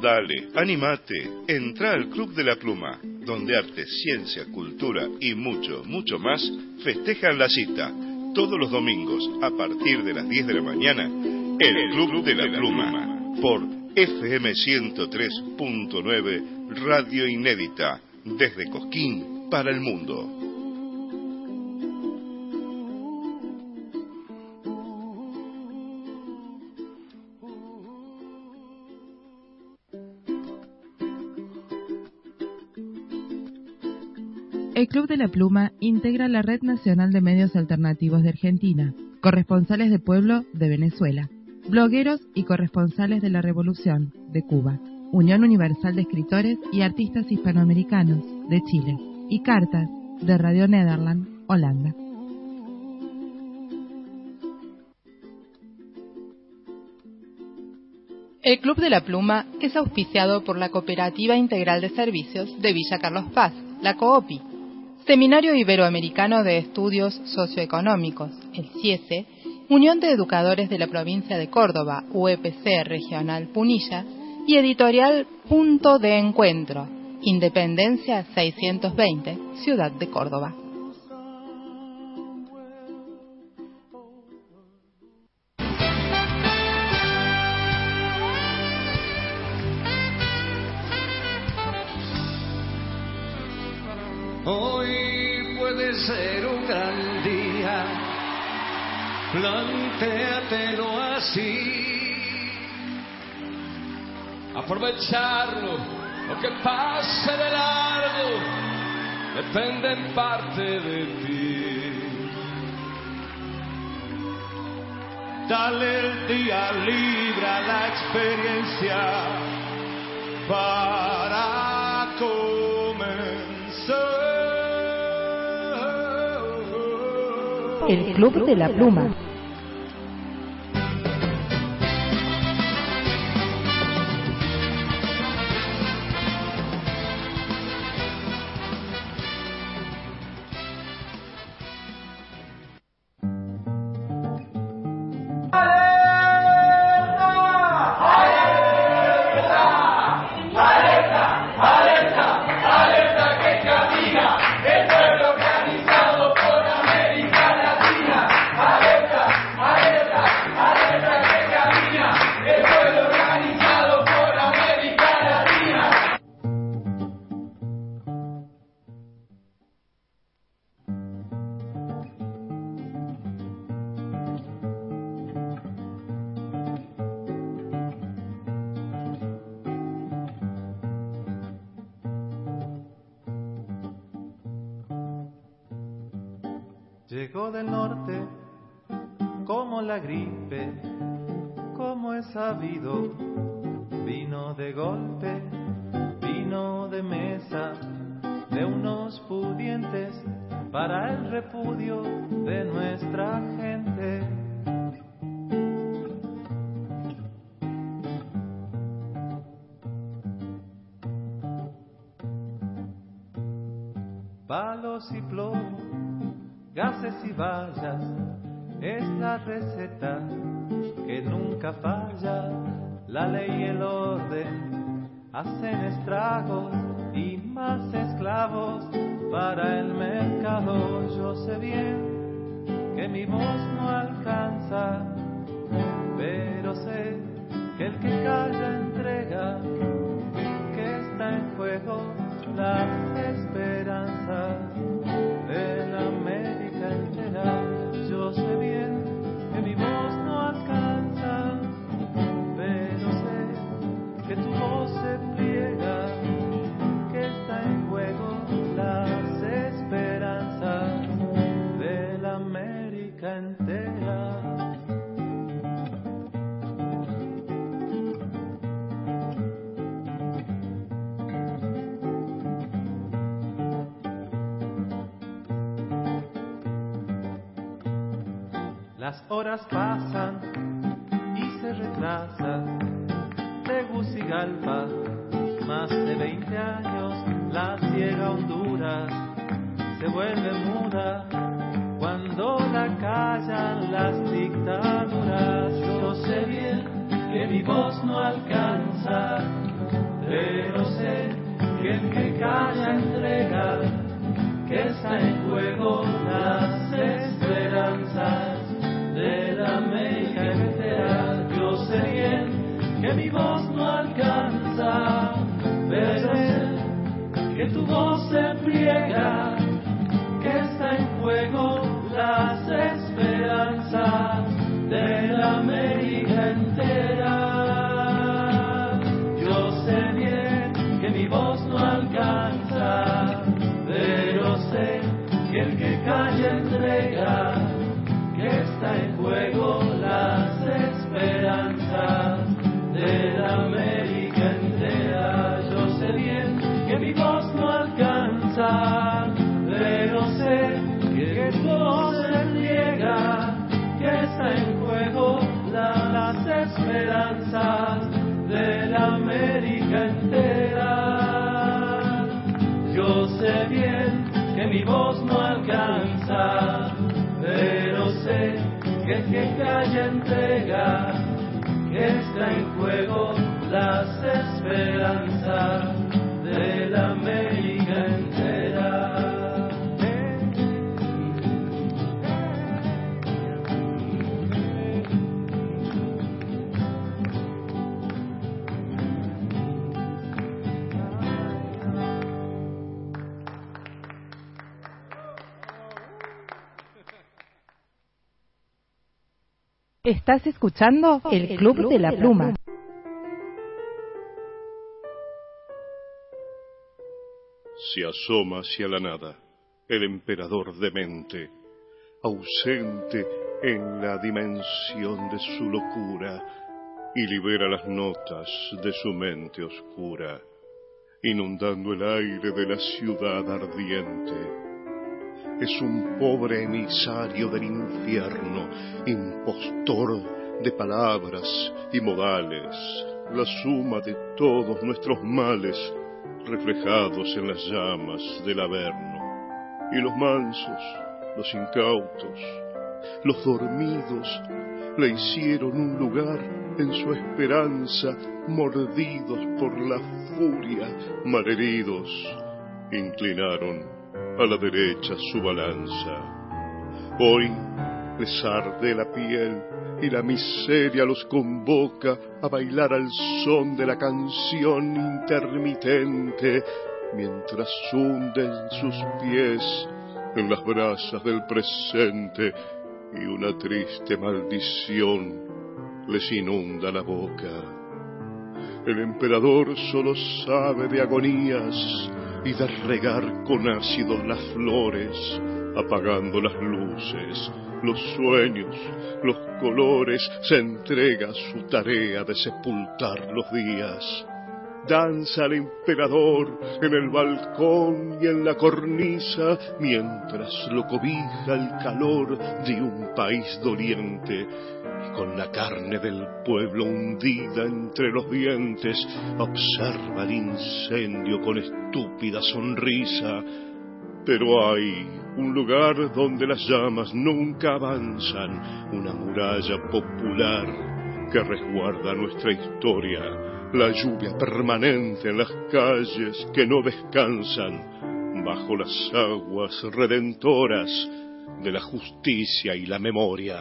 Dale, animate, entra al Club de la Pluma, donde arte, ciencia, cultura y mucho, mucho más festejan la cita. Todos los domingos, a partir de las 10 de la mañana, el Club de la Pluma, por FM 103.9, Radio Inédita, desde Cosquín para el mundo. El Club de la Pluma integra la Red Nacional de Medios Alternativos de Argentina, corresponsales de pueblo de Venezuela, blogueros y corresponsales de la Revolución de Cuba, Unión Universal de Escritores y Artistas Hispanoamericanos de Chile y Cartas de Radio Nederland, Holanda. El Club de la Pluma es auspiciado por la Cooperativa Integral de Servicios de Villa Carlos Paz, la COOPI, Seminario Iberoamericano de Estudios Socioeconómicos, el CIESE, Unión de Educadores de la Provincia de Córdoba, UEPC Regional Punilla, y Editorial Punto de Encuentro, Independencia 620, Ciudad de Córdoba. Hoy puede ser un gran día, plantéatelo así. Aprovecharlo, lo que pase de largo, depende en parte de ti. Dale el día libre a la experiencia para comenzar. El Club de la Pluma. Llegó del norte como la gripe, como es sabido, vino de golpe, vino de mesa, de unos pudientes para el repudio de nuestra gente. Palos y plomo, gases y vallas, es la receta que nunca falla. La ley y el orden hacen estragos y más esclavos para el mercado. Yo sé bien que mi voz no alcanza, pero sé que el que calla entrega, que está en juego la esperanza de la América entera. Yo sé bien que mi voz no alcanza, pero sé que tu voz se pliega, que está en juego las esperanzas de la América entera. Las horas pasan y se retrasan. Tegucigalpa, más de 20 años, la ciega Honduras se vuelve muda cuando la callan las dictaduras. Yo sé bien que mi voz no alcanza, esperanzas de la América entera. Yo sé bien que mi voz no alcanza, pero sé que el que calla entrega, que está en juego las esperanzas de la América entera. Yo sé bien que mi voz no alcanza, pero sé que tu voz se niega, que está en juego las esperanzas de la América entera. Yo sé bien que mi voz no alcanza, pero sé que el que calla entrega, que está en juego las esperanzas de la América entera. Estás escuchando el Club de la Pluma. Se asoma hacia la nada el emperador demente, ausente en la dimensión de su locura, y libera las notas de su mente oscura, inundando el aire de la ciudad ardiente. Es un pobre emisario del infierno, impostor de palabras y modales, la suma de todos nuestros males, reflejados en las llamas del Averno. Y los mansos, los incautos, los dormidos, le hicieron un lugar en su esperanza, mordidos por la furia, malheridos, inclinaron a la derecha su balanza. Hoy les arde la piel y la miseria los convoca a bailar al son de la canción intermitente, mientras hunden sus pies en las brasas del presente y una triste maldición les inunda la boca. El emperador solo sabe de agonías y de regar con ácido las flores, apagando las luces, los sueños, los colores. Se entrega a su tarea de sepultar los días. Danza el emperador en el balcón y en la cornisa, mientras lo cobija el calor de un país doliente. Y con la carne del pueblo hundida entre los dientes, observa el incendio con estúpida sonrisa. Pero hay un lugar donde las llamas nunca avanzan, una muralla popular que resguarda nuestra historia, la lluvia permanente en las calles que no descansan, bajo las aguas redentoras de la justicia y la memoria.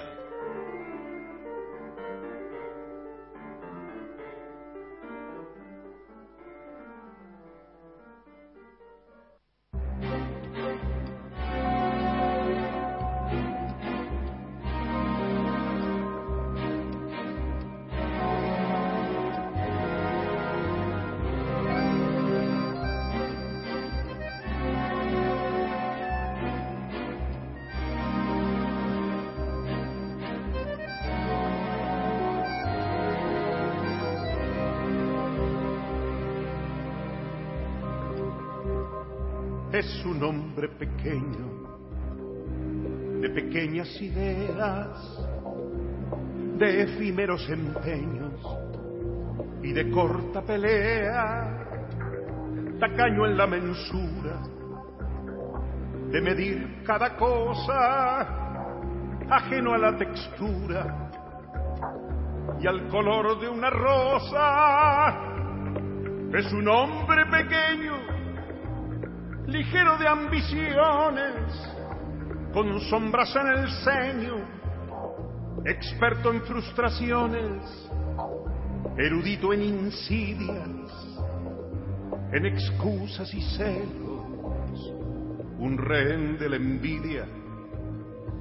Es un hombre pequeño, de pequeñas ideas, de efímeros empeños y de corta pelea, tacaño en la mensura, de medir cada cosa, ajeno a la textura y al color de una rosa. Es un hombre pequeño, ligero de ambiciones, con sombras en el ceño, experto en frustraciones, erudito en insidias, en excusas y celos, un rehén de la envidia,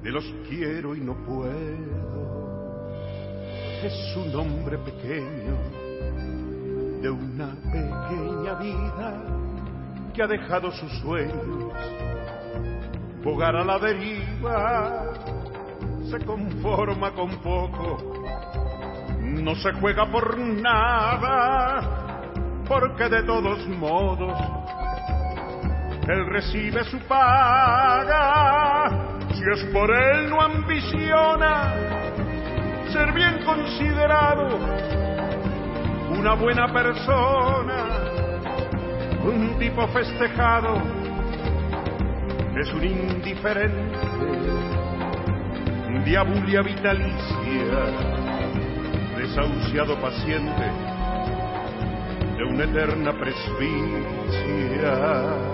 de los quiero y no puedo. Es un hombre pequeño, de una pequeña vida, que ha dejado sus sueños bogar a la deriva. Se conforma con poco, no se juega por nada, porque de todos modos él recibe su paga. Si es por él no ambiciona ser bien considerado, una buena persona, un tipo festejado. Es un indiferente, diabulia vitalicia, desahuciado paciente de una eterna presbicia.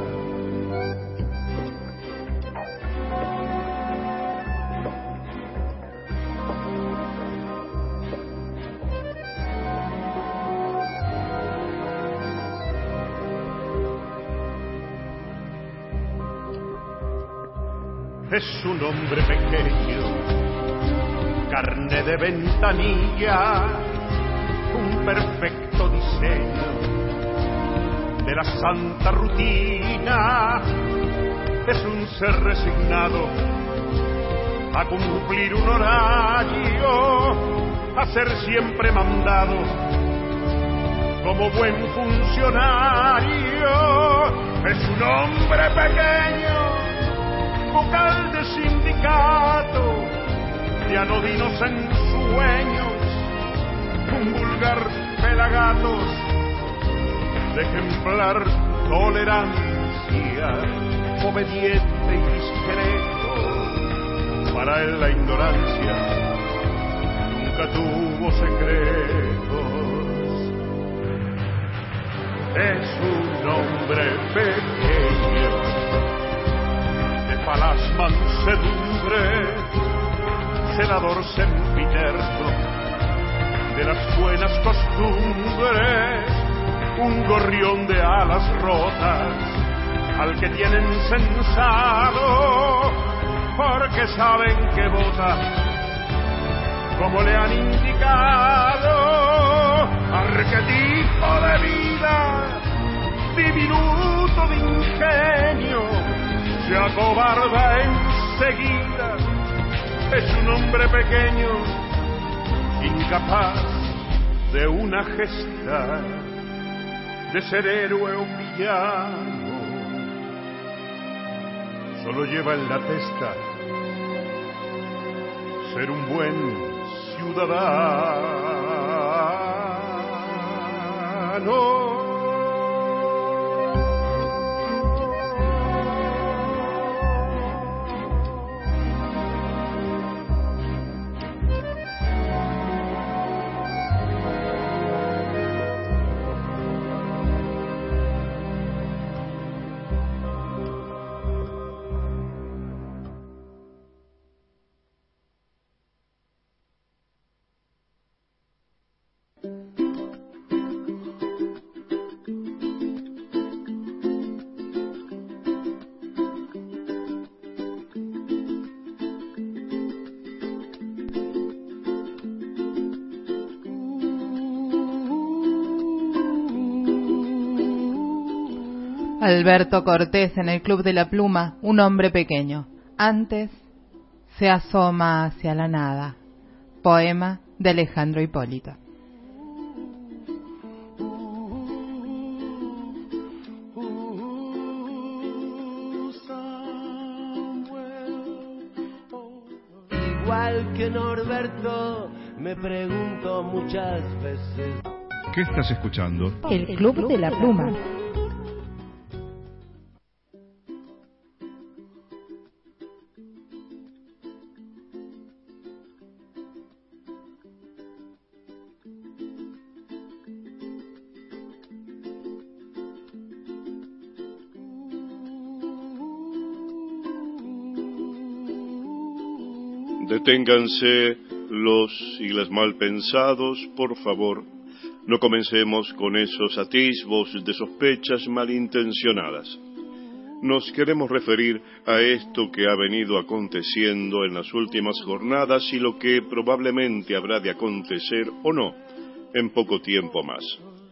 Es un hombre pequeño, carne de ventanilla, un perfecto diseño de la santa rutina. Es un ser resignado a cumplir un horario, a ser siempre mandado como buen funcionario. Es un hombre pequeño, vocal de sindicato, de anodinos ensueños, un vulgar pelagatos, de ejemplar tolerancia, obediente y discreto. Para él la ignorancia nunca tuvo secretos. Es un hombre pequeño, falaz mansedumbre, senador sempiterno de las buenas costumbres, un gorrión de alas rotas al que tienen censado, porque saben que vota como le han indicado. Arquetipo de vida, diminuto de ingenio, se acobarda enseguida. Es un hombre pequeño, incapaz de una gesta, de ser héroe o villano. Solo lleva en la testa ser un buen ciudadano. Alberto Cortés en el Club de la Pluma, un hombre pequeño. Antes se asoma hacia la nada. Poema de Alejandro Hipólito. Igual que Norberto, me pregunto muchas veces. ¿Qué estás escuchando? El Club de la Pluma. Deténganse los y las mal pensados, por favor. No comencemos con esos atisbos de sospechas malintencionadas. nos queremos referir a esto que ha venido aconteciendo en las últimas jornadas y lo que probablemente habrá de acontecer o no en poco tiempo más.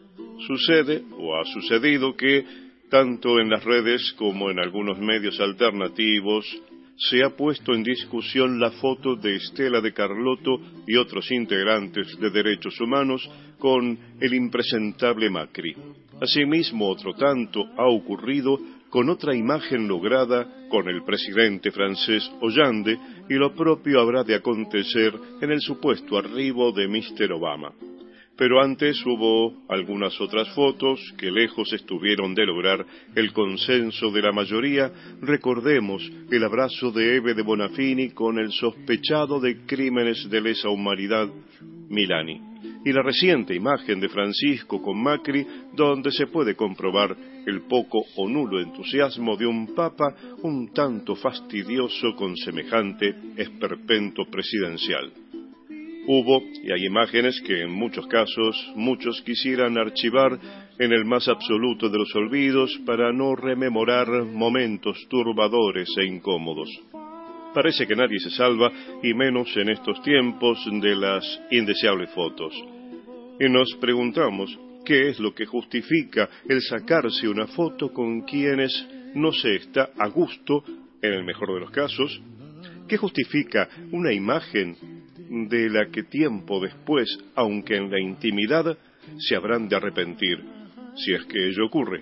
Sucede o ha sucedido que, tanto en las redes como en algunos medios alternativos, se ha puesto en discusión la foto de Estela de Carlotto y otros integrantes de Derechos Humanos con el impresentable Macri. Asimismo, otro tanto ha ocurrido con otra imagen lograda con el presidente francés Hollande, y lo propio habrá de acontecer en el supuesto arribo de Mr. Obama. Pero antes hubo algunas otras fotos que lejos estuvieron de lograr el consenso de la mayoría. Recordemos el abrazo de Eve de Bonafini con el sospechado de crímenes de lesa humanidad Milani, y la reciente imagen de Francisco con Macri, donde se puede comprobar el poco o nulo entusiasmo de un papa un tanto fastidioso con semejante esperpento presidencial. Hubo y hay imágenes que en muchos casos muchos quisieran archivar en el más absoluto de los olvidos para no rememorar momentos turbadores e incómodos. Parece que nadie se salva, y menos en estos tiempos, de las indeseables fotos. Y nos preguntamos, ¿qué es lo que justifica el sacarse una foto con quienes no se está a gusto, en el mejor de los casos? ¿Qué justifica una imagen de la que tiempo después, aunque en la intimidad, se habrán de arrepentir, si es que ello ocurre?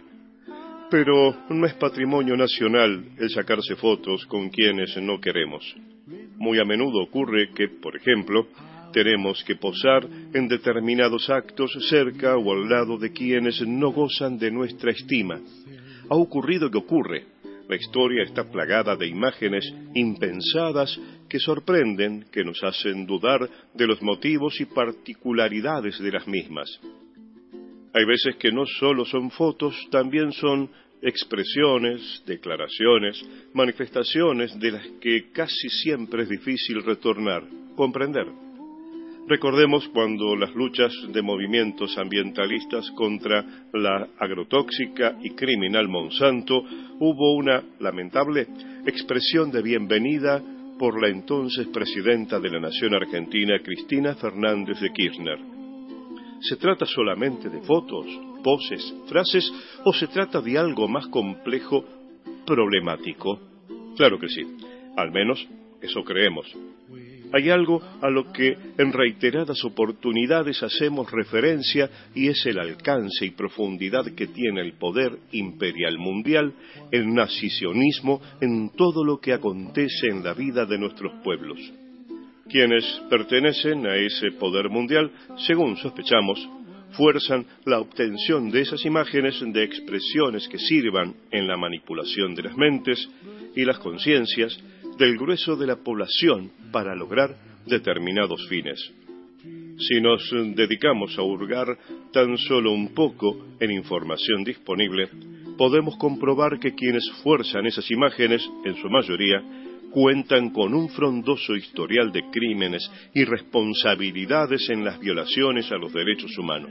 Pero no es patrimonio nacional el sacarse fotos con quienes no queremos. Muy a menudo ocurre que, por ejemplo, tenemos que posar en determinados actos cerca o al lado de quienes no gozan de nuestra estima. Ha ocurrido que ocurre. La historia está plagada de imágenes impensadas que sorprenden, que nos hacen dudar de los motivos y particularidades de las mismas. Hay veces que no solo son fotos, también son expresiones, declaraciones, manifestaciones de las que casi siempre es difícil retornar, comprender. Recordemos cuando las luchas de movimientos ambientalistas contra la agrotóxica y criminal Monsanto hubo una lamentable expresión de bienvenida por la entonces presidenta de la Nación Argentina, Cristina Fernández de Kirchner. ¿Se trata solamente de fotos, poses, frases, o se trata de algo más complejo, problemático? Claro que sí, al menos eso creemos. Hay algo a lo que en reiteradas oportunidades hacemos referencia, y es el alcance y profundidad que tiene el poder imperial mundial, el nazisionismo, en todo lo que acontece en la vida de nuestros pueblos. Quienes pertenecen a ese poder mundial, según sospechamos, fuerzan la obtención de esas imágenes de expresiones que sirvan en la manipulación de las mentes y las conciencias del grueso de la población para lograr determinados fines. Si nos dedicamos a hurgar tan solo un poco en información disponible, podemos comprobar que quienes fuerzan esas imágenes, en su mayoría, cuentan con un frondoso historial de crímenes y responsabilidades en las violaciones a los derechos humanos.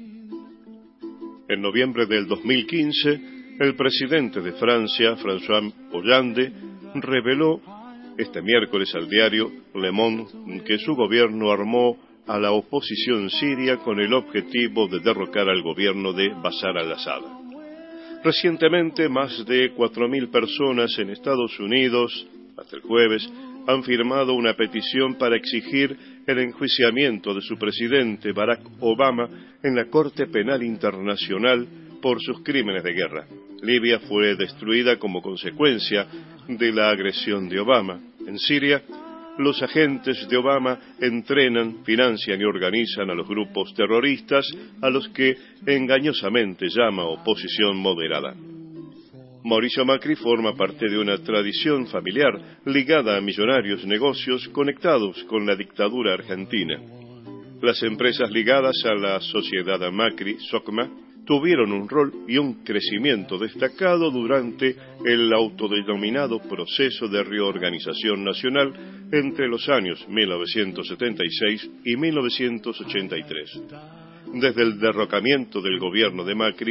En noviembre del 2015, el presidente de Francia, François Hollande, reveló este miércoles al diario Le Monde que su gobierno armó a la oposición siria con el objetivo de derrocar al gobierno de Bashar al-Assad. Recientemente, más de 4.000 personas en Estados Unidos, hasta el jueves, han firmado una petición para exigir el enjuiciamiento de su presidente Barack Obama en la Corte Penal Internacional por sus crímenes de guerra. Libia fue destruida como consecuencia de la agresión de Obama. En Siria, los agentes de Obama entrenan, financian y organizan a los grupos terroristas a los que engañosamente llama oposición moderada. Mauricio Macri forma parte de una tradición familiar ligada a millonarios negocios conectados con la dictadura argentina. Las empresas ligadas a la sociedad Macri, SOCMA, tuvieron un rol y un crecimiento destacado durante el autodenominado proceso de reorganización nacional entre los años 1976 y 1983. Desde el derrocamiento del gobierno de Macri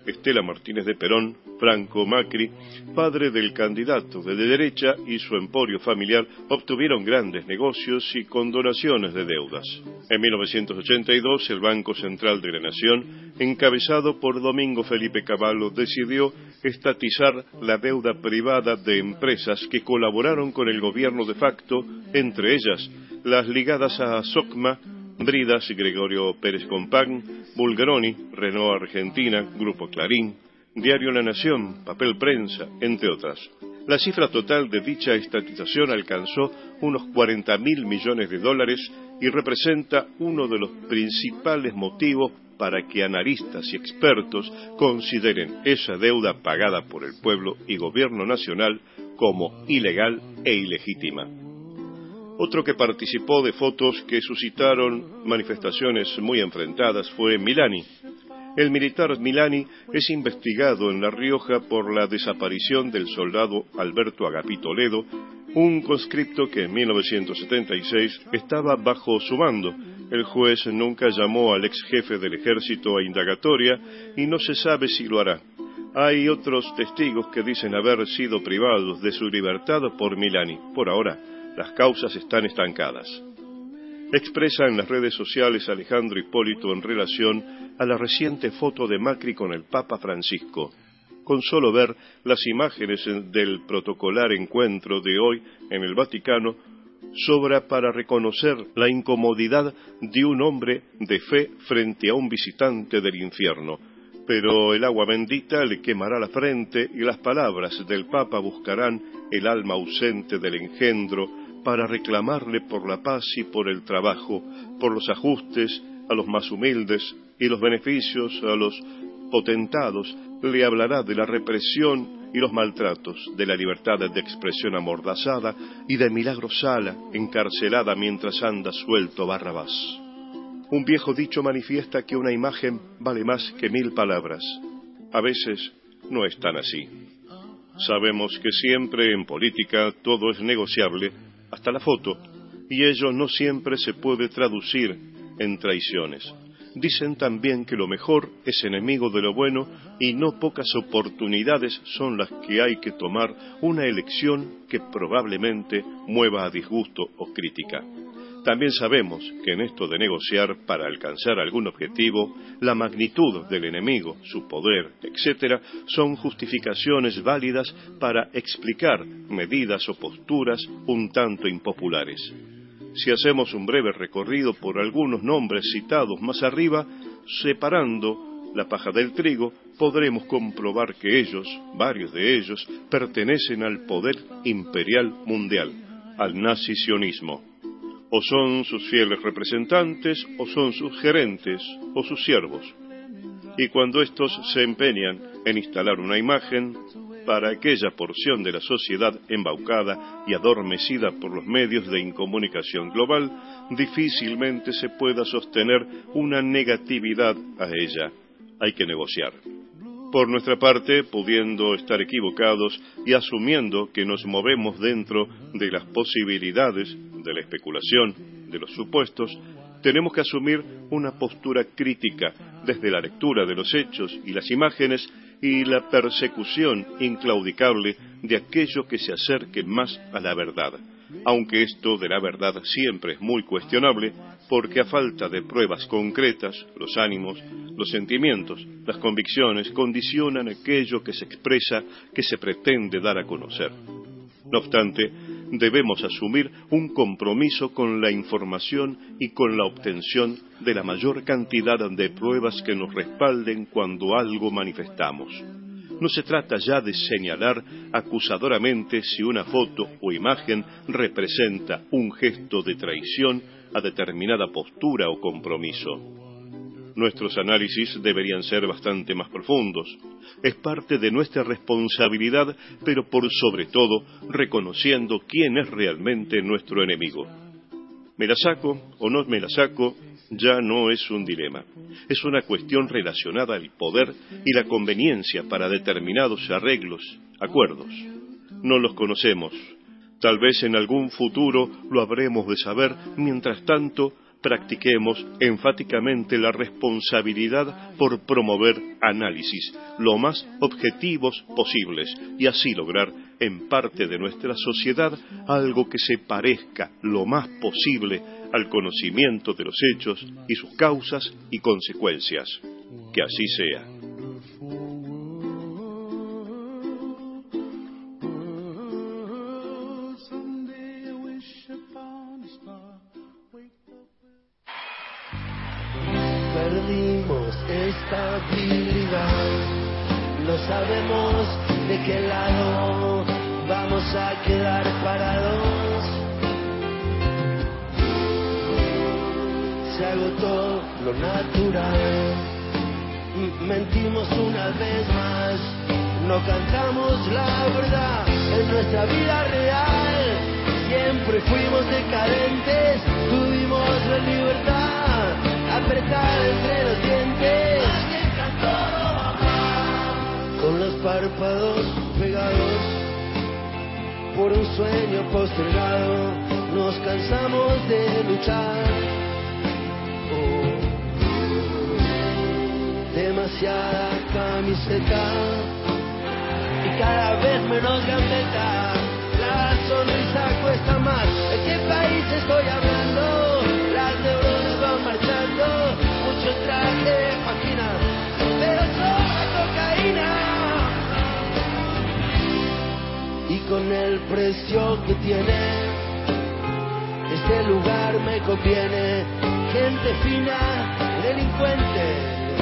Estela Martínez de Perón, Franco Macri, padre del candidato de derecha, y su emporio familiar obtuvieron grandes negocios y condonaciones de deudas. En 1982, el Banco Central de la Nación, encabezado por Domingo Felipe Cavallo, decidió estatizar la deuda privada de empresas que colaboraron con el gobierno de facto, entre ellas las ligadas a Socma, Bridas, Gregorio Pérez Compán, Bulgaroni, Renault Argentina, Grupo Clarín, Diario La Nación, Papel Prensa, entre otras. La cifra total de dicha estatización alcanzó unos 40.000 millones de dólares y representa uno de los principales motivos para que analistas y expertos consideren esa deuda pagada por el pueblo y gobierno nacional como ilegal e ilegítima. Otro que participó de fotos que suscitaron manifestaciones muy enfrentadas fue Milani. El militar Milani es investigado en La Rioja por la desaparición del soldado Alberto Agapí Toledo, un conscripto que en 1976 estaba bajo su mando. El juez nunca llamó al ex jefe del ejército a indagatoria y no se sabe si lo hará. Hay otros testigos que dicen haber sido privados de su libertad por Milani. Por ahora, las causas están estancadas. Expresa en las redes sociales Alejandro Hipólito en relación a la reciente foto de Macri con el Papa Francisco. Con solo ver las imágenes del protocolar encuentro de hoy en el Vaticano, sobra para reconocer la incomodidad de un hombre de fe frente a un visitante del infierno. Pero el agua bendita le quemará la frente y las palabras del Papa buscarán el alma ausente del engendro para reclamarle por la paz y por el trabajo, por los ajustes a los más humildes y los beneficios a los potentados. Le hablará de la represión y los maltratos, de la libertad de expresión amordazada y de Milagro Sala, encarcelada mientras anda suelto Barrabás. Un viejo dicho manifiesta que una imagen vale más que 1000 palabras. A veces no es tan así. Sabemos que siempre en política todo es negociable, hasta la foto, y ello no siempre se puede traducir en traiciones. Dicen también que lo mejor es enemigo de lo bueno y no pocas oportunidades son las que hay que tomar una elección que probablemente mueva a disgusto o crítica. También sabemos que en esto de negociar para alcanzar algún objetivo, la magnitud del enemigo, su poder, etc., son justificaciones válidas para explicar medidas o posturas un tanto impopulares. Si hacemos un breve recorrido por algunos nombres citados más arriba, separando la paja del trigo, podremos comprobar que ellos, varios de ellos, pertenecen al poder imperial mundial, al nazi-sionismo. O son sus fieles representantes, o son sus gerentes, o sus siervos. Y cuando estos se empeñan en instalar una imagen para aquella porción de la sociedad embaucada y adormecida por los medios de incomunicación global, difícilmente se pueda sostener una negatividad a ella. Hay que negociar. Por nuestra parte, pudiendo estar equivocados y asumiendo que nos movemos dentro de las posibilidades de la especulación, de los supuestos, tenemos que asumir una postura crítica desde la lectura de los hechos y las imágenes y la persecución inclaudicable de aquello que se acerque más a la verdad, aunque esto de la verdad siempre es muy cuestionable, porque a falta de pruebas concretas, los ánimos, los sentimientos, las convicciones condicionan aquello que se expresa, que se pretende dar a conocer. No obstante, debemos asumir un compromiso con la información y con la obtención de la mayor cantidad de pruebas que nos respalden cuando algo manifestamos. No se trata ya de señalar acusadoramente si una foto o imagen representa un gesto de traición a determinada postura o compromiso. Nuestros análisis deberían ser bastante más profundos. Es parte de nuestra responsabilidad, pero por sobre todo reconociendo quién es realmente nuestro enemigo. ¿Me la saco o no me la saco? Ya no es un dilema. Es una cuestión relacionada al poder y la conveniencia para determinados arreglos, acuerdos. No los conocemos. Tal vez en algún futuro lo habremos de saber. Mientras tanto, practiquemos enfáticamente la responsabilidad por promover análisis lo más objetivos posibles y así lograr en parte de nuestra sociedad algo que se parezca lo más posible al conocimiento de los hechos y sus causas y consecuencias. Que así sea. Perdimos estabilidad, no sabemos de qué lado vamos a quedar parados. Se agotó lo natural, mentimos una vez más, no cantamos la verdad en nuestra vida real. Siempre fuimos decadentes, tuvimos la libertad apretada entre los dientes, con los párpados pegados por un sueño postergado. Nos cansamos de luchar, demasiada camiseta y cada vez menos gambeta. La sonrisa cuesta más. ¿De qué país estoy hablando? Las neuronas van marchando, muchos trajes, máquinas, pero sobra cocaína. Y con el precio que tiene este lugar me conviene. Gente fina, delincuente,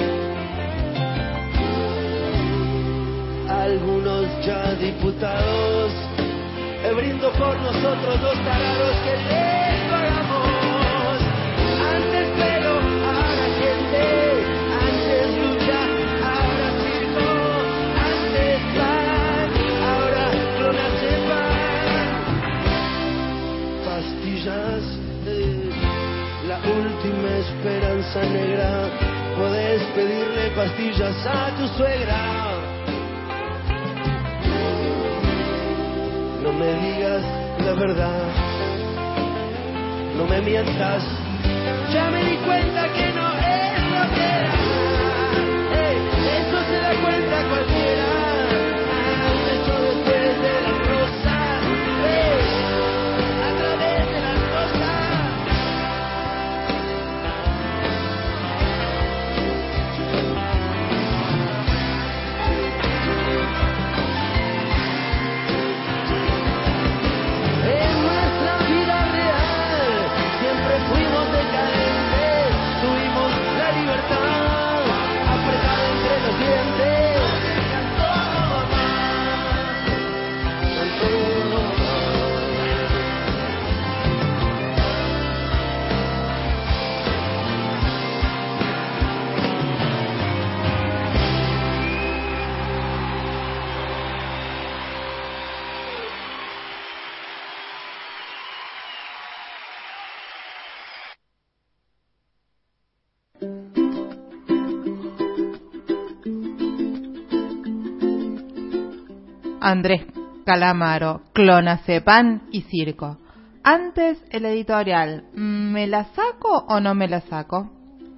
algunos ya diputados. Brindo por nosotros los tarados que les pagamos. Antes pelo, ahora gente. Antes lucha, ahora circo. Antes pan, ahora clonazepam. Pastillas, la última esperanza negra. Podés pedirle pastillas a tu suegra. No me digas la verdad, no me mientas, ya me di cuenta que no es lo que era. Eso se da cuenta cualquiera, antes o después de las rosas, a través de las rosas. Andrés Calamaro, clonazepam y circo. Antes el editorial, ¿me la saco o no me la saco?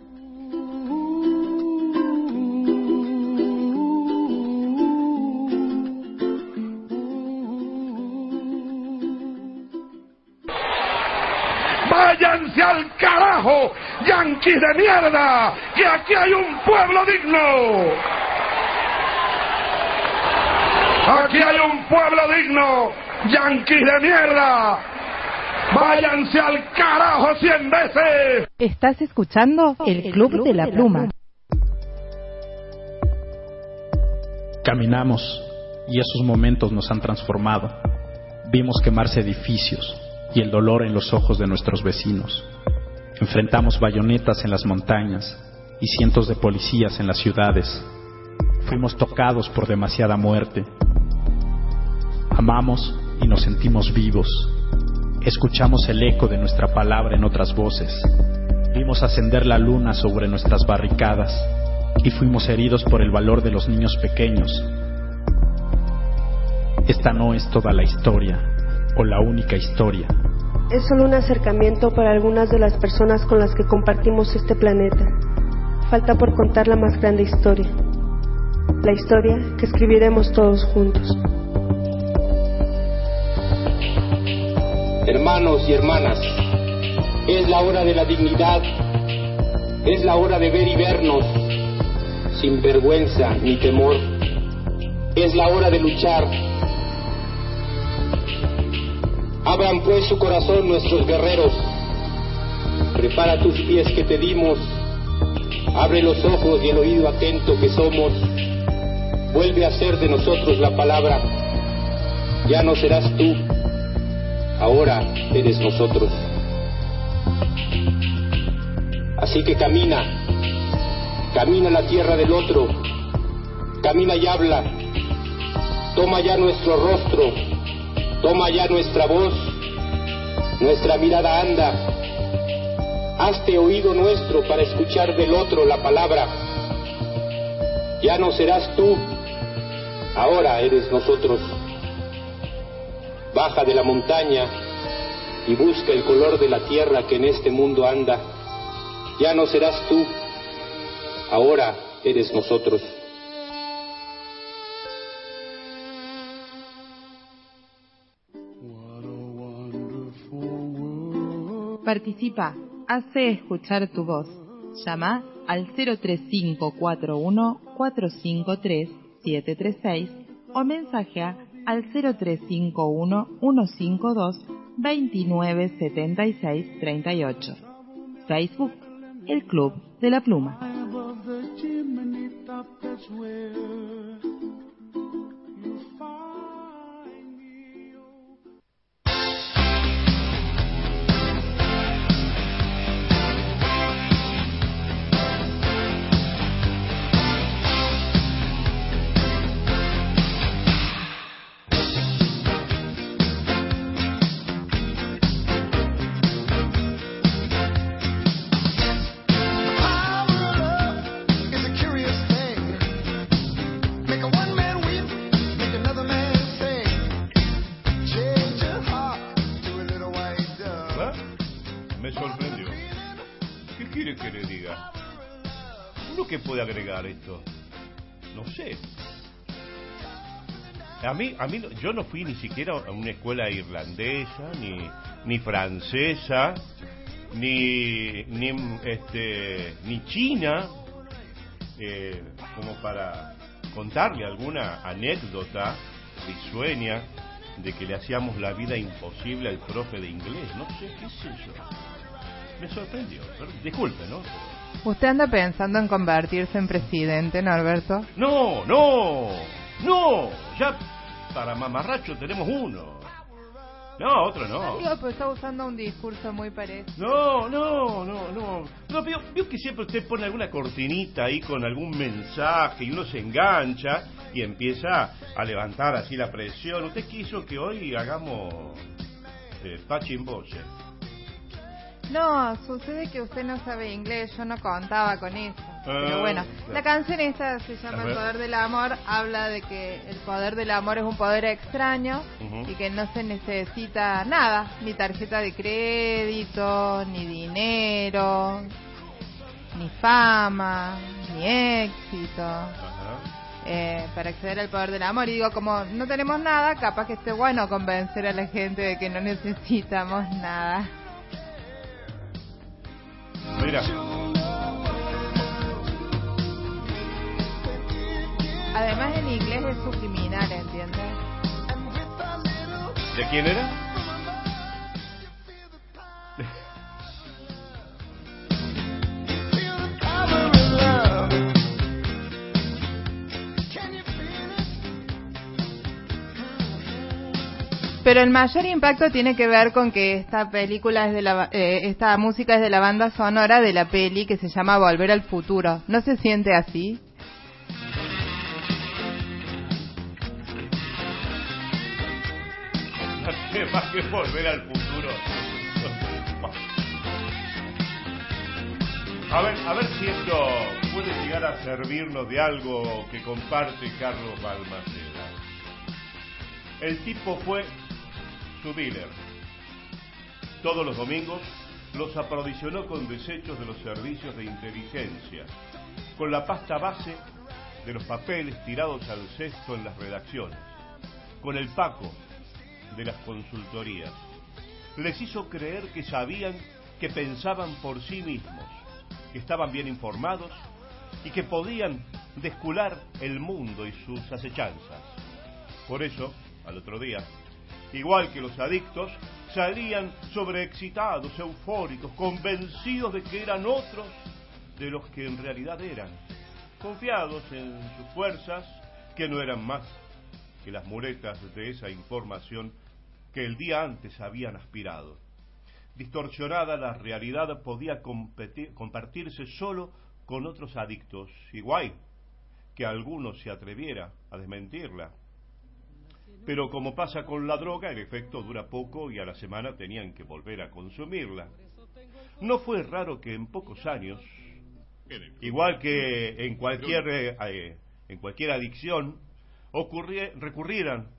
¡Váyanse al carajo, yanquis de mierda! ¡Que aquí hay un pueblo digno! ¡Aquí hay un pueblo digno, yanquis de mierda! ¡Váyanse al carajo 100 veces! Estás escuchando el Club de la Pluma. Caminamos y esos momentos nos han transformado. Vimos quemarse edificios y el dolor en los ojos de nuestros vecinos. Enfrentamos bayonetas en las montañas y cientos de policías en las ciudades. Fuimos tocados por demasiada muerte. Amamos y nos sentimos vivos. Escuchamos el eco de nuestra palabra en otras voces. Vimos ascender la luna sobre nuestras barricadas y fuimos heridos por el valor de los niños pequeños. Esta no es toda la historia o la única historia. es solo un acercamiento para algunas de las personas con las que compartimos este planeta. Falta por contar la más grande historia, la historia que escribiremos todos juntos. Hermanos y hermanas, es la hora de la dignidad, es la hora de ver y vernos, sin vergüenza ni temor. Es la hora de luchar. Abran pues su corazón nuestros guerreros. Prepara tus pies que te dimos. Abre los ojos y el oído atento que somos. Vuelve a ser de nosotros la palabra. Ya no serás tú, ahora eres nosotros. Así que camina a la tierra del otro, camina y habla, toma ya nuestro rostro, toma ya nuestra voz, nuestra mirada anda, hazte oído nuestro para escuchar del otro la palabra. Ya no serás tú, ahora eres nosotros. Baja de la montaña y busca el color de la tierra que en este mundo anda. Ya no serás tú, ahora eres nosotros. Participa, hace escuchar tu voz. Llama al 03541 453 736 o mensajea al 0351 152 297638. Facebook, El Club de la Pluma. ¿Qué puede agregar esto? No sé. A mí yo no fui ni siquiera a una escuela irlandesa, ni francesa, ni china, como para contarle alguna anécdota risueña de que le hacíamos la vida imposible al profe de inglés. No sé, qué sé yo. Me sorprendió. Disculpe, ¿no? ¿Usted anda pensando en convertirse en presidente, Norberto? No, ya para mamarracho tenemos uno. No, otro no. Digo, pues está usando un discurso muy parecido. No, vio que siempre usted pone alguna cortinita ahí con algún mensaje y uno se engancha y empieza a levantar así la presión. Usted quiso que hoy hagamos pachimboche. No, sucede que usted no sabe inglés, yo no contaba con eso. Pero bueno, la canción esta se llama El Poder del Amor, habla de que el poder del amor es un poder extraño y que no se necesita nada, ni tarjeta de crédito, ni dinero, ni fama, ni éxito, para acceder al poder del amor. Y digo, como no tenemos nada, capaz que esté bueno convencer a la gente de que no necesitamos nada. Mira. Además en inglés es subliminal, ¿entiendes? ¿De quién era? Pero el mayor impacto tiene que ver con que esta película es de esta música es de la banda sonora de la peli que se llama Volver al Futuro. ¿No se siente así? Más que Volver al Futuro. A ver si esto puede llegar a servirnos de algo que comparte Carlos Balmaceda. El tipo fue su dealer. Todos los domingos los aprovisionó con desechos de los servicios de inteligencia, con la pasta base de los papeles tirados al cesto en las redacciones, con el paco de las consultorías. Les hizo creer que sabían, que pensaban por sí mismos, que estaban bien informados y que podían descular el mundo y sus acechanzas. Por eso, al otro día, igual que los adictos, salían sobreexcitados, eufóricos, convencidos de que eran otros de los que en realidad eran, confiados en sus fuerzas, que no eran más que las muletas de esa información que el día antes habían aspirado. Distorsionada la realidad podía compartirse solo con otros adictos, igual que alguno se atreviera a desmentirla. Pero como pasa con la droga, el efecto dura poco y a la semana tenían que volver a consumirla. No fue raro que en pocos años, igual que en cualquier adicción, recurrieran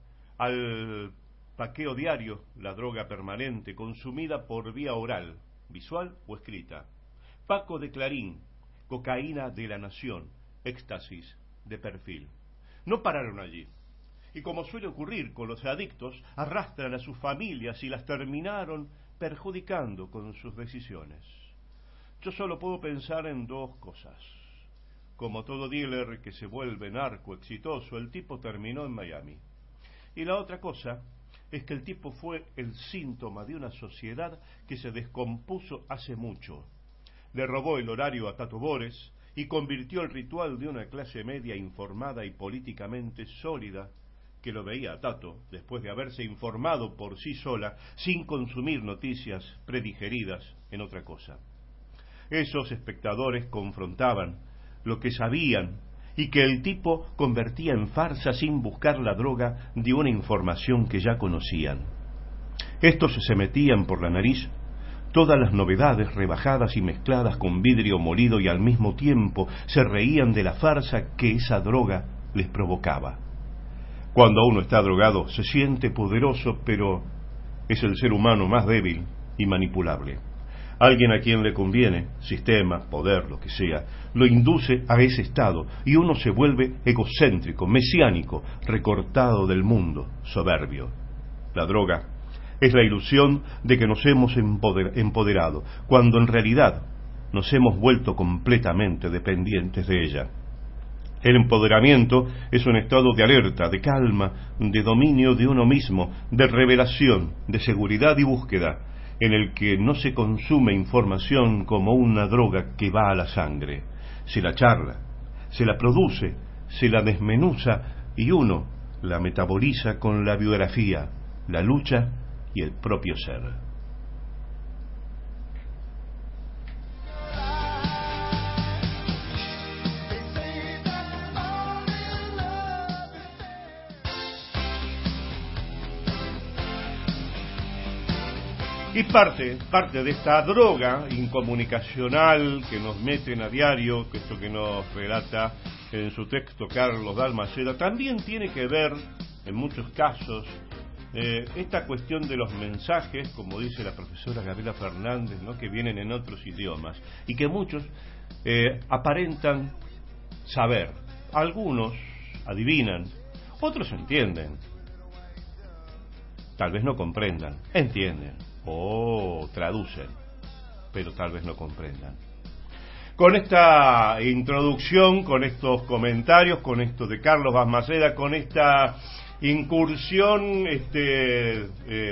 al paqueo diario, la droga permanente, consumida por vía oral, visual o escrita. Paco de Clarín, cocaína de La Nación, éxtasis de Perfil. No pararon allí. Y como suele ocurrir con los adictos, arrastran a sus familias y las terminaron perjudicando con sus decisiones. Yo solo puedo pensar en dos cosas. Como todo dealer que se vuelve narco exitoso, el tipo terminó en Miami. Y la otra cosa es que el tipo fue el síntoma de una sociedad que se descompuso hace mucho. Le robó el horario a Tato Bores y convirtió el ritual de una clase media informada y políticamente sólida que lo veía a Tato, después de haberse informado por sí sola, sin consumir noticias predigeridas en otra cosa. Esos espectadores confrontaban lo que sabían y que el tipo convertía en farsa sin buscar la droga de una información que ya conocían. Estos se metían por la nariz todas las novedades rebajadas y mezcladas con vidrio molido y al mismo tiempo se reían de la farsa que esa droga les provocaba. Cuando uno está drogado se siente poderoso, pero es el ser humano más débil y manipulable. Alguien a quien le conviene, sistema, poder, lo que sea, lo induce a ese estado y uno se vuelve egocéntrico, mesiánico, recortado del mundo, soberbio. La droga es la ilusión de que nos hemos empoderado, cuando en realidad nos hemos vuelto completamente dependientes de ella. El empoderamiento es un estado de alerta, de calma, de dominio de uno mismo, de revelación, de seguridad y búsqueda, en el que no se consume información como una droga que va a la sangre. Se la charla, se la produce, se la desmenuza y uno la metaboliza con la biografía, la lucha y el propio ser. Y parte de esta droga incomunicacional que nos meten a diario, esto que nos relata en su texto Carlos Balmaceda, también tiene que ver, en muchos casos, esta cuestión de los mensajes, como dice la profesora Gabriela Fernández, ¿no?, que vienen en otros idiomas, y que muchos aparentan saber. Algunos adivinan, otros entienden. Tal vez no comprendan, entienden. O traducen, pero tal vez no comprendan. Con esta introducción, con estos comentarios, con esto de Carlos Balmaceda, con esta incursión de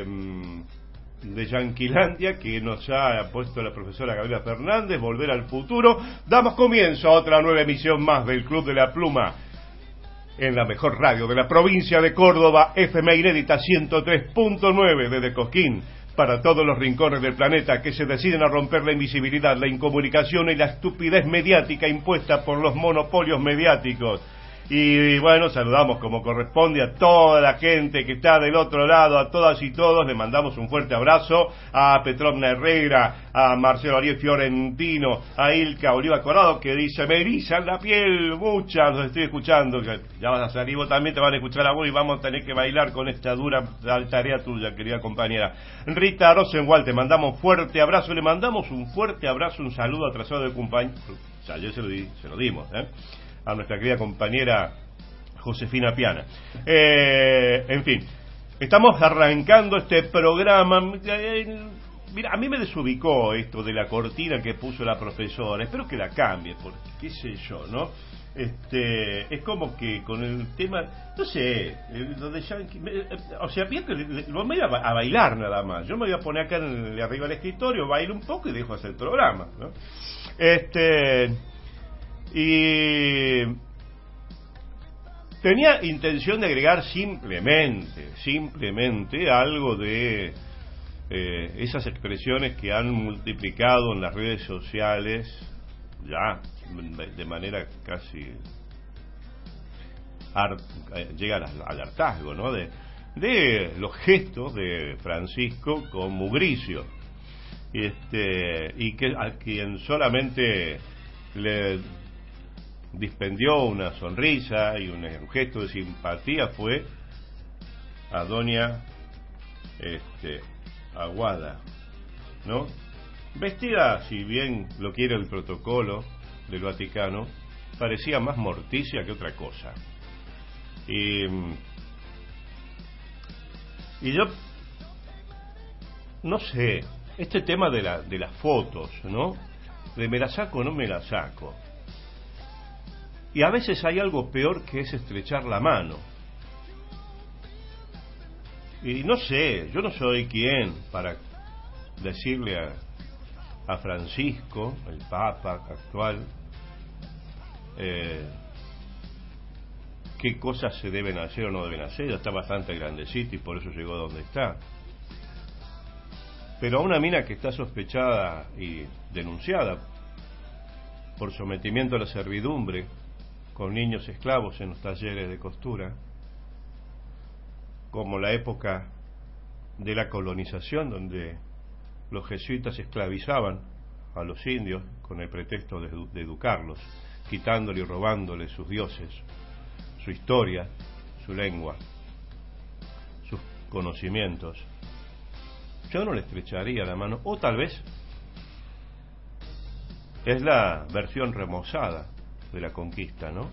Yanquilandia que nos ha puesto la profesora Gabriela Fernández, Volver al Futuro, damos comienzo a otra nueva emisión más del Club de la Pluma, en la mejor radio de la provincia de Córdoba, FM Inédita 103.9 desde Cosquín, para todos los rincones del planeta que se deciden a romper la invisibilidad, la incomunicación y la estupidez mediática impuesta por los monopolios mediáticos. Y bueno, saludamos como corresponde a toda la gente que está del otro lado, a todas y todos. Le mandamos un fuerte abrazo a Petrovna Herrera, a Marcelo Ariel Fiorentino, a Ilka Oliva Corrado, que dice: me erizan la piel, muchas, los estoy escuchando. Ya vas a salir, vos también te van a escuchar a vos y vamos a tener que bailar con esta dura tarea tuya, querida compañera. Rita Rosenwald, te mandamos fuerte abrazo, le mandamos un fuerte abrazo, un saludo atrasado de compañía. O sea, ayer se lo dimos, a nuestra querida compañera Josefina Piana. En fin, estamos arrancando este programa. Mira, a mí me desubicó esto de la cortina que puso la profesora. Espero que la cambie, porque qué sé yo, ¿no? Es como que con el tema, no sé, lo de Yankee, o sea, bien que lo voy a bailar nada más. Yo me voy a poner acá arriba del escritorio, bailo un poco y dejo hacer el programa, ¿no? Y tenía intención de agregar simplemente algo de esas expresiones que han multiplicado en las redes sociales ya de manera casi llega al hartazgo, ¿no? De los gestos de Francisco con Mugricio, y que a quien solamente le dispendió una sonrisa y un gesto de simpatía fue a doña Aguada, ¿no? Vestida, si bien lo quiere el protocolo del Vaticano, parecía más morticia que otra cosa. Y yo no sé, este tema de las fotos, ¿no? De me la saco o no me la saco. Y a veces hay algo peor que es estrechar la mano. Y no sé, yo no soy quien para decirle a Francisco, el Papa actual, qué cosas se deben hacer o no deben hacer. Ya está bastante grandecito y por eso llegó donde está. Pero a una mina que está sospechada y denunciada por sometimiento a la servidumbre con niños esclavos en los talleres de costura, como la época de la colonización, donde los jesuitas esclavizaban a los indios con el pretexto de educarlos, quitándole y robándole sus dioses, su historia, su lengua, sus conocimientos. Yo no le estrecharía la mano, o tal vez es la versión remozada de la conquista, ¿no?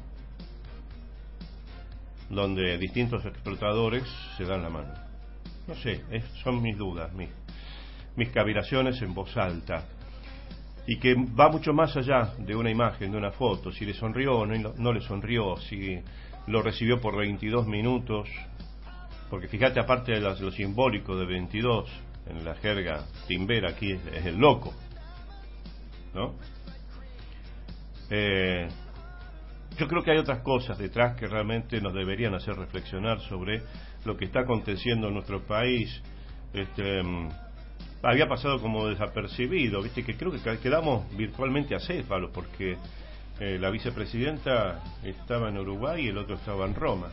Donde distintos explotadores se dan la mano. No sé, son mis dudas, mis cavilaciones en voz alta, y que va mucho más allá de una imagen, de una foto, si le sonrió o no le sonrió, si lo recibió por 22 minutos, porque fíjate, aparte de lo simbólico de 22, en la jerga timbera aquí es el loco, ¿no? Yo creo que hay otras cosas detrás que realmente nos deberían hacer reflexionar sobre lo que está aconteciendo en nuestro país. Había pasado como desapercibido, viste, que creo que quedamos virtualmente acéfalos, porque la vicepresidenta estaba en Uruguay y el otro estaba en Roma,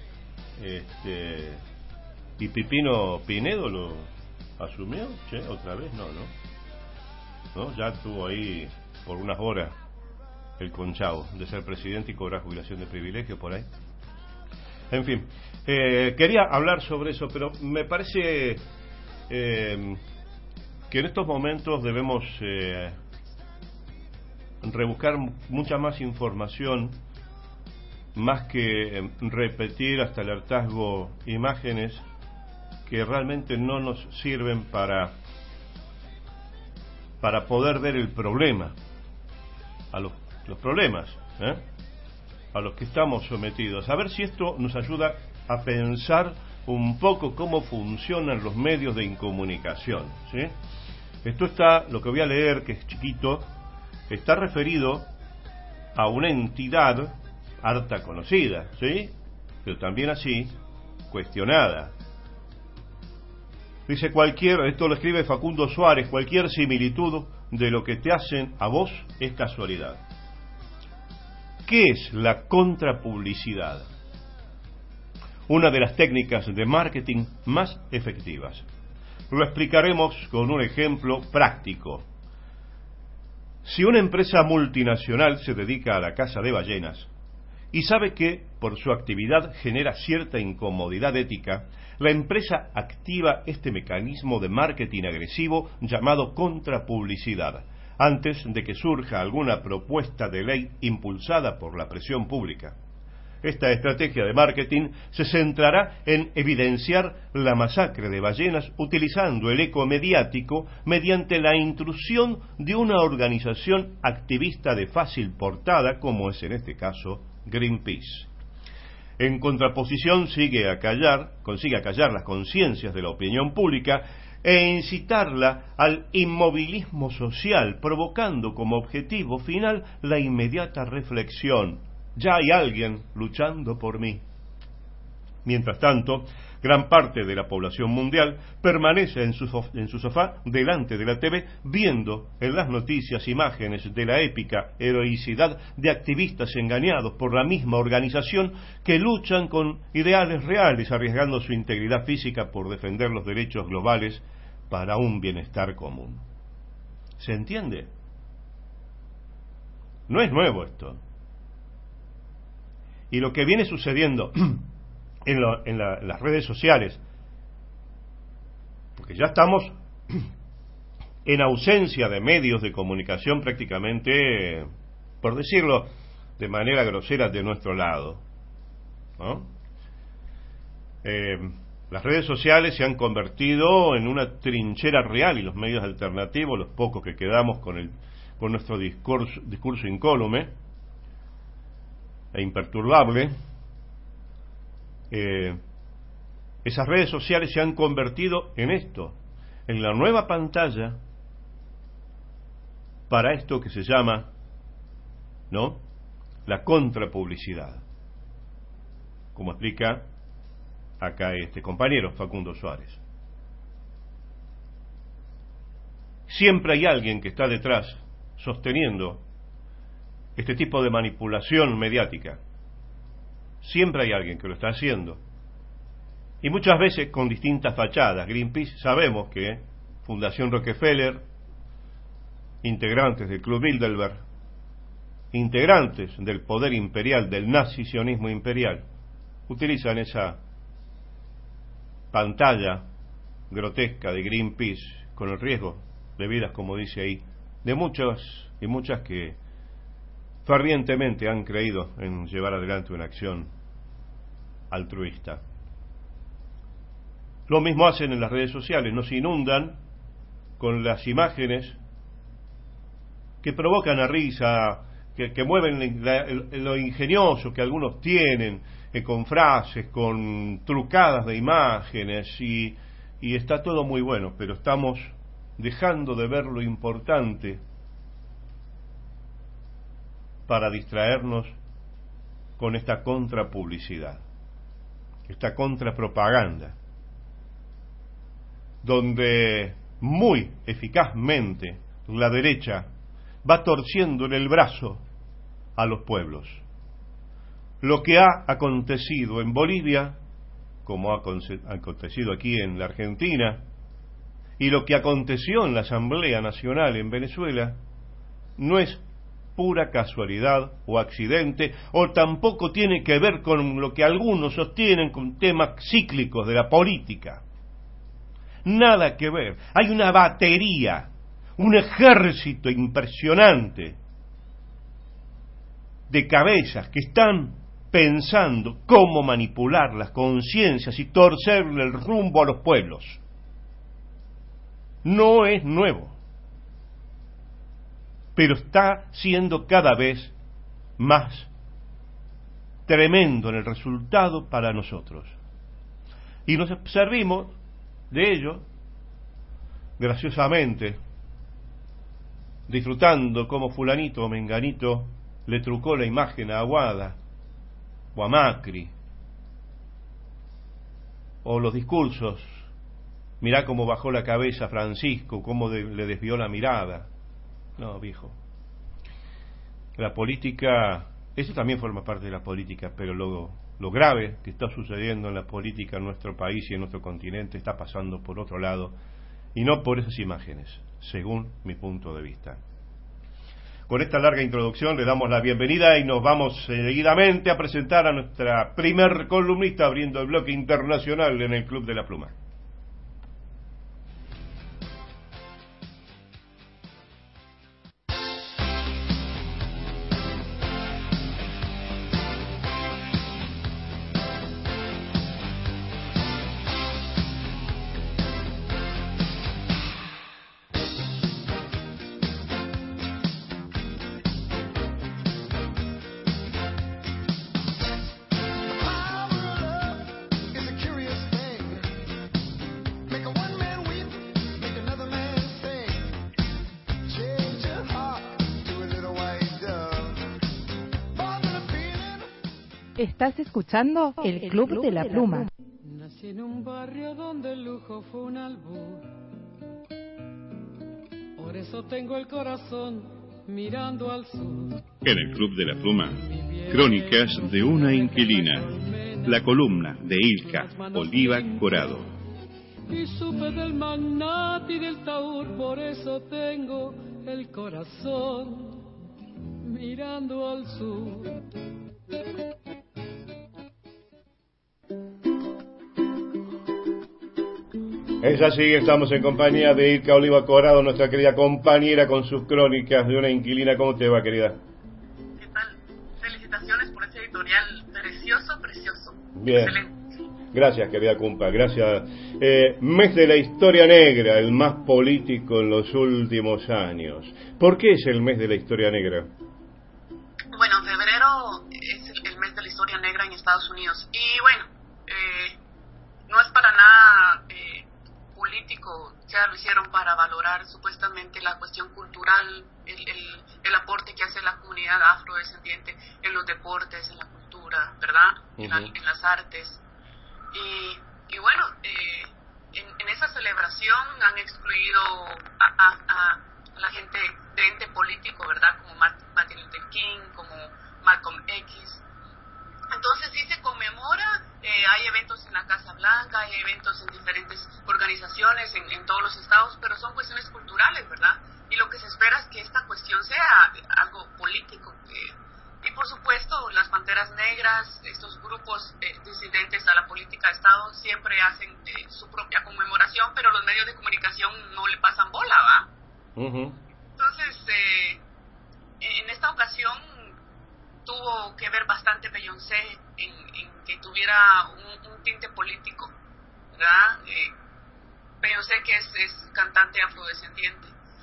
y Pipino Pinedo lo asumió, otra vez no, ya estuvo ahí por unas horas el conchavo de ser presidente y cobrar jubilación de privilegio por ahí. En fin, quería hablar sobre eso, pero me parece que en estos momentos debemos rebuscar mucha más información, más que repetir hasta el hartazgo imágenes que realmente no nos sirven para poder ver el problema, a los problemas, a los que estamos sometidos. A ver si esto nos ayuda a pensar un poco cómo funcionan los medios de incomunicación, ¿sí? Esto está, lo que voy a leer, que es chiquito, está referido a una entidad harta conocida, ¿sí? Pero también así cuestionada. Dice: esto lo escribe Facundo Suárez, cualquier similitud de lo que te hacen a vos es casualidad. ¿Qué es la contrapublicidad? Una de las técnicas de marketing más efectivas. Lo explicaremos con un ejemplo práctico. Si una empresa multinacional se dedica a la caza de ballenas y sabe que por su actividad genera cierta incomodidad ética, la empresa activa este mecanismo de marketing agresivo llamado contrapublicidad, antes de que surja alguna propuesta de ley impulsada por la presión pública. Esta estrategia de marketing se centrará en evidenciar la masacre de ballenas utilizando el eco mediático mediante la intrusión de una organización activista de fácil portada, como es en este caso Greenpeace. En contraposición, consigue acallar las conciencias de la opinión pública e incitarla al inmovilismo social, provocando como objetivo final la inmediata reflexión: ya hay alguien luchando por mí. Mientras tanto, gran parte de la población mundial permanece en su sofá delante de la TV viendo en las noticias imágenes de la épica heroicidad de activistas engañados por la misma organización que luchan con ideales reales, arriesgando su integridad física por defender los derechos globales para un bienestar común. ¿Se entiende? No es nuevo esto. Y lo que viene sucediendo en las redes sociales, porque ya estamos en ausencia de medios de comunicación prácticamente, por decirlo de manera grosera, de nuestro lado, ¿no? Las redes sociales se han convertido en una trinchera real y los medios alternativos, los pocos que quedamos con nuestro discurso incólume e imperturbable, esas redes sociales se han convertido en esto, en la nueva pantalla para esto que se llama, ¿no?, la contrapublicidad, como explica acá este compañero Facundo Suárez. Siempre hay alguien que está detrás sosteniendo este tipo de manipulación mediática. Siempre hay alguien que lo está haciendo. Y muchas veces con distintas fachadas. Greenpeace, sabemos que Fundación Rockefeller, integrantes del Club Bilderberg, integrantes del poder imperial, del nazi-sionismo imperial, utilizan esa pantalla grotesca de Greenpeace con el riesgo de vidas, como dice ahí, de muchas y muchas que fervientemente han creído en llevar adelante una acción altruista. Lo mismo hacen en las redes sociales, nos inundan con las imágenes que provocan a risa, que mueven lo ingenioso que algunos tienen, con frases, con trucadas de imágenes, y está todo muy bueno, pero estamos dejando de ver lo importante para distraernos con esta contrapublicidad, esta contrapropaganda, donde muy eficazmente la derecha va torciendo en el brazo a los pueblos. Lo que ha acontecido en Bolivia, como ha acontecido aquí en la Argentina, y lo que aconteció en la Asamblea Nacional en Venezuela, no es pura casualidad o accidente, o tampoco tiene que ver con lo que algunos sostienen con temas cíclicos de la política. Nada que ver. Hay una batería, un ejército impresionante de cabezas que están pensando cómo manipular las conciencias y torcerle el rumbo a los pueblos. No es nuevo, pero está siendo cada vez más tremendo en el resultado para nosotros. Y nos servimos de ello, graciosamente, disfrutando como fulanito o menganito le trucó la imagen a Aguada o a Macri, o los discursos, mirá cómo bajó la cabeza Francisco, cómo le desvió la mirada. No, viejo, la política Eso también forma parte de la política, pero lo grave que está sucediendo en la política en nuestro país y en nuestro continente está pasando por otro lado, y no por esas imágenes, según mi punto de vista. Con esta larga introducción le damos la bienvenida y nos vamos seguidamente a presentar a nuestra primer columnista abriendo el bloque internacional en el Club de la Pluma. Estás escuchando el Club de la Pluma. Nací en un barrio donde el lujo fue un albur. Por eso tengo el corazón mirando al sur. En el Club de la Pluma, crónicas de una inquilina. La columna de Ilka Oliva Corado. Y supe del magnate y del taur, por eso tengo el corazón mirando al sur. Es así, estamos en compañía de Ilka Oliva Corado, nuestra querida compañera con sus crónicas de una inquilina. ¿Cómo te va, querida? ¿Qué tal? Felicitaciones por ese editorial precioso, precioso. Bien. Excelente. Gracias, querida compa, gracias. Mes de la historia negra, el más político en los últimos años. ¿Por qué es el mes de la historia negra? Bueno, febrero es el mes de la historia negra en Estados Unidos. Y bueno, no es para nada político, ya lo hicieron para valorar supuestamente la cuestión cultural, el aporte que hace la comunidad afrodescendiente en los deportes, en la cultura, ¿verdad? Uh-huh. En las artes. Y bueno, en esa celebración han excluido a la gente de ente político, ¿verdad? Como Martin Luther King, como Malcolm X. Entonces sí se conmemora, hay eventos en la Casa Blanca, hay eventos en diferentes organizaciones en todos los estados, pero son cuestiones culturales, ¿verdad? Y lo que se espera es que esta cuestión sea algo político. Y por supuesto, las Panteras Negras, estos grupos disidentes a la política de Estado, siempre hacen su propia conmemoración, pero los medios de comunicación no le pasan bola, ¿va? Uh-huh. Entonces, en esta ocasión tuvo que ver bastante Beyoncé en que tuviera un tinte político, ¿verdad? Beyoncé, que es cantante afrodescendiente,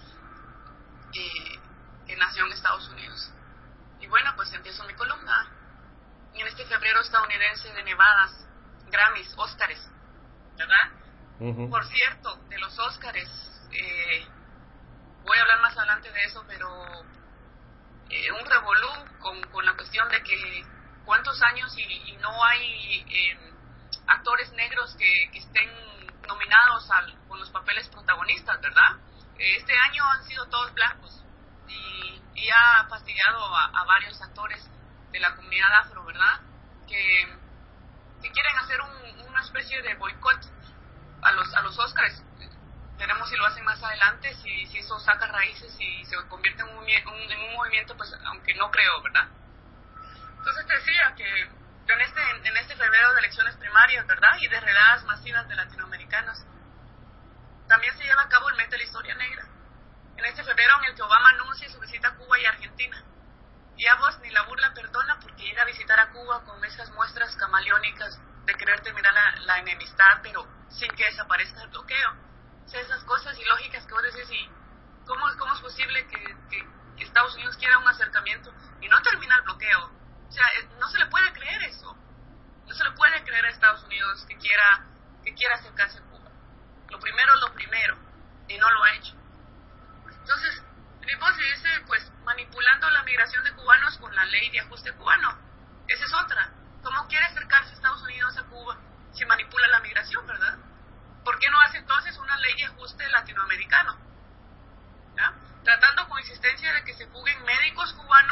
que nació en Estados Unidos. Y bueno, pues empiezo mi columna. En este febrero estadounidense de Nevadas, Grammys, Óscares, ¿verdad? Uh-huh. Por cierto, de los Óscares, voy a hablar más adelante de eso, pero un revolú con la cuestión de que cuántos años y no hay actores negros que estén nominados con los papeles protagonistas, ¿verdad? Este año han sido todos blancos y ha fastidiado a varios actores de la comunidad afro, ¿verdad? Que quieren hacer una especie de boicot a los Óscares. Veremos si lo hacen más adelante, si eso saca raíces y se convierte en un movimiento, pues aunque no creo, ¿verdad? Entonces te decía que en este febrero de elecciones primarias, ¿verdad? Y de redadas masivas de latinoamericanos, también se lleva a cabo el mes de la historia negra. En este febrero en el que Obama anuncia su visita a Cuba y Argentina. Y a vos ni la burla perdona porque llega a visitar a Cuba con esas muestras camaleónicas de querer terminar la enemistad, pero sin que desaparezca el bloqueo. O sea, esas cosas ilógicas que vos decís, ¿y cómo es posible que Estados Unidos quiera un acercamiento y no termina el bloqueo? O sea, no se le puede creer eso. No se le puede creer a Estados Unidos que quiera acercarse a Cuba. Lo primero es lo primero, y no lo ha hecho. Entonces, Ripo se dice, pues, manipulando la migración de cubanos con la ley de ajuste cubano. Esa es otra. ¿Cómo quiere acercarse Estados Unidos a Cuba si manipula la migración, verdad? ¿Por qué no hace entonces una ley de ajuste latinoamericano? ¿Ya? Tratando con insistencia de que se fuguen médicos cubanos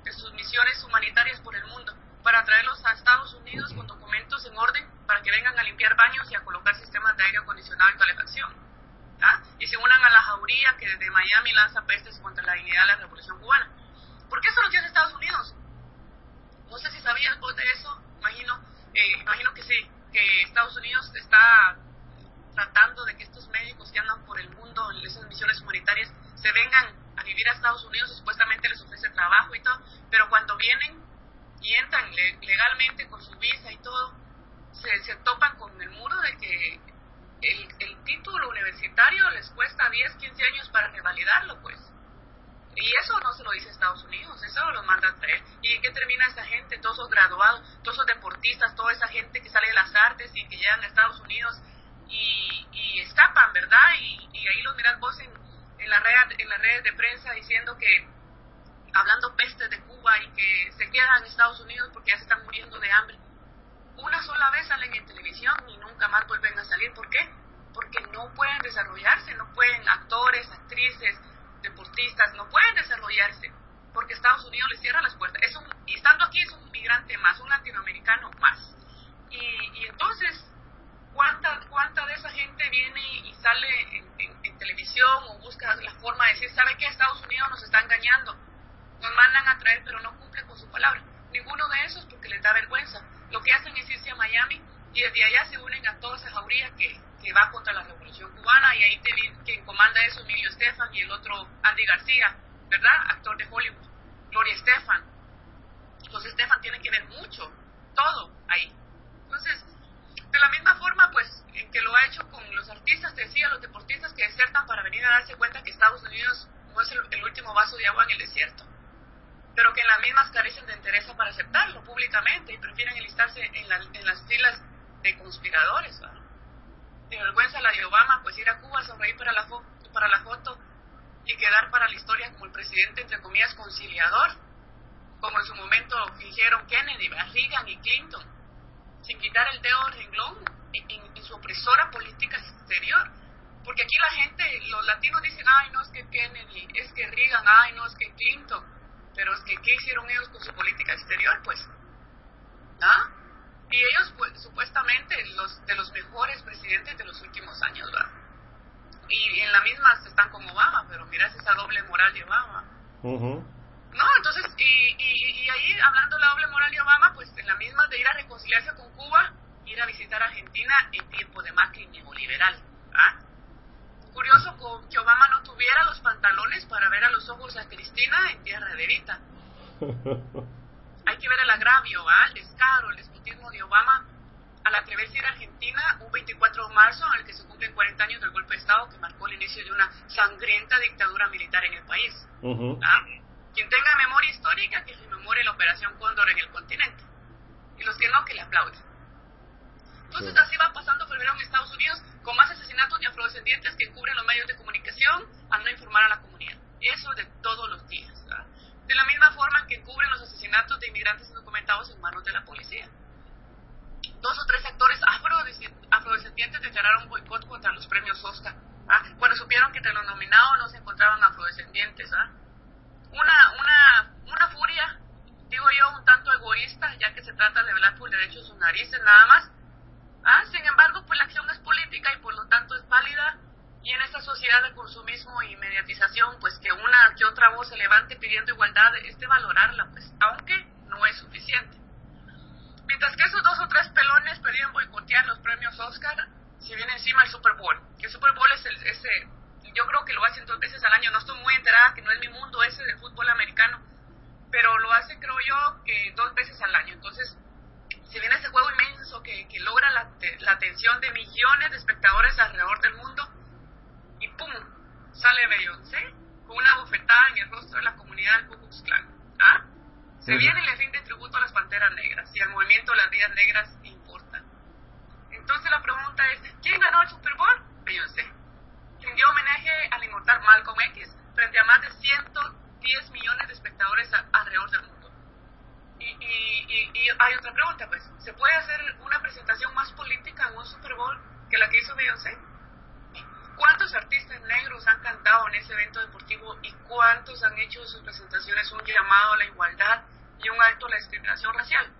sus misiones humanitarias por el mundo, para traerlos a Estados Unidos con documentos en orden para que vengan a limpiar baños y a colocar sistemas de aire acondicionado y calefacción. Y se unan a la jauría que desde Miami lanza pestes contra la dignidad de la Revolución Cubana. ¿Por qué eso lo tiene Estados Unidos? No sé si sabías vos de eso, imagino que sí, que Estados Unidos está tratando de que estos médicos que andan por el mundo en esas misiones humanitarias se vengan a vivir a Estados Unidos y supuestamente les ofrece trabajo y todo, pero cuando vienen y entran legalmente con su visa y todo, se topan con el muro de que el título universitario les cuesta 10, 15 años para revalidarlo, pues. Y eso no se lo dice Estados Unidos, eso lo manda a traer. ¿Y en qué termina esa gente? Todos esos graduados, todos esos deportistas, toda esa gente que sale de las artes y que llegan a Estados Unidos y escapan, ¿verdad? Y ahí los mirás vos en las redes de prensa diciendo que, hablando pestes de Cuba y que se quedan en Estados Unidos porque ya se están muriendo de hambre. Una sola vez salen en televisión y nunca más vuelven a salir. ¿Por qué? Porque no pueden desarrollarse, no pueden, actores, actrices, deportistas, no pueden desarrollarse, porque Estados Unidos les cierra las puertas. Y estando aquí es un migrante más, un latinoamericano más. Y entonces, ¿cuánta de esa gente viene y sale en televisión o busca la forma de decir, ¿sabe qué? Estados Unidos nos está engañando, nos mandan a traer pero no cumple con su palabra? Ninguno de esos, porque les da vergüenza. Lo que hacen es irse a Miami y desde allá se unen a toda esa jauría que va contra la Revolución Cubana, y ahí quien comanda eso, Emilio Estefan, y el otro Andy García, ¿verdad? Actor de Hollywood, Gloria Estefan. Los Estefan tienen que ver mucho, todo ahí. Entonces, de la misma forma, pues, en que lo ha hecho con los artistas, te decía, los deportistas que desertan para venir a darse cuenta que Estados Unidos no es el último vaso de agua en el desierto, pero que en las mismas carecen de interés para aceptarlo públicamente y prefieren enlistarse en las filas de conspiradores, ¿verdad? De vergüenza la de Obama, pues ir a Cuba, sonreír para la foto y quedar para la historia como el presidente, entre comillas, conciliador, como en su momento fingieron Kennedy, Reagan y Clinton, sin quitar el dedo del renglón en su opresora política exterior. Porque aquí la gente, los latinos dicen, ay, no, es que Kennedy, es que Reagan, ay, no, es que Clinton, pero es que ¿qué hicieron ellos con su política exterior? Pues, y ellos, pues, supuestamente, de los mejores presidentes de los últimos años, ¿verdad? Y en la misma están con Obama, pero mirás esa doble moral de Obama. No, entonces, y ahí, hablando de la doble moral de Obama, pues en la misma de ir a reconciliarse con Cuba, ir a visitar Argentina en tiempo de Macri neoliberal. Curioso que Obama no tuviera los pantalones para ver a los ojos a Cristina en tierra de Evita. Hay que ver el agravio, el descaro, el despotismo de Obama al atreverse a ir a Argentina un 24 de marzo en el que se cumplen 40 años del golpe de Estado que marcó el inicio de una sangrienta dictadura militar en el país. Quien tenga memoria histórica, que se rememore la Operación Cóndor en el continente. Y los que no, que le aplauden. Entonces así va pasando febrero en Estados Unidos, con más asesinatos de afrodescendientes que cubren los medios de comunicación a no informar a la comunidad. Eso de todos los días, ¿verdad? De la misma forma que cubren los asesinatos de inmigrantes indocumentados en manos de la policía. 2 o 3 actores afrodescendientes declararon boicot contra los premios Oscar, cuando supieron que entre los nominados no se encontraban afrodescendientes. Una furia, digo yo, un tanto egoísta, ya que se trata de velar por el derecho de sus narices nada más. Sin embargo, pues la acción es política y por lo tanto es válida, y en esta sociedad de consumismo y mediatización, pues que una que otra voz se levante pidiendo igualdad es de valorarla, pues, aunque no es suficiente. Mientras que esos 2 o 3 pelones pedían boicotear los premios Oscar, se viene encima el Super Bowl. El Super Bowl es yo creo que lo hacen 2 veces al año, no estoy muy enterada, que no es mi mundo ese del fútbol americano, pero lo hacen, creo yo, que 2 veces al año. Entonces, se viene ese juego inmenso que logra la atención de millones de espectadores alrededor del mundo, y ¡pum!, sale Beyoncé con una bofetada en el rostro de la comunidad del Ku Klux Klan. Se viene y le rinde tributo a las Panteras Negras y al movimiento de las vidas negras importa. Entonces la pregunta es, ¿quién ganó el Super Bowl? Beyoncé, quien dio homenaje al inmortal Malcolm X frente a más de 110 millones de espectadores alrededor del mundo. Y hay otra pregunta, pues, ¿se puede hacer una presentación más política en un Super Bowl que la que hizo Beyoncé? ¿Cuántos artistas negros han cantado en ese evento deportivo y cuántos han hecho de sus presentaciones un llamado a la igualdad y un alto a la discriminación racial?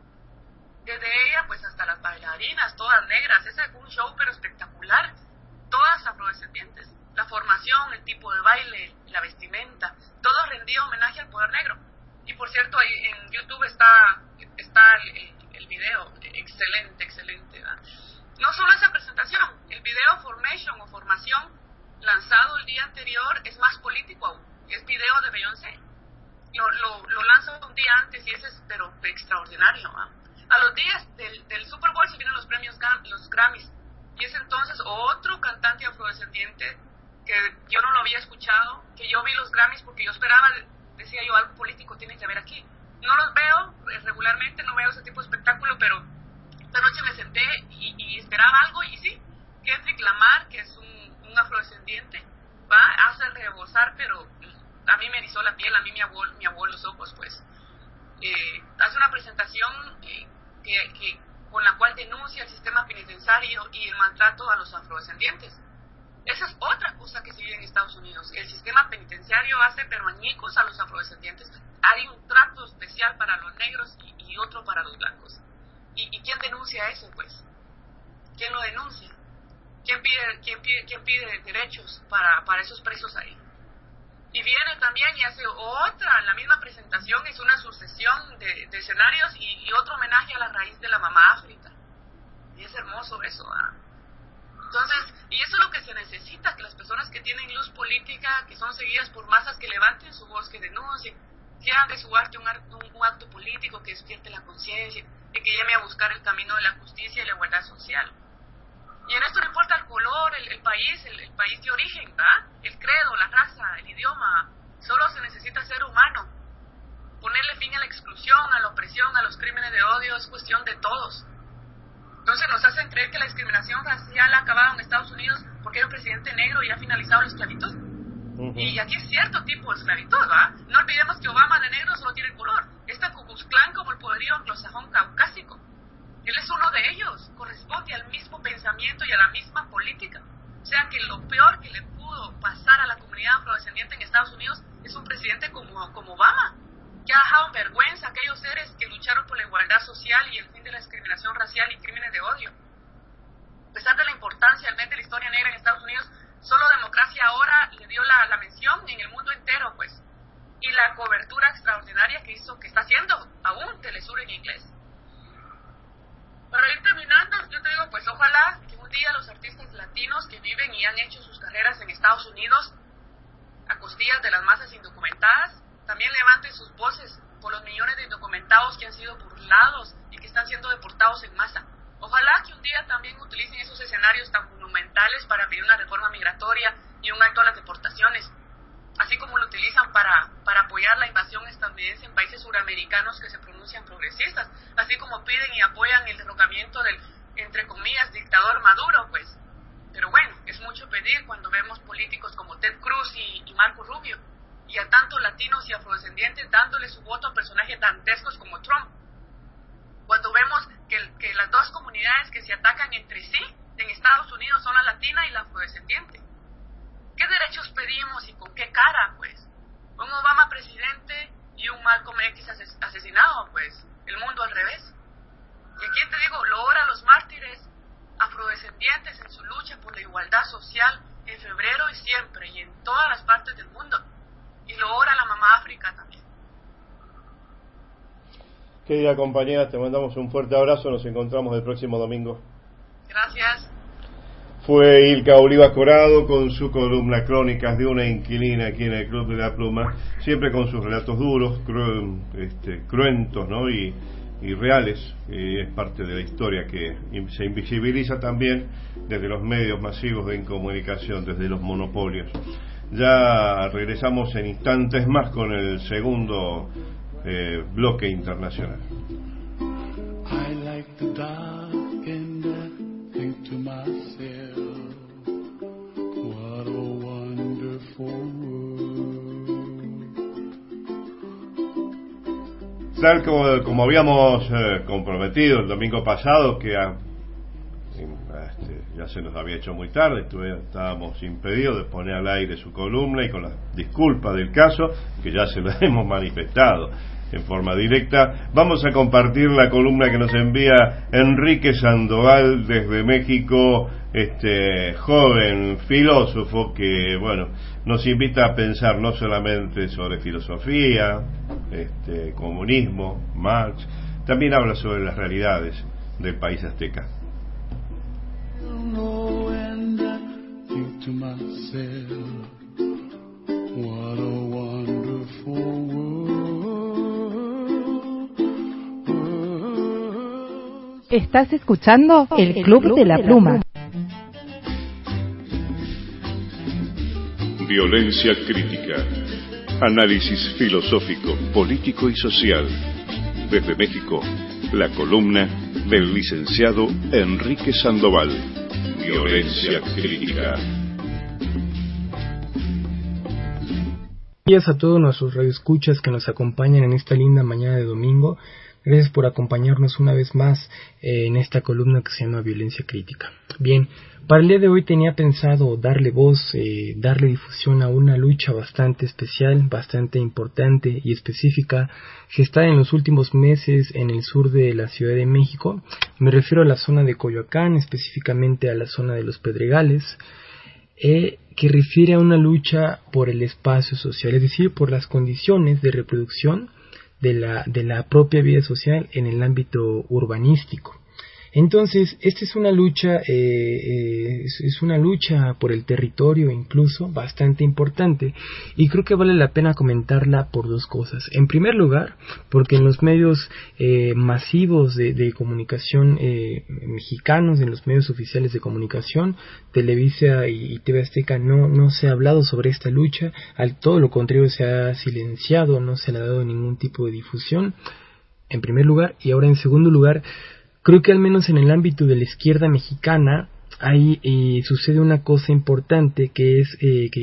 Desde ella pues hasta las bailarinas, todas negras. Ese es un show pero espectacular, todas afrodescendientes. La formación, el tipo de baile, la vestimenta, todo rendía homenaje al poder negro. Y por cierto, ahí en YouTube está el video, excelente, ¿verdad? No solo esa presentación, el video Formation o Formación, lanzado el día anterior, es más político aún, es video de Beyoncé. Lo lanza un día antes y ese es pero extraordinario, ¿verdad? A los días del Super Bowl se vienen los premios, los Grammys, y es entonces otro cantante afrodescendiente que yo no lo había escuchado, que yo vi los Grammys porque yo esperaba, decía yo, algo político tiene que haber aquí. No los veo regularmente, no veo ese tipo de espectáculo, pero esta noche me senté y esperaba algo, y sí, Kendrick Lamar, que es un afrodescendiente, hace rebosar, pero a mí me erizó la piel, a mí me aguó los ojos, pues. Hace una presentación que con la cual denuncia el sistema penitenciario y el maltrato a los afrodescendientes. Esa es otra cosa que se vive en Estados Unidos. El sistema penitenciario hace pero añicos a los afrodescendientes. Hay un trato especial para los negros y otro para los blancos. ¿Y quién denuncia eso, pues? ¿Quién lo denuncia? ¿Quién pide derechos para esos presos ahí? Y viene también y hace otra, la misma presentación, es una sucesión de escenarios y otro homenaje a la raíz de la mamá África. Y es hermoso eso, ¿ah? Entonces, y eso es lo que se necesita, que las personas que tienen luz política, que son seguidas por masas, que levanten su voz, que denuncien, que hagan de su arte un acto político, que despierte la conciencia, y que llame a buscar el camino de la justicia y la igualdad social. Y en esto no importa el color, el país de origen, ¿verdad? El credo, la raza, el idioma, solo se necesita ser humano. Ponerle fin a la exclusión, a la opresión, a los crímenes de odio, es cuestión de todos. Entonces nos hacen creer que la discriminación racial ha acabado en Estados Unidos porque hay un presidente negro y ha finalizado la esclavitud. Y aquí es cierto tipo de esclavitud, ¿verdad? No olvidemos que Obama de negro solo tiene color. Es tan Ku Klux Klan como el poderío anglosajón caucásico. Él es uno de ellos, corresponde al mismo pensamiento y a la misma política. O sea que lo peor que le pudo pasar a la comunidad afrodescendiente en Estados Unidos es un presidente como Obama, que ha dejado en vergüenza a aquellos seres que lucharon por la igualdad social y el fin de la discriminación racial y crímenes de odio. A pesar de la importancia del mes de la historia negra en Estados Unidos, solo Democracia Ahora le dio la mención en el mundo entero, pues, y la cobertura extraordinaria que está haciendo aún Telesur en inglés. Para ir terminando, yo te digo, pues ojalá que un día los artistas latinos que viven y han hecho sus carreras en Estados Unidos a costillas de las masas indocumentadas también levanten sus voces por los millones de indocumentados que han sido burlados y que están siendo deportados en masa. Ojalá que un día también utilicen esos escenarios tan monumentales para pedir una reforma migratoria y un alto a las deportaciones, así como lo utilizan para apoyar la invasión estadounidense en países suramericanos que se pronuncian progresistas, así como piden y apoyan el derrocamiento del, entre comillas, dictador Maduro, pues. Pero bueno, es mucho pedir cuando vemos políticos como Ted Cruz y Marco Rubio, y a tantos latinos y afrodescendientes dándole su voto a personajes dantescos como Trump. Cuando vemos que las dos comunidades que se atacan entre sí en Estados Unidos son la latina y la afrodescendiente. ¿Qué derechos pedimos y con qué cara, pues? Un Obama presidente y un Malcolm X asesinado, pues. El mundo al revés. Y aquí te digo, logra a los mártires afrodescendientes en su lucha por la igualdad social en febrero y siempre y en todas las partes del mundo. Y logra a la mamá África también. Querida compañera, te mandamos un fuerte abrazo. Nos encontramos el próximo domingo. Gracias. Fue Ilka Oliva Corado con su columna Crónicas de una inquilina aquí en el Club de la Pluma, siempre con sus relatos duros, cruentos, ¿no? y reales. Es parte de la historia que se invisibiliza también desde los medios masivos de comunicación, desde los monopolios. Ya regresamos en instantes más con el segundo bloque internacional. I like the dark and I think to myself, what a wonderful world. Tal como habíamos comprometido el domingo pasado, que ya ya se nos había hecho muy tarde, estábamos impedidos de poner al aire su columna, y con la disculpa del caso, que ya se lo hemos manifestado en forma directa, vamos a compartir la columna que nos envía Enrique Sandoval desde México, joven filósofo que, bueno, nos invita a pensar no solamente sobre filosofía, comunismo, Marx, también habla sobre las realidades del país azteca. Estás escuchando el Club de la Pluma. Violencia crítica. Análisis filosófico, político y social. Desde México, la columna del licenciado Enrique Sandoval. Violencia crítica. Gracias a todos nuestros radioescuchas que nos acompañan en esta linda mañana de domingo. Gracias por acompañarnos una vez más en esta columna que se llama Violencia Crítica. Bien, para el día de hoy tenía pensado darle voz, darle difusión a una lucha bastante especial, bastante importante y específica, gestada en los últimos meses en el sur de la Ciudad de México. Me refiero a la zona de Coyoacán, específicamente a la zona de Los Pedregales, que refiere a una lucha por el espacio social, es decir, por las condiciones de reproducción de la propia vida social en el ámbito urbanístico. Entonces, esta es una lucha, es una lucha por el territorio incluso bastante importante, y creo que vale la pena comentarla por dos cosas. En primer lugar, porque en los medios masivos de comunicación mexicanos, en los medios oficiales de comunicación, Televisa y TV Azteca, no se ha hablado sobre esta lucha, todo lo contrario, se ha silenciado, no se le ha dado ningún tipo de difusión, en primer lugar. Y ahora, en segundo lugar, creo que al menos en el ámbito de la izquierda mexicana ahí sucede una cosa importante, que es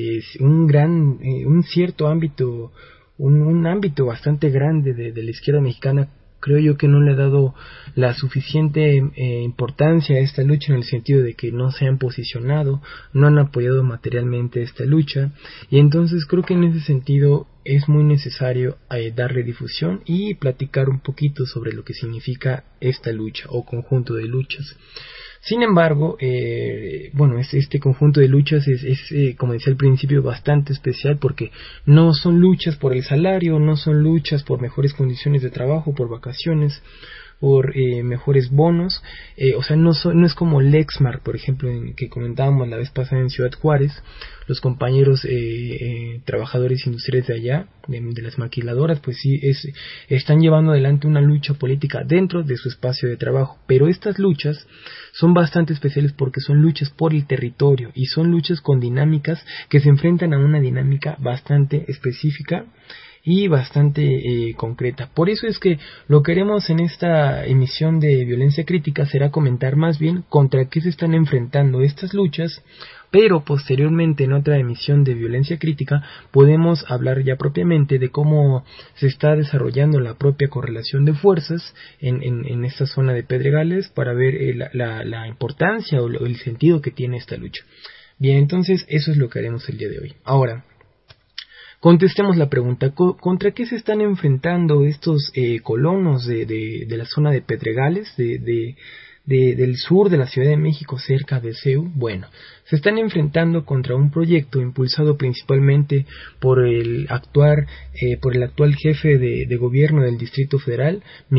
un cierto ámbito, un ámbito bastante grande de la izquierda mexicana. Creo yo que no le ha dado la suficiente importancia a esta lucha, en el sentido de que no se han posicionado, no han apoyado materialmente esta lucha, y entonces creo que en ese sentido es muy necesario darle difusión y platicar un poquito sobre lo que significa esta lucha o conjunto de luchas. Sin embargo, este conjunto de luchas es, como decía al principio, bastante especial, porque no son luchas por el salario, no son luchas por mejores condiciones de trabajo, por vacaciones, por mejores bonos, no es como Lexmark, por ejemplo, que comentábamos la vez pasada en Ciudad Juárez. Los compañeros trabajadores industriales de allá, de las maquiladoras, pues sí, están llevando adelante una lucha política dentro de su espacio de trabajo, pero estas luchas son bastante especiales porque son luchas por el territorio y son luchas con dinámicas que se enfrentan a una dinámica bastante específica y bastante concreta. Por eso es que lo que haremos en esta emisión de Violencia Crítica será comentar más bien contra qué se están enfrentando estas luchas, pero posteriormente en otra emisión de Violencia Crítica podemos hablar ya propiamente de cómo se está desarrollando la propia correlación de fuerzas en esta zona de Pedregales, para ver la importancia o el sentido que tiene esta lucha. Bien, entonces eso es lo que haremos el día de hoy. Ahora, contestemos la pregunta: ¿contra qué se están enfrentando estos colonos de la zona de Pedregales, del sur de la Ciudad de México, cerca de CEU? Bueno, se están enfrentando contra un proyecto impulsado principalmente por el actual jefe de gobierno del Distrito Federal,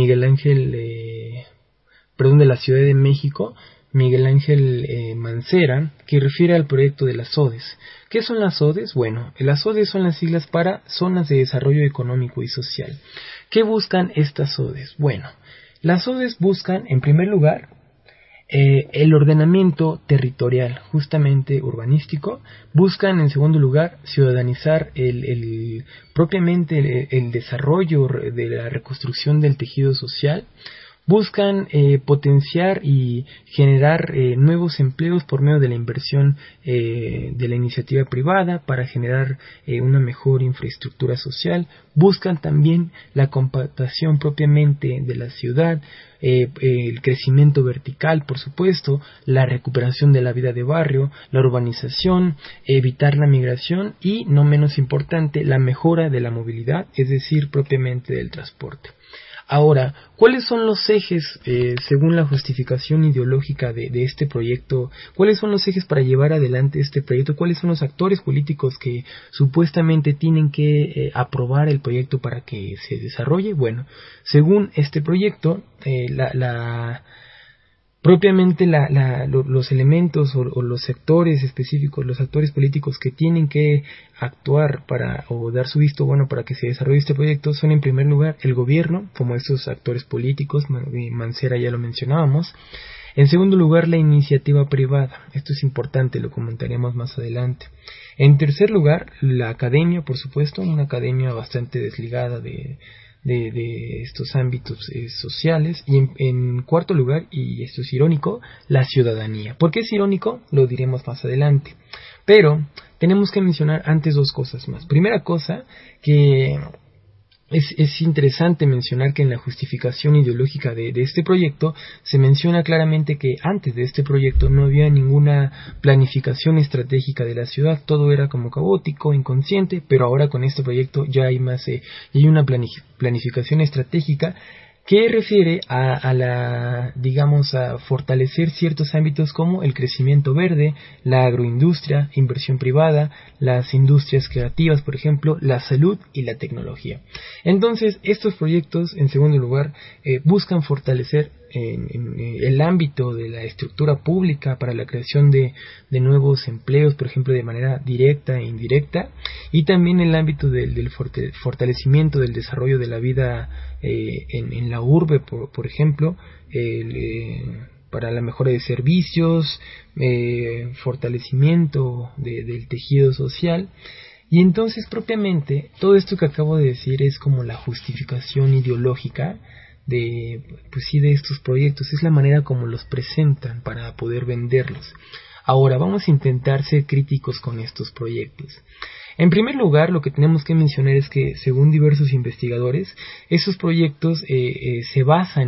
de la Ciudad de México, Miguel Ángel Mancera, que refiere al proyecto de las ODEs. ¿Qué son las ODEs? Bueno, las ODEs son las siglas para Zonas de Desarrollo Económico y Social. ¿Qué buscan estas ODEs? Bueno, las ODEs buscan, en primer lugar, el ordenamiento territorial, justamente urbanístico. Buscan, en segundo lugar, ciudadanizar propiamente el desarrollo de la reconstrucción del tejido social. buscan potenciar y generar nuevos empleos por medio de la inversión de la iniciativa privada para generar una mejor infraestructura social. Buscan también la compactación propiamente de la ciudad, el crecimiento vertical, por supuesto, la recuperación de la vida de barrio, la urbanización, evitar la migración y, no menos importante, la mejora de la movilidad, es decir, propiamente del transporte. Ahora, ¿cuáles son los ejes, según la justificación ideológica de este proyecto? ¿Cuáles son los ejes para llevar adelante este proyecto? ¿Cuáles son los actores políticos que supuestamente tienen que aprobar el proyecto para que se desarrolle? Bueno, según este proyecto, propiamente los elementos o los sectores específicos, los actores políticos que tienen que actuar o dar su visto bueno para que se desarrolle este proyecto son, en primer lugar, el gobierno, como estos actores políticos, Mancera ya lo mencionábamos. En segundo lugar, la iniciativa privada. Esto es importante, lo comentaremos más adelante. En tercer lugar, la academia, por supuesto, una academia bastante desligada de estos ámbitos sociales. Y en cuarto lugar, y esto es irónico, la ciudadanía. ¿Por qué es irónico? Lo diremos más adelante. Pero tenemos que mencionar antes dos cosas más. Primera cosa, que es interesante mencionar que en la justificación ideológica de este proyecto se menciona claramente que antes de este proyecto no había ninguna planificación estratégica de la ciudad, todo era como caótico, inconsciente, pero ahora con este proyecto ya hay más, hay una planificación estratégica que refiere a fortalecer ciertos ámbitos como el crecimiento verde, la agroindustria, inversión privada, las industrias creativas, por ejemplo, la salud y la tecnología. Entonces, estos proyectos, en segundo lugar, buscan fortalecer en el ámbito de la estructura pública para la creación de nuevos empleos, por ejemplo, de manera directa e indirecta, y también en el ámbito del fortalecimiento del desarrollo de la vida en la urbe, por ejemplo, para la mejora de servicios, fortalecimiento del tejido social. Y entonces, propiamente, todo esto que acabo de decir es como la justificación ideológica de estos proyectos, es la manera como los presentan para poder venderlos. Ahora vamos a intentar ser críticos con estos proyectos. En primer lugar, lo que tenemos que mencionar es que, según diversos investigadores, esos proyectos se basan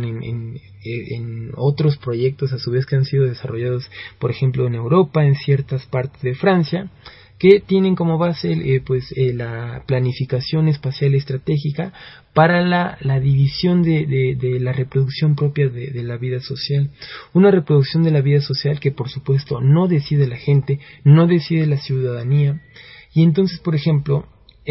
en otros proyectos a su vez que han sido desarrollados, por ejemplo, en Europa, en ciertas partes de Francia, que tienen como base la planificación espacial estratégica para la división de la reproducción propia de la vida social. Una reproducción de la vida social que, por supuesto, no decide la gente, no decide la ciudadanía. Y entonces, por ejemplo,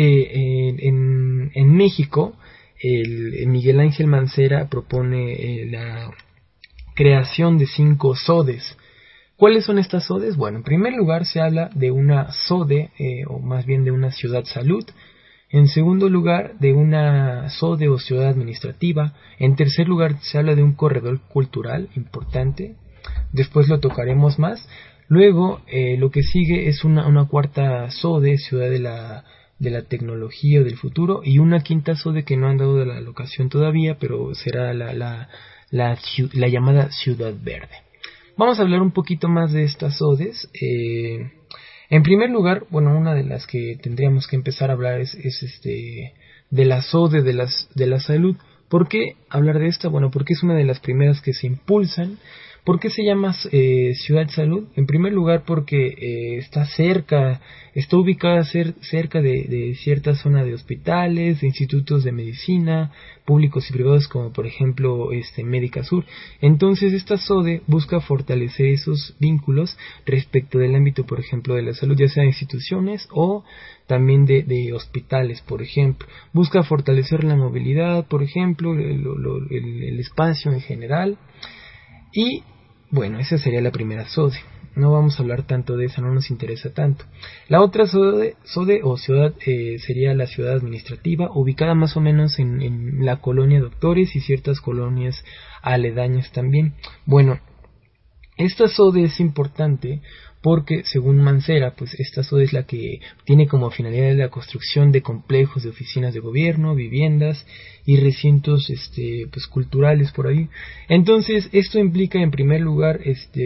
en México, Miguel Ángel Mancera propone la creación de 5 SODES. ¿Cuáles son estas SODES? Bueno, en primer lugar se habla de una SODE, o más bien de una ciudad salud. En segundo lugar, de una SODE o ciudad administrativa. En tercer lugar, se habla de un corredor cultural importante. Después lo tocaremos más. Luego, lo que sigue es una cuarta SODE, ciudad de la tecnología o del futuro, y una quinta SODE que no han dado de la locación todavía, pero será la llamada Ciudad Verde. Vamos a hablar un poquito más de estas SODES. En primer lugar, una de las que tendríamos que empezar a hablar es de la SODE de la salud. ¿Por qué hablar de esta? Bueno, porque es una de las primeras que se impulsan. ¿Por qué se llama Ciudad Salud? En primer lugar porque está ubicada cerca de cierta zona de hospitales, de institutos de medicina, públicos y privados como por ejemplo Médica Sur. Entonces esta SODE busca fortalecer esos vínculos respecto del ámbito, por ejemplo, de la salud, ya sea de instituciones o también de hospitales, por ejemplo. Busca fortalecer la movilidad, por ejemplo, el espacio en general. Y bueno, esa sería la primera SODE. No vamos a hablar tanto de esa, no nos interesa tanto. La otra SODE o ciudad sería la ciudad administrativa, ubicada más o menos en la colonia Doctores y ciertas colonias aledañas también. Bueno, Esta SODE es importante porque, según Mancera, pues esta SODE es la que tiene como finalidad la construcción de complejos de oficinas de gobierno, viviendas y recintos pues culturales por ahí. Entonces, esto implica en primer lugar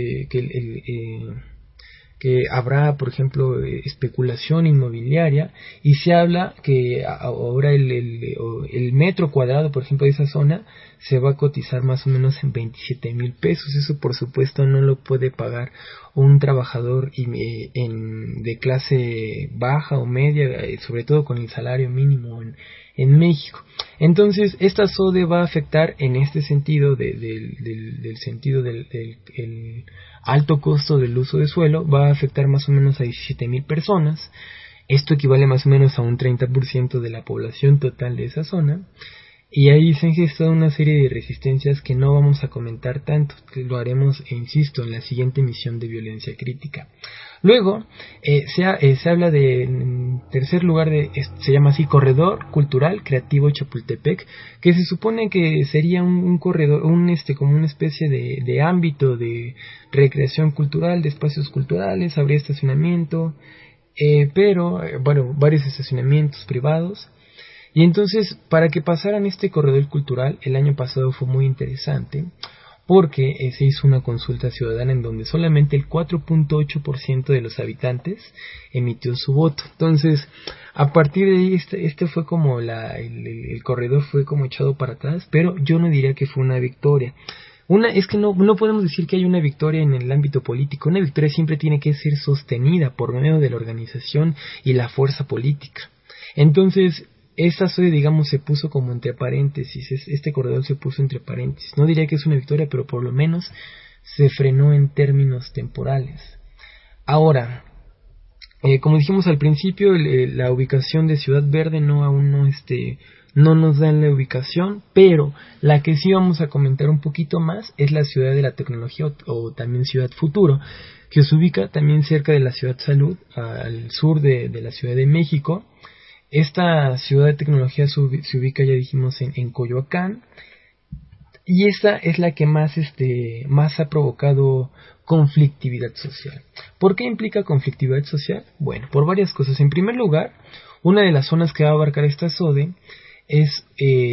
que habrá, por ejemplo, especulación inmobiliaria, y se habla que ahora el metro cuadrado, por ejemplo, de esa zona se va a cotizar más o menos en 27,000 pesos. Eso, por supuesto, no lo puede pagar un trabajador de clase baja o media, sobre todo con el salario mínimo en México. Entonces, esta SODE va a afectar en este sentido del sentido del alto costo del uso de suelo, va a afectar más o menos a 17,000 personas. Esto equivale más o menos a un 30% de la población total de esa zona. Y ahí se han gestado una serie de resistencias que no vamos a comentar tanto, que lo haremos, insisto, en la siguiente emisión de Violencia Crítica. Luego, se habla de, en tercer lugar, se llama así, Corredor Cultural Creativo Chapultepec, que se supone que sería un corredor, como una especie de ámbito de recreación cultural, de espacios culturales, habría estacionamiento, varios estacionamientos privados. Y entonces, para que pasaran este corredor cultural, el año pasado fue muy interesante, porque se hizo una consulta ciudadana en donde solamente el 4.8% de los habitantes emitió su voto. Entonces, a partir de ahí, este fue como el corredor fue como echado para atrás, pero yo no diría que fue una victoria. Es que no podemos decir que hay una victoria en el ámbito político. Una victoria siempre tiene que ser sostenida por medio de la organización y la fuerza política. Entonces, esta SODE, digamos, se puso como entre paréntesis, este corredor se puso entre paréntesis. No diría que es una victoria, pero por lo menos se frenó en términos temporales. Ahora, como dijimos al principio, la ubicación de Ciudad Verde aún no nos dan la ubicación, pero la que sí vamos a comentar un poquito más es la Ciudad de la Tecnología, o también Ciudad Futuro, que se ubica también cerca de la Ciudad Salud, al sur de la Ciudad de México. Esta ciudad de tecnología se ubica, ya dijimos, en Coyoacán, y esta es la que más ha provocado conflictividad social. ¿Por qué implica conflictividad social? Bueno, por varias cosas. En primer lugar, una de las zonas que va a abarcar esta SODE es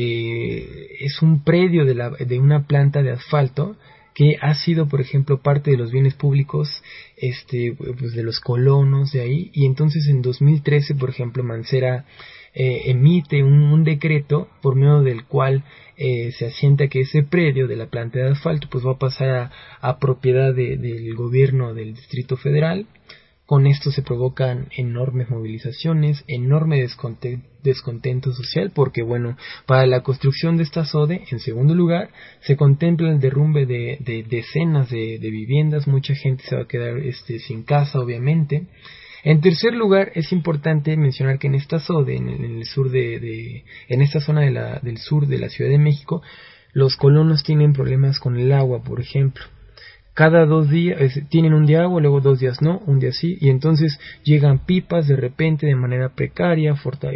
un predio de una planta de asfalto que ha sido, por ejemplo, parte de los bienes públicos pues de los colonos de ahí. Y entonces en 2013, por ejemplo, Mancera emite un decreto por medio del cual se asienta que ese predio de la planta de asfalto pues va a pasar a propiedad del gobierno del Distrito Federal. Con esto se provocan enormes movilizaciones, enorme descontento social, porque bueno, para la construcción de esta SODE, en segundo lugar, se contempla el derrumbe de decenas de viviendas. Mucha gente se va a quedar sin casa, obviamente. En tercer lugar, es importante mencionar que en esta SODE, en el sur en esta zona del sur de la Ciudad de México, los colonos tienen problemas con el agua, por ejemplo. Cada 2 días tienen un día agua, luego 2 días no, un día sí, y entonces llegan pipas de repente de manera precaria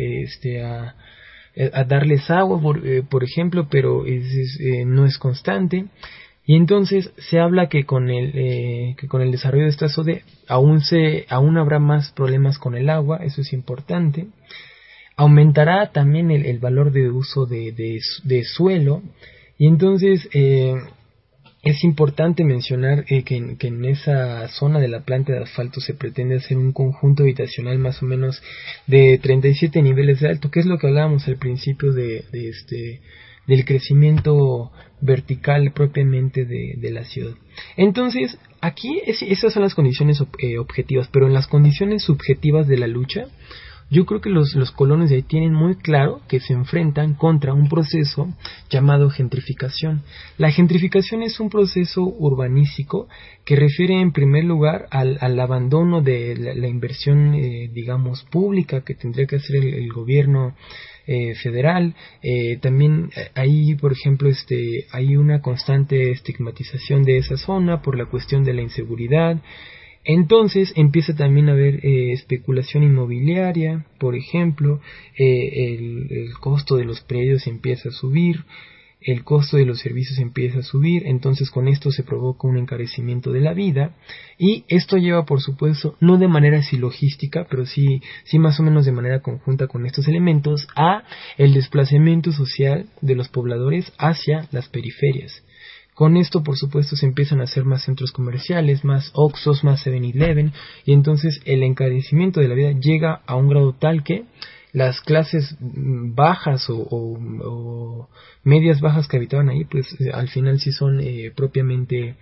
a darles agua, por ejemplo, pero no es constante. Y entonces se habla que con el desarrollo de esta SODE aún habrá más problemas con el agua. Eso es importante. Aumentará también el valor de uso de suelo, y entonces es importante mencionar que en esa zona de la planta de asfalto se pretende hacer un conjunto habitacional más o menos de 37 niveles de alto, que es lo que hablábamos al principio del crecimiento vertical propiamente de la ciudad. Entonces, aquí esas son las condiciones objetivas, pero en las condiciones subjetivas de la lucha, yo creo que los colonos de ahí tienen muy claro que se enfrentan contra un proceso llamado gentrificación. La gentrificación es un proceso urbanístico que refiere en primer lugar al abandono de la inversión, digamos, pública que tendría que hacer el gobierno federal. También ahí, por ejemplo, hay una constante estigmatización de esa zona por la cuestión de la inseguridad. Entonces empieza también a haber especulación inmobiliaria, por ejemplo, el costo de los predios empieza a subir. el costo de los servicios empieza a subir, entonces con esto se provoca un encarecimiento de la vida, y esto lleva, por supuesto, no de manera silogística, pero sí más o menos de manera conjunta con estos elementos, a el desplazamiento social de los pobladores hacia las periferias. Con esto, por supuesto, se empiezan a hacer más centros comerciales, más Oxxos, más 7-Eleven, y entonces el encarecimiento de la vida llega a un grado tal que las clases bajas o medias bajas que habitaban ahí, pues al final sí son propiamente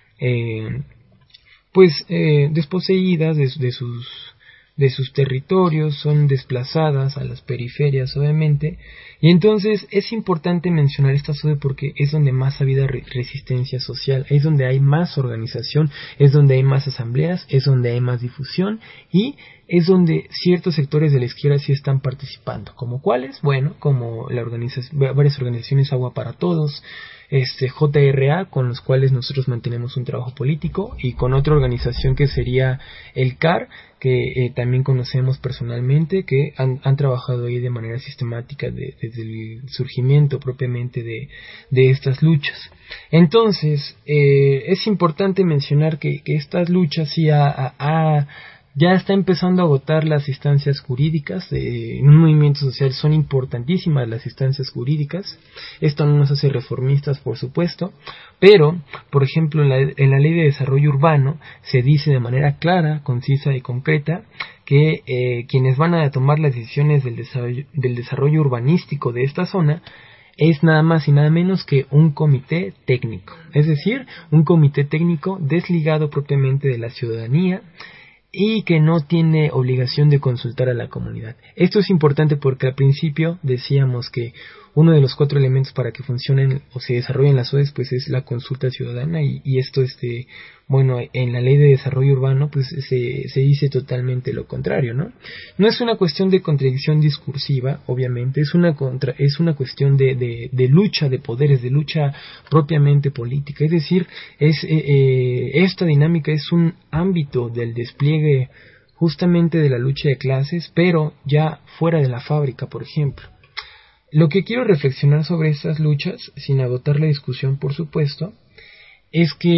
desposeídas de sus territorios, son desplazadas a las periferias, obviamente, y entonces es importante mencionar esta zona porque es donde más ha habido resistencia social, es donde hay más organización, es donde hay más asambleas, es donde hay más difusión, y es donde ciertos sectores de la izquierda sí están participando. ¿Como cuáles? Bueno, como varias organizaciones Agua para Todos, JRA, con los cuales nosotros mantenemos un trabajo político, y con otra organización que sería el CAR, que también conocemos personalmente, que han trabajado ahí de manera sistemática desde el surgimiento propiamente de estas luchas. Entonces, es importante mencionar que estas luchas sí ya está empezando a agotar las instancias jurídicas. En un movimiento social son importantísimas las instancias jurídicas. Esto no nos hace reformistas, por supuesto, pero, por ejemplo, en la Ley de Desarrollo Urbano se dice de manera clara, concisa y concreta que quienes van a tomar las decisiones del desarrollo urbanístico de esta zona es nada más y nada menos que un comité técnico, es decir, un comité técnico desligado propiamente de la ciudadanía, y que no tiene obligación de consultar a la comunidad. Esto es importante porque al principio decíamos que uno de los 4 elementos para que funcionen o se desarrollen las OES pues es la consulta ciudadana, y esto en la Ley de Desarrollo Urbano pues se dice totalmente lo contrario, ¿no? No es una cuestión de contradicción discursiva, obviamente, es una cuestión de lucha de poderes, de lucha propiamente política, es decir, esta dinámica es un ámbito del despliegue justamente de la lucha de clases, pero ya fuera de la fábrica, por ejemplo. Lo que quiero reflexionar sobre estas luchas, sin agotar la discusión, por supuesto, es que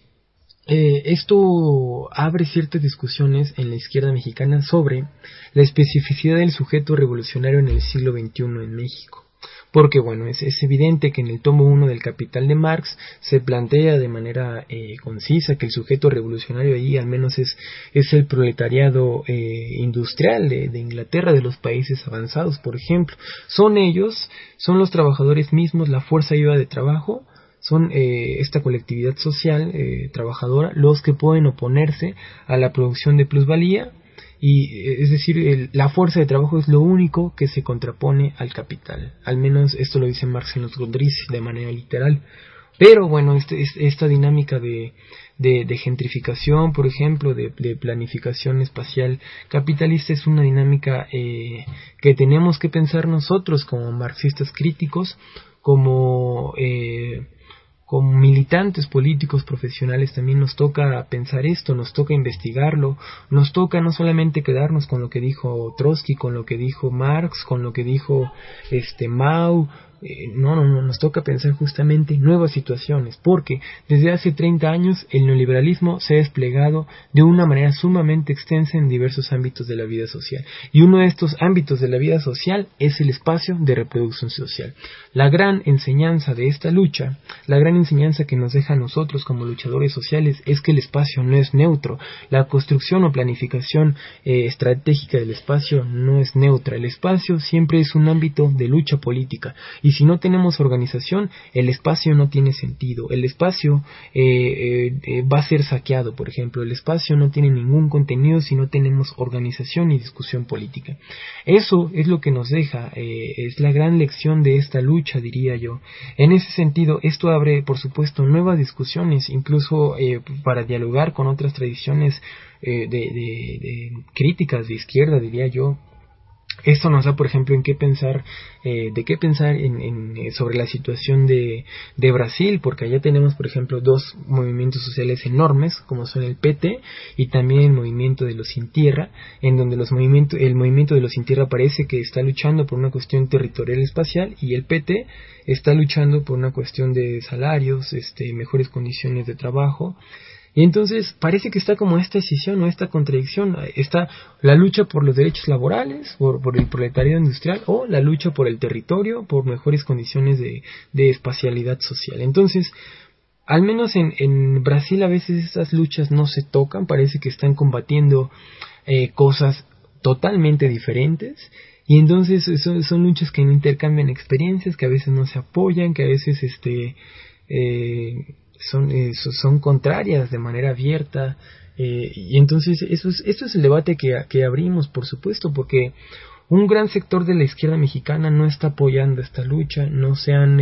esto abre ciertas discusiones en la izquierda mexicana sobre la especificidad del sujeto revolucionario en el siglo XXI en México. Porque es evidente que en el tomo 1 del Capital de Marx se plantea de manera concisa que el sujeto revolucionario ahí al menos es el proletariado industrial de Inglaterra, de los países avanzados, por ejemplo. Son los trabajadores mismos, la fuerza viva de trabajo, son esta colectividad social trabajadora los que pueden oponerse a la producción de plusvalía, y es decir, la fuerza de trabajo es lo único que se contrapone al capital. Al menos esto lo dice Marx en los Grundrisse de manera literal. Pero esta dinámica de gentrificación, por ejemplo, de planificación espacial capitalista es una dinámica que tenemos que pensar nosotros como marxistas críticos, como militantes políticos profesionales. También nos toca pensar esto, nos toca investigarlo, nos toca no solamente quedarnos con lo que dijo Trotsky, con lo que dijo Marx, con lo que dijo Mao. No, nos toca pensar justamente nuevas situaciones, porque desde hace 30 años el neoliberalismo se ha desplegado de una manera sumamente extensa en diversos ámbitos de la vida social, y uno de estos ámbitos de la vida social es el espacio de reproducción social. La gran enseñanza de esta lucha, la gran enseñanza que nos deja a nosotros como luchadores sociales es que el espacio no es neutro, la construcción o planificación estratégica del espacio no es neutra, el espacio siempre es un ámbito de lucha política. Y si no tenemos organización, el espacio no tiene sentido. El espacio va a ser saqueado, por ejemplo. El espacio no tiene ningún contenido si no tenemos organización y discusión política. Eso es lo que nos deja, es la gran lección de esta lucha, diría yo. En ese sentido, esto abre, por supuesto, nuevas discusiones, incluso para dialogar con otras tradiciones de críticas de izquierda, diría yo. Esto nos da, por ejemplo, sobre la situación de Brasil, porque allá tenemos, por ejemplo, dos movimientos sociales enormes, como son el PT y también el movimiento de los sin tierra, en donde el movimiento de los sin tierra parece que está luchando por una cuestión territorial espacial, y el PT está luchando por una cuestión de salarios, mejores condiciones de trabajo. Y entonces parece que está como esta escisión o esta contradicción. Está la lucha por los derechos laborales, por el proletariado industrial, o la lucha por el territorio, por mejores condiciones de espacialidad social. Entonces, al menos en Brasil a veces estas luchas no se tocan, parece que están combatiendo cosas totalmente diferentes. Y entonces son luchas que no intercambian experiencias, que a veces no se apoyan, que a veces son contrarias de manera abierta, y entonces esto es el debate que abrimos, por supuesto, porque un gran sector de la izquierda mexicana no está apoyando esta lucha, no se han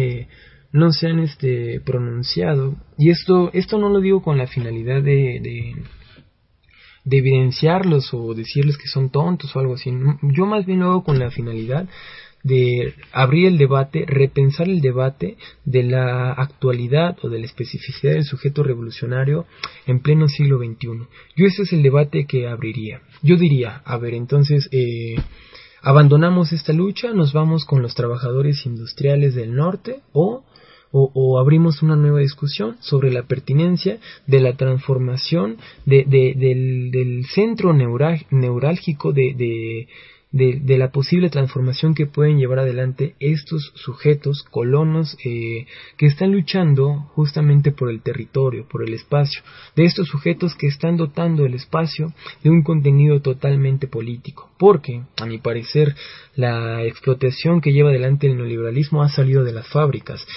pronunciado, y esto no lo digo con la finalidad de evidenciarlos o decirles que son tontos o algo así. Yo más bien lo hago con la finalidad de abrir el debate, repensar el debate de la actualidad o de la especificidad del sujeto revolucionario en pleno siglo XXI. Yo ese es el debate que abriría. Yo diría, entonces, abandonamos esta lucha, nos vamos con los trabajadores industriales del norte, o abrimos una nueva discusión sobre la pertinencia de la transformación del centro neurálgico de la posible transformación que pueden llevar adelante estos sujetos colonos que están luchando justamente por el territorio, por el espacio, de estos sujetos que están dotando el espacio de un contenido totalmente político, porque a mi parecer la explotación que lleva adelante el neoliberalismo ha salido de las fábricas,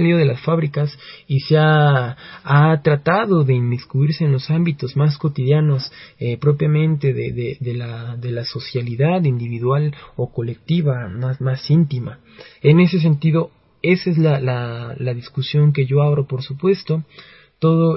y se ha tratado de inmiscuirse en los ámbitos más cotidianos propiamente de la socialidad individual o colectiva, más íntima. En ese sentido, esa es la discusión que yo abro, por supuesto. Todo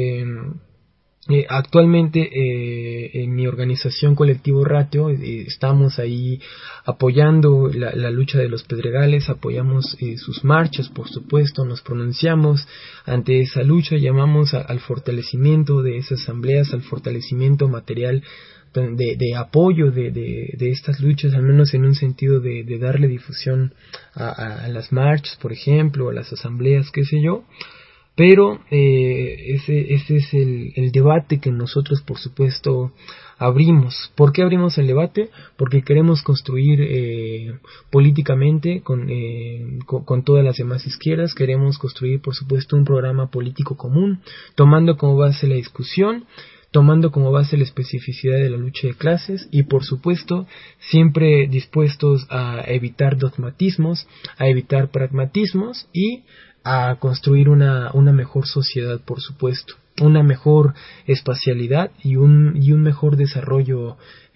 actualmente en mi organización Colectivo Ratio estamos ahí apoyando la lucha de los Pedregales, apoyamos sus marchas, por supuesto, nos pronunciamos ante esa lucha, llamamos al fortalecimiento de esas asambleas, al fortalecimiento material de apoyo de estas luchas, al menos en un sentido de darle difusión a las marchas, por ejemplo, a las asambleas, qué sé yo. Pero ese es el debate que nosotros, por supuesto, abrimos. ¿Por qué abrimos el debate? Porque queremos construir políticamente con todas las demás izquierdas. Queremos construir, por supuesto, un programa político común, tomando como base la discusión, tomando como base la especificidad de la lucha de clases, y por supuesto siempre dispuestos a evitar dogmatismos, a evitar pragmatismos, y a construir una mejor sociedad, por supuesto, una mejor espacialidad y un mejor desarrollo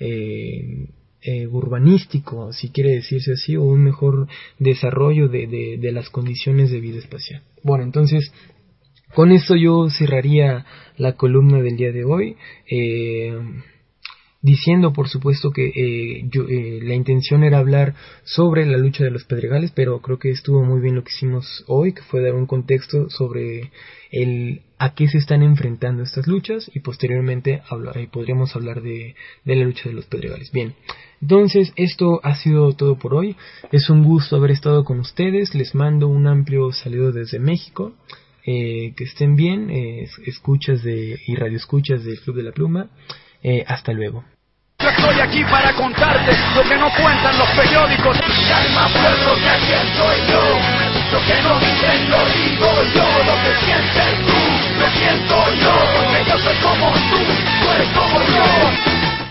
urbanístico, si quiere decirse así, o un mejor desarrollo de las condiciones de vida espacial. Bueno, entonces, con esto yo cerraría la columna del día de hoy, diciendo, por supuesto, que la intención era hablar sobre la lucha de los Pedregales, pero creo que estuvo muy bien lo que hicimos hoy, que fue dar un contexto sobre a qué se están enfrentando estas luchas, y posteriormente podríamos hablar de la lucha de los Pedregales. Bien, entonces esto ha sido todo por hoy. Es un gusto haber estado con ustedes. Les mando un amplio saludo desde México. Que estén bien, escuchas y radioescuchas del Club de la Pluma. Hasta luego. Yo estoy aquí para contarte lo que no cuentan los periódicos. Calma, pueblo, que aquí soy yo. Lo que no dicen lo digo yo. Lo que sientes tú, lo siento yo. Porque yo soy como tú eres como yo.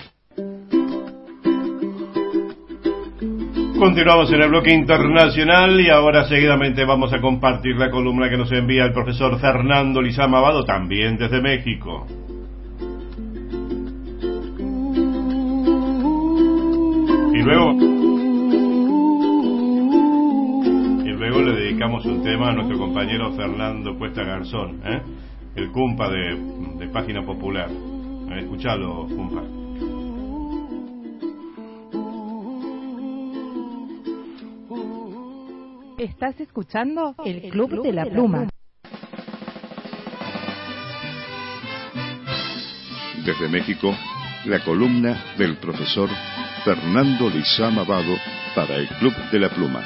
Continuamos en el bloque internacional y ahora seguidamente vamos a compartir la columna que nos envía el profesor Fernando Lizama Abado, también desde México. Y luego le dedicamos un tema a nuestro compañero Fernando Cuesta Garzón, el cumpa de Página Popular. Escuchalo, cumpa. Estás escuchando el Club de la Pluma. Desde México, la columna del profesor Fernando Lizama Vado para el Club de la Pluma.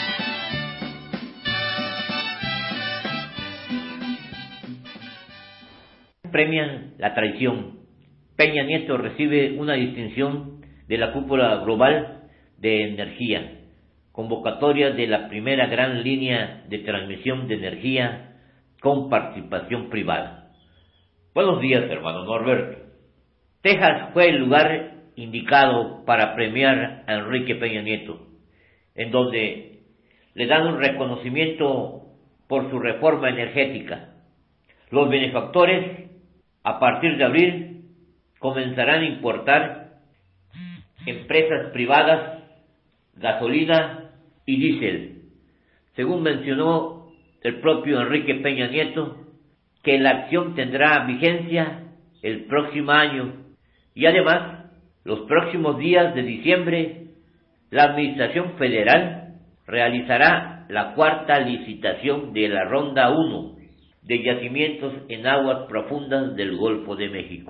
Premian la traición. Peña Nieto recibe una distinción de la Cúpula Global de Energía, convocatoria de la primera gran línea de transmisión de energía con participación privada. Buenos días, hermano Norberto. Texas fue el lugar indicado para premiar a Enrique Peña Nieto, en donde le dan un reconocimiento por su reforma energética. Los benefactores, a partir de abril, comenzarán a importar empresas privadas, gasolina y diésel. Según mencionó el propio Enrique Peña Nieto, que la acción tendrá vigencia el próximo año y además los próximos días de diciembre la Administración Federal realizará la cuarta licitación de la Ronda 1 de yacimientos en aguas profundas del Golfo de México.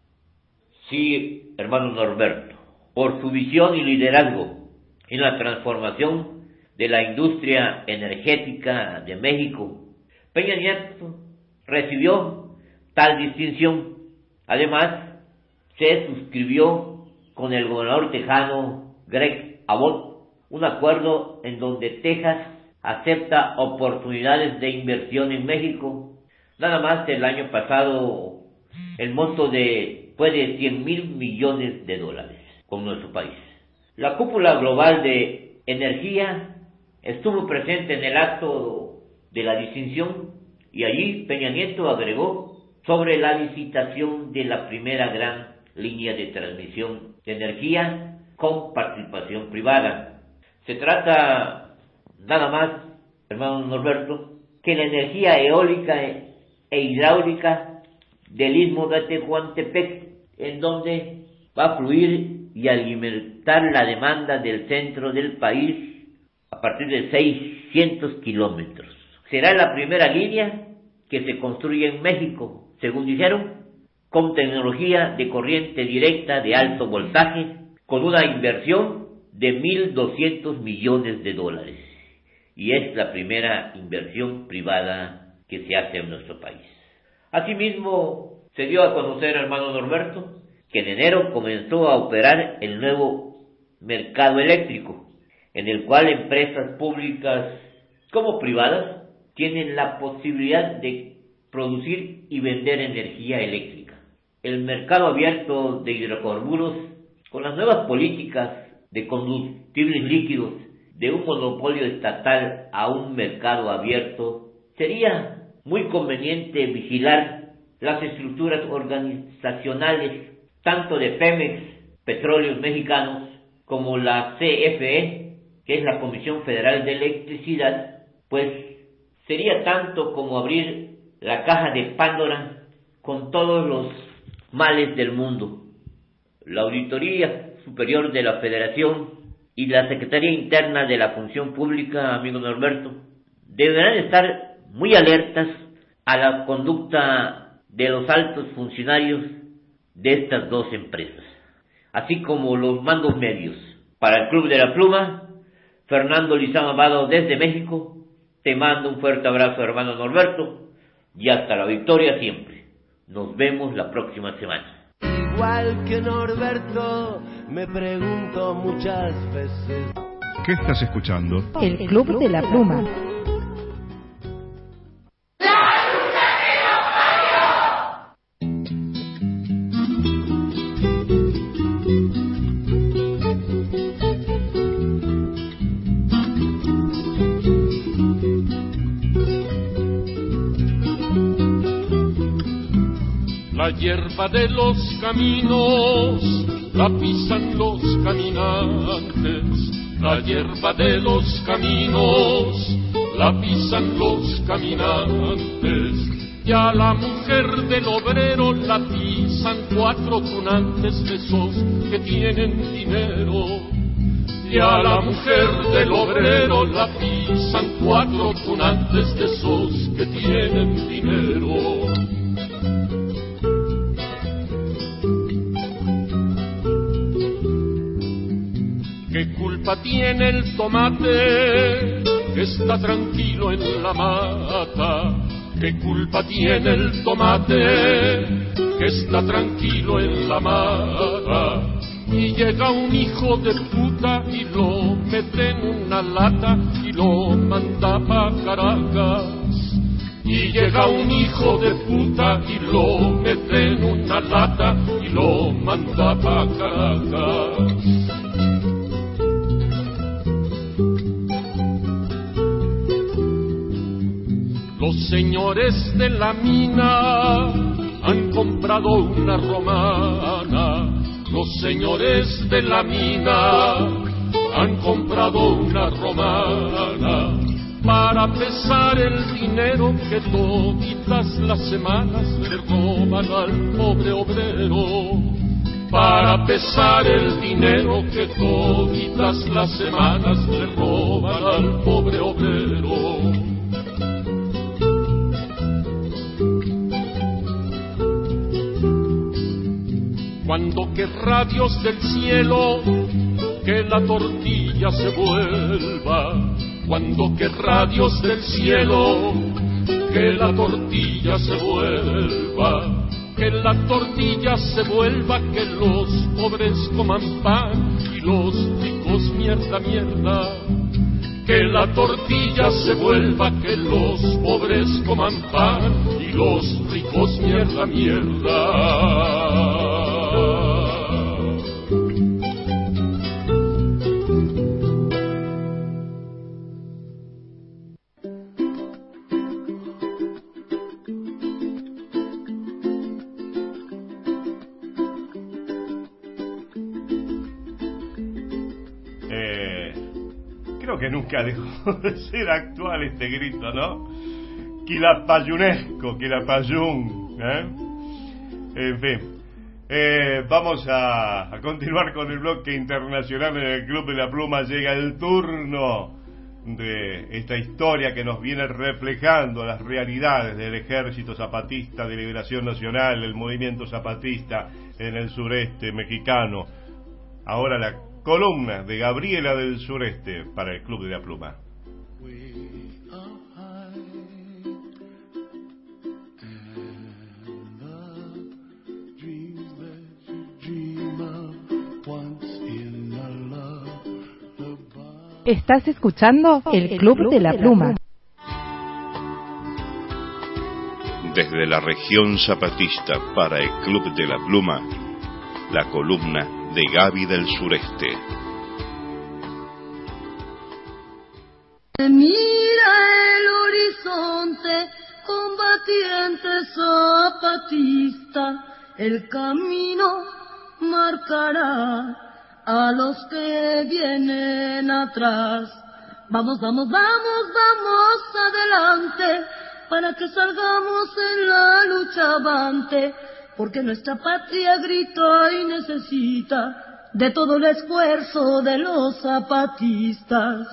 Sí, hermano Norberto, por su visión y liderazgo en la transformación de la industria energética de México, Peña Nieto recibió tal distinción. Además, se suscribió con el gobernador tejano Greg Abbott un acuerdo en donde Texas acepta oportunidades de inversión en México. Nada más el año pasado el monto fue de $100,000 millones con nuestro país. La Cúpula Global de Energía estuvo presente en el acto de la distinción y allí Peña Nieto agregó sobre la licitación de la primera gran línea de transmisión de energía con participación privada. Se trata nada más, hermano Norberto, que la energía eólica e hidráulica del Istmo de Tehuantepec, en donde va a fluir y alimentar la demanda del centro del país a partir de 600 kilómetros. Será la primera línea que se construye en México, según dijeron, con tecnología de corriente directa de alto voltaje, con una inversión de $1,200 millones. Y es la primera inversión privada que se hace en nuestro país. Asimismo, se dio a conocer, hermano Norberto, que en enero comenzó a operar el nuevo mercado eléctrico, en el cual empresas públicas como privadas tienen la posibilidad de producir y vender energía eléctrica. El mercado abierto de hidrocarburos, con las nuevas políticas de combustibles líquidos, de un monopolio estatal a un mercado abierto, sería muy conveniente vigilar las estructuras organizacionales tanto de Pemex, Petróleos Mexicanos, como la CFE, que es la Comisión Federal de Electricidad, pues sería tanto como abrir la caja de Pandora con todos los males del mundo. La Auditoría Superior de la Federación y la Secretaría Interna de la Función Pública, amigo Norberto, deberán estar muy alertas a la conducta de los altos funcionarios de estas dos empresas, así como los mandos medios. Para el Club de la Pluma, Fernando Lizama Vado desde México, te mando un fuerte abrazo, hermano Norberto, y hasta la victoria siempre. Nos vemos la próxima semana. Igual que Norberto, me pregunto muchas veces. ¿Qué estás escuchando? El Club de la Pluma. La hierba de los caminos la pisan los caminantes. La hierba de los caminos la pisan los caminantes. Y a la mujer del obrero la pisan 4 tunantes de esos que tienen dinero. y a la mujer del obrero la pisan 4 tunantes de esos que tienen dinero. ¿Qué culpa tiene el tomate que está tranquilo en la mata? ¿Qué culpa tiene el tomate que está tranquilo en la mata? Y llega un hijo de puta y lo mete en una lata y lo manda pa' Caracas. Y llega un hijo de puta y lo mete en una lata y lo manda pa' Caracas. Los señores de la mina han comprado una romana. Los señores de la mina han comprado una romana para pesar el dinero que toditas las semanas le roban al pobre obrero. Para pesar el dinero que toditas las semanas le roban al pobre obrero. Cuando querrá Dios del cielo que la tortilla se vuelva, cuando querrá Dios del cielo que la tortilla se vuelva, que la tortilla se vuelva, que los pobres coman pan y los ricos mierda, mierda. Que la tortilla se vuelva, que los pobres coman pan y los ricos mierda, mierda. Creo que nunca dejó de ser actual este grito, ¿no? Quilapayunesco, Quilapayún, En fin, vamos a continuar con el bloque internacional en el Club de la Pluma. Llega el turno de esta historia que nos viene reflejando las realidades del Ejército Zapatista de Liberación Nacional, el movimiento zapatista en el sureste mexicano. Ahora la columna de Gabriela del Sureste para el Club de la Pluma. Estás escuchando el Club de la Pluma. Desde la región zapatista para el Club de la Pluma, la columna de Gaby del Sureste. Mira el horizonte, combatiente zapatista, el camino marcará a los que vienen atrás. Vamos, vamos, vamos, vamos adelante, para que salgamos en la lucha avante, porque nuestra patria grita y necesita de todo el esfuerzo de los zapatistas.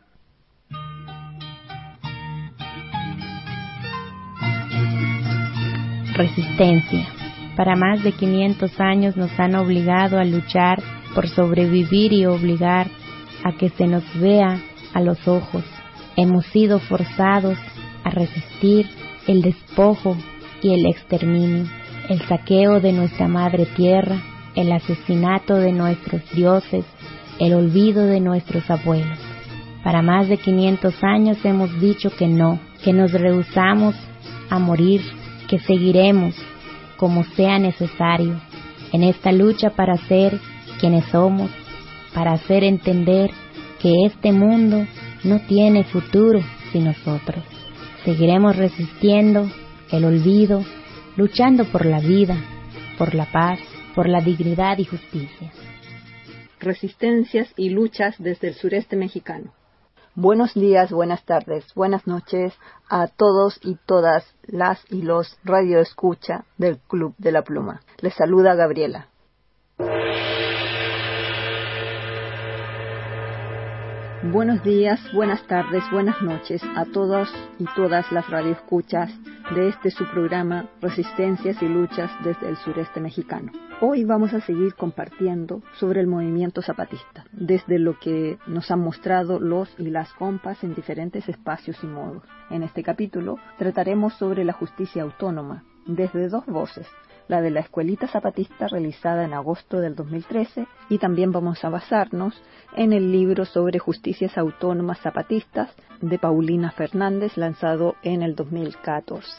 Resistencia. Para más de 500 años nos han obligado a luchar por sobrevivir y obligar a que se nos vea a los ojos. Hemos sido forzados a resistir el despojo y el exterminio, el saqueo de nuestra madre tierra, el asesinato de nuestros dioses, el olvido de nuestros abuelos. Para más de 500 años hemos dicho que no, que nos rehusamos a morir, que seguiremos como sea necesario en esta lucha para ser quienes somos, para hacer entender que este mundo no tiene futuro sin nosotros. Seguiremos resistiendo el olvido, luchando por la vida, por la paz, por la dignidad y justicia. Resistencias y luchas desde el sureste mexicano. Buenos días, buenas tardes, buenas noches a todos y todas las y los radioescucha del Club de la Pluma. Les saluda Gabriela. Buenos días, buenas tardes, buenas noches a todos y todas las radioescuchas de su programa Resistencias y Luchas desde el sureste mexicano. Hoy vamos a seguir compartiendo sobre el movimiento zapatista, desde lo que nos han mostrado los y las compas en diferentes espacios y modos. En este capítulo trataremos sobre la justicia autónoma, desde dos voces, la de la Escuelita Zapatista realizada en agosto del 2013, y también vamos a basarnos en el libro sobre justicias autónomas zapatistas de Paulina Fernández, lanzado en el 2014.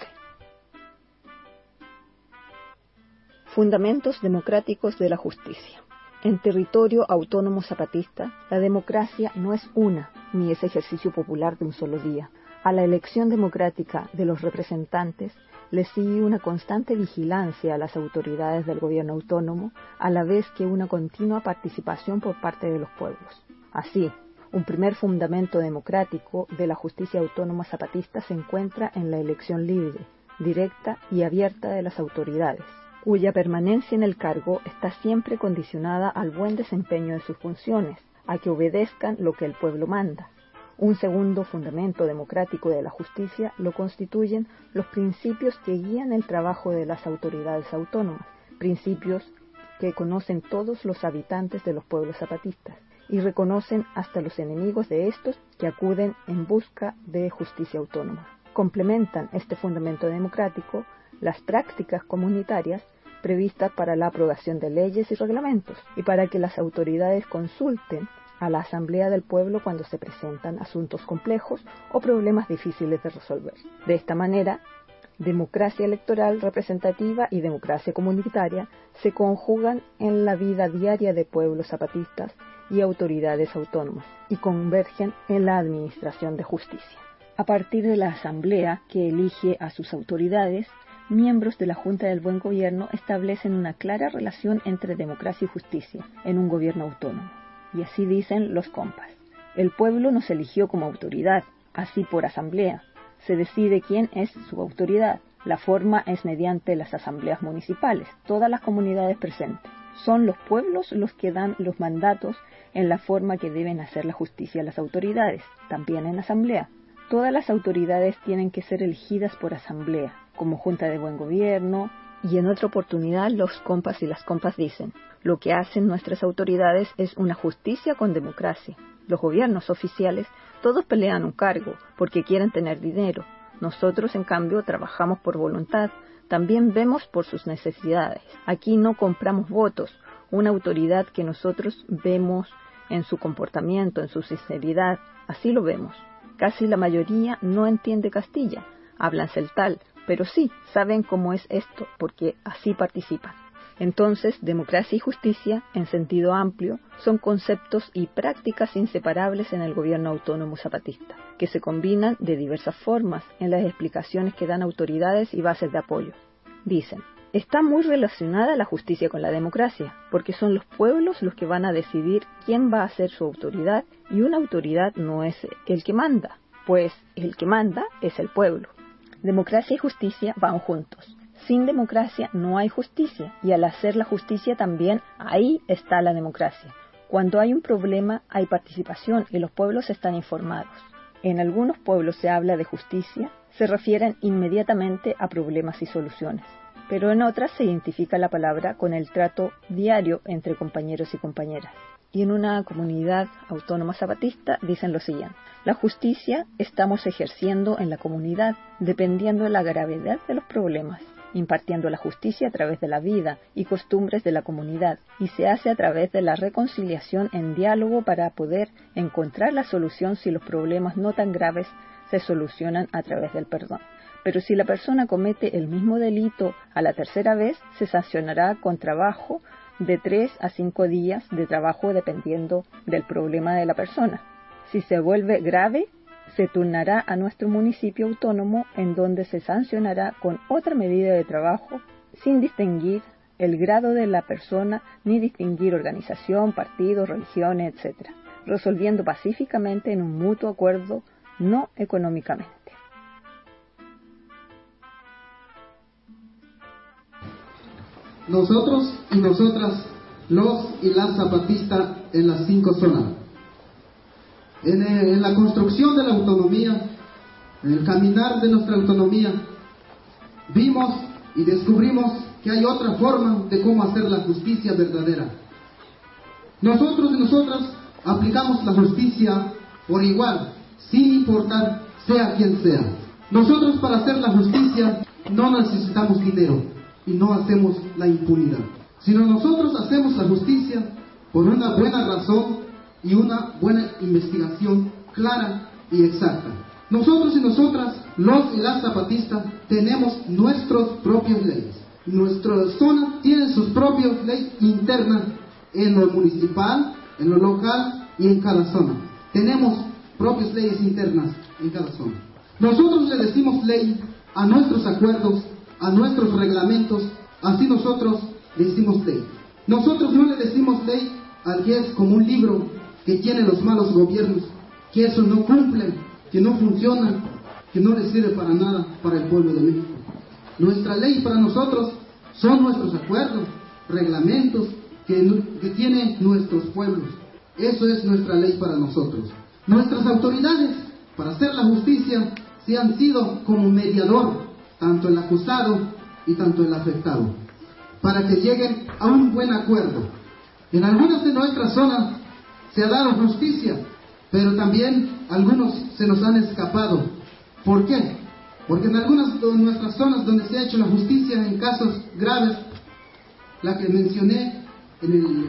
Fundamentos democráticos de la justicia. En territorio autónomo zapatista, la democracia no es una, ni es ejercicio popular de un solo día. A la elección democrática de los representantes le sigue una constante vigilancia a las autoridades del gobierno autónomo, a la vez que una continua participación por parte de los pueblos. Así, un primer fundamento democrático de la justicia autónoma zapatista se encuentra en la elección libre, directa y abierta de las autoridades, cuya permanencia en el cargo está siempre condicionada al buen desempeño de sus funciones, a que obedezcan lo que el pueblo manda. Un segundo fundamento democrático de la justicia lo constituyen los principios que guían el trabajo de las autoridades autónomas, principios que conocen todos los habitantes de los pueblos zapatistas y reconocen hasta los enemigos de estos que acuden en busca de justicia autónoma. Complementan este fundamento democrático las prácticas comunitarias previstas para la aprobación de leyes y reglamentos y para que las autoridades consulten a la Asamblea del Pueblo cuando se presentan asuntos complejos o problemas difíciles de resolver. De esta manera, democracia electoral representativa y democracia comunitaria se conjugan en la vida diaria de pueblos zapatistas y autoridades autónomas y convergen en la administración de justicia. A partir de la Asamblea que elige a sus autoridades, miembros de la Junta del Buen Gobierno establecen una clara relación entre democracia y justicia en un gobierno autónomo. Y así dicen los compas: el pueblo nos eligió como autoridad, así por asamblea. Se decide quién es su autoridad. La forma es mediante las asambleas municipales, todas las comunidades presentes. Son los pueblos los que dan los mandatos en la forma que deben hacer la justicia a las autoridades, también en asamblea. Todas las autoridades tienen que ser elegidas por asamblea, como Junta de Buen Gobierno. Y en otra oportunidad los compas y las compas dicen: lo que hacen nuestras autoridades es una justicia con democracia. Los gobiernos oficiales todos pelean un cargo porque quieren tener dinero. Nosotros, en cambio, trabajamos por voluntad. También vemos por sus necesidades. Aquí no compramos votos. Una autoridad que nosotros vemos en su comportamiento, en su sinceridad. Así lo vemos. Casi la mayoría no entiende Castilla. Hablan celtal, pero sí saben cómo es esto, porque así participan. Entonces, democracia y justicia, en sentido amplio, son conceptos y prácticas inseparables en el gobierno autónomo zapatista, que se combinan de diversas formas en las explicaciones que dan autoridades y bases de apoyo. Dicen: está muy relacionada la justicia con la democracia, porque son los pueblos los que van a decidir quién va a ser su autoridad, y una autoridad no es el que manda, pues el que manda es el pueblo. Democracia y justicia van juntos. Sin democracia no hay justicia, y al hacer la justicia también ahí está la democracia. Cuando hay un problema hay participación y los pueblos están informados. En algunos pueblos se habla de justicia, se refieren inmediatamente a problemas y soluciones, pero en otras se identifica la palabra con el trato diario entre compañeros y compañeras. Y en una comunidad autónoma zapatista dicen lo siguiente: la justicia estamos ejerciendo en la comunidad, dependiendo de la gravedad de los problemas, impartiendo la justicia a través de la vida y costumbres de la comunidad, y se hace a través de la reconciliación en diálogo para poder encontrar la solución si los problemas no tan graves se solucionan a través del perdón. Pero si la persona comete el mismo delito a la tercera vez, se sancionará con trabajo de 3 a 5 días de trabajo dependiendo del problema de la persona. Si se vuelve grave, se turnará a nuestro municipio autónomo, en donde se sancionará con otra medida de trabajo, sin distinguir el grado de la persona ni distinguir organización, partido, religión, etc., resolviendo pacíficamente en un mutuo acuerdo, no económicamente. Nosotros y nosotras, los y las zapatistas en las 5 zonas. En la construcción de la autonomía, en el caminar de nuestra autonomía, vimos y descubrimos que hay otra forma de cómo hacer la justicia verdadera. Nosotros y nosotras aplicamos la justicia por igual, sin importar sea quien sea. Nosotros para hacer la justicia no necesitamos dinero y no hacemos la impunidad, sino nosotros hacemos la justicia por una buena razón y una buena investigación clara y exacta. Nosotros y nosotras, los y las zapatistas, tenemos nuestras propias leyes. Nuestra zona tiene sus propias leyes internas en lo municipal, en lo local y en cada zona. Tenemos propias leyes internas en cada zona. Nosotros le decimos ley a nuestros acuerdos, a nuestros reglamentos, así nosotros le decimos ley. Nosotros no le decimos ley al que es como un libro que tiene los malos gobiernos, que eso no cumple, que no funciona, que no le sirve para nada para el pueblo de México. Nuestra ley para nosotros son nuestros acuerdos, reglamentos que tienen nuestros pueblos. Eso es nuestra ley para nosotros. Nuestras autoridades, para hacer la justicia, se han sido como mediador, tanto el acusado y tanto el afectado, para que lleguen a un buen acuerdo. En algunas de nuestras zonas se ha dado justicia, pero también algunos se nos han escapado. ¿Por qué? Porque en algunas de nuestras zonas donde se ha hecho la justicia en casos graves, la que mencioné en el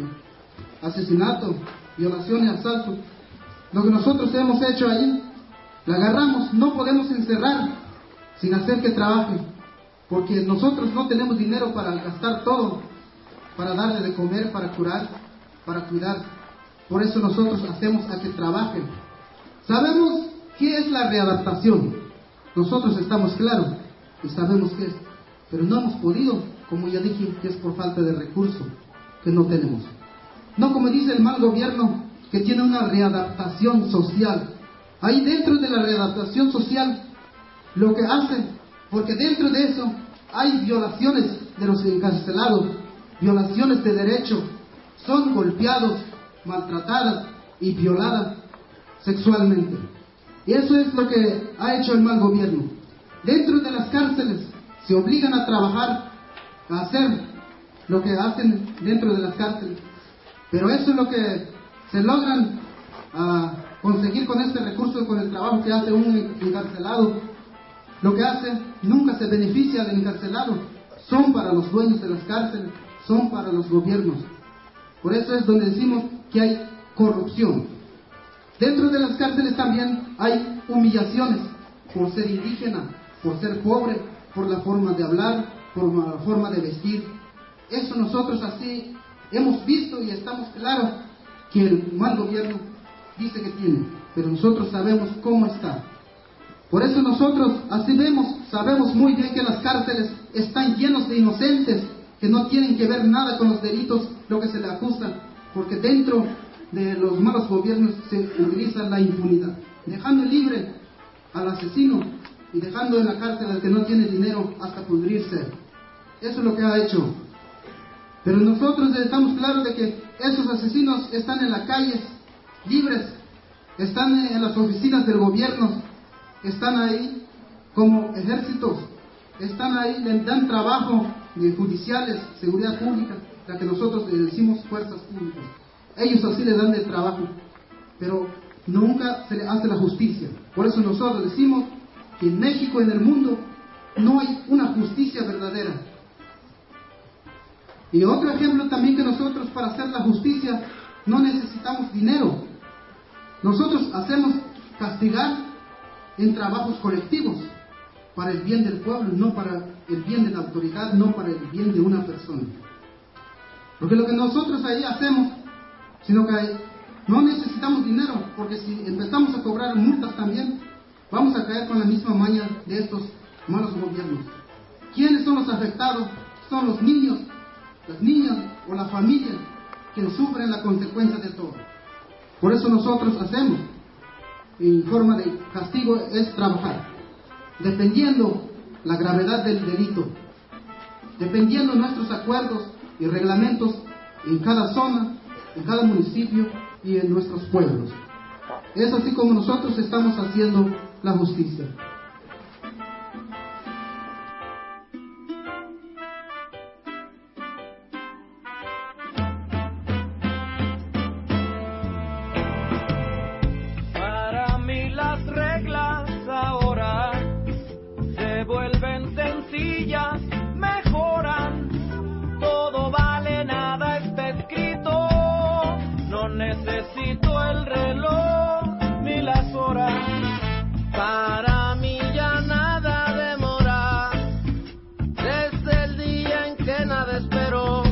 asesinato, violación y asalto, lo que nosotros hemos hecho ahí, la agarramos, no podemos encerrar sin hacer que trabaje, porque nosotros no tenemos dinero para gastar todo, para darle de comer, para curar, para cuidar. Por eso nosotros hacemos a que trabajen. Sabemos qué es la readaptación. Nosotros estamos claros y sabemos qué es, pero no hemos podido, como ya dije, que es por falta de recursos que no tenemos. No como dice el mal gobierno, que tiene una readaptación social. Ahí dentro de la readaptación social, lo que hacen, porque dentro de eso hay violaciones de los encarcelados, violaciones de derechos, son golpeados, maltratadas y violadas sexualmente. Y eso es lo que ha hecho el mal gobierno. Dentro de las cárceles se obligan a trabajar, a hacer lo que hacen dentro de las cárceles. Pero eso es lo que se logran conseguir con este recurso, con el trabajo que hace un encarcelado. Lo que hace nunca se beneficia del encarcelado. Son para los dueños de las cárceles, son para los gobiernos. Por eso es donde decimos que hay corrupción. Dentro de las cárceles también hay humillaciones por ser indígena, por ser pobre, por la forma de hablar, por la forma de vestir. Eso nosotros así hemos visto y estamos claros que el mal gobierno dice que tiene, pero nosotros sabemos cómo está. Por eso nosotros así sabemos muy bien que las cárceles están llenos de inocentes que no tienen que ver nada con los delitos, lo que se le acusa, porque dentro de los malos gobiernos se utiliza la impunidad, dejando libre al asesino y dejando en la cárcel al que no tiene dinero hasta pudrirse. Eso es lo que ha hecho. Pero nosotros estamos claros de que esos asesinos están en las calles, libres, están en las oficinas del gobierno, están ahí como ejércitos, están ahí, le dan trabajo de judiciales, seguridad pública, la que nosotros le decimos fuerzas públicas. Ellos así le dan de trabajo, pero nunca se le hace la justicia. Por eso nosotros decimos que en México y en el mundo no hay una justicia verdadera. Y otro ejemplo también, que nosotros para hacer la justicia no necesitamos dinero. Nosotros hacemos castigar en trabajos colectivos para el bien del pueblo, no para el bien de la autoridad, no para el bien de una persona. Porque lo que nosotros ahí hacemos, sino que no necesitamos dinero, porque si empezamos a cobrar multas también, vamos a caer con la misma maña de estos malos gobiernos. ¿Quiénes son los afectados? Son los niños, las niñas o la familia que sufren la consecuencia de todo. Por eso nosotros hacemos, en forma de castigo, es trabajar, dependiendo la gravedad del delito, dependiendo nuestros acuerdos y reglamentos en cada zona, en cada municipio y en nuestros pueblos. Es así como nosotros estamos haciendo la justicia. Para mí las reglas ahora se vuelven sencillas, mejoran, todo vale, nada está escrito, no necesito el reloj ni las horas, para mí ya nada demora, desde el día en que nada espero,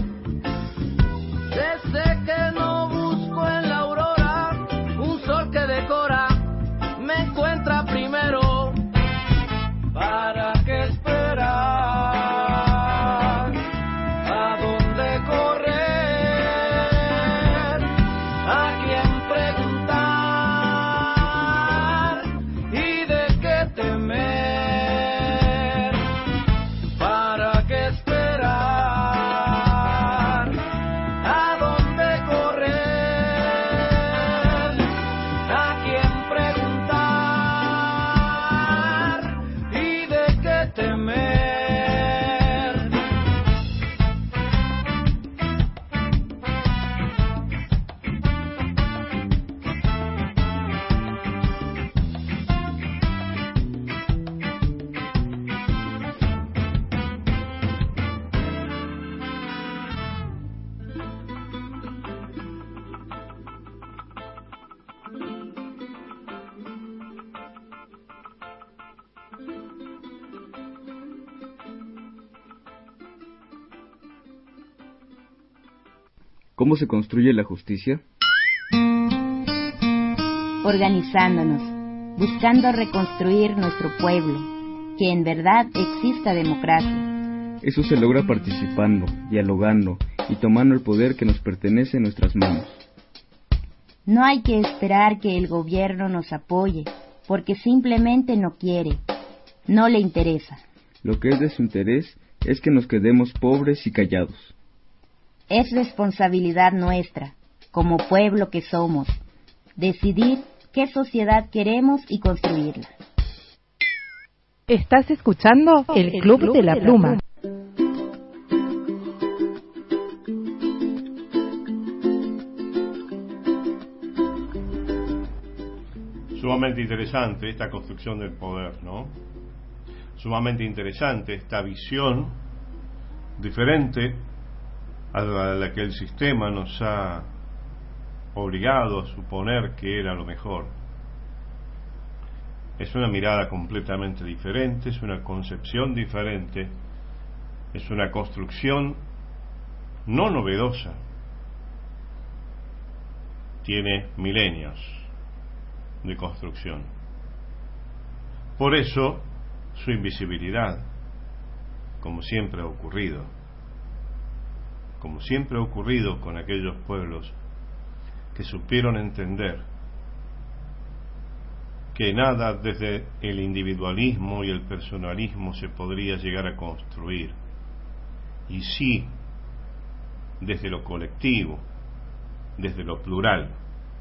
desde que no busco en la aurora un sol que decora, me encuentra primero. ¿Para qué esperar? ¿A dónde correr? ¿A quién preguntar? ¿Y de qué temer? ¿Para qué esperar? ¿A dónde correr? ¿A quién preguntar? ¿Y de qué temer? ¿Cómo se construye la justicia? Organizándonos, buscando reconstruir nuestro pueblo, que en verdad exista democracia. Eso se logra participando, dialogando y tomando el poder que nos pertenece en nuestras manos. No hay que esperar que el gobierno nos apoye, porque simplemente no quiere, no le interesa. Lo que es de su interés es que nos quedemos pobres y callados. Es responsabilidad nuestra, como pueblo que somos, decidir qué sociedad queremos y construirla. Estás escuchando el Club de la Pluma. Sumamente interesante esta construcción del poder, ¿no? Sumamente interesante esta visión diferente a la que el sistema nos ha obligado a suponer que era lo mejor. Es una mirada completamente diferente, es una concepción diferente, es una construcción no novedosa. Tiene milenios de construcción. Por eso, su invisibilidad, como siempre ha ocurrido con aquellos pueblos que supieron entender que nada desde el individualismo y el personalismo se podría llegar a construir, y sí desde lo colectivo, desde lo plural,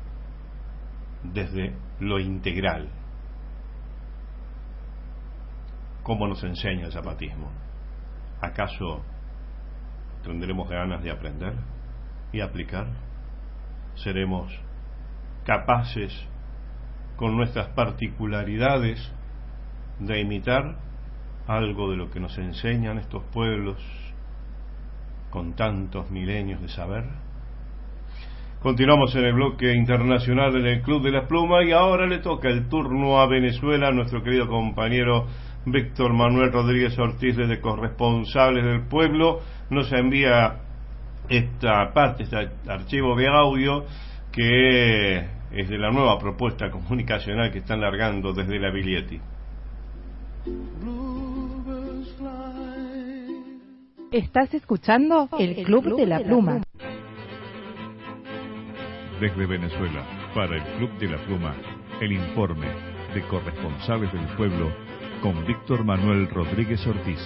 desde lo integral, como nos enseña el zapatismo. ¿Acaso tendremos ganas de aprender y aplicar? ¿Seremos capaces, con nuestras particularidades, de imitar algo de lo que nos enseñan estos pueblos con tantos milenios de saber? Continuamos en el bloque internacional en el Club de la Pluma, y ahora le toca el turno a Venezuela a nuestro querido compañero Víctor Manuel Rodríguez Ortiz, desde Corresponsables del Pueblo. Nos envía esta parte, este archivo de audio que es de la nueva propuesta comunicacional que están largando desde la Biglietti. Estás escuchando el Club de la Pluma. Desde Venezuela, para el Club de la Pluma, el informe de Corresponsales del Pueblo con Víctor Manuel Rodríguez Ortiz.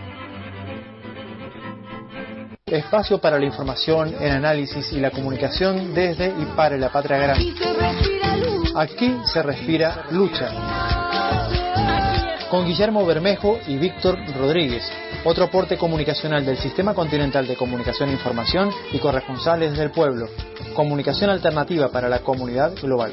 Espacio para la información, el análisis y la comunicación desde y para la patria grande. Aquí se respira lucha. Con Guillermo Bermejo y Víctor Rodríguez, otro aporte comunicacional del Sistema Continental de Comunicación e Información y corresponsales del pueblo. Comunicación alternativa para la comunidad global.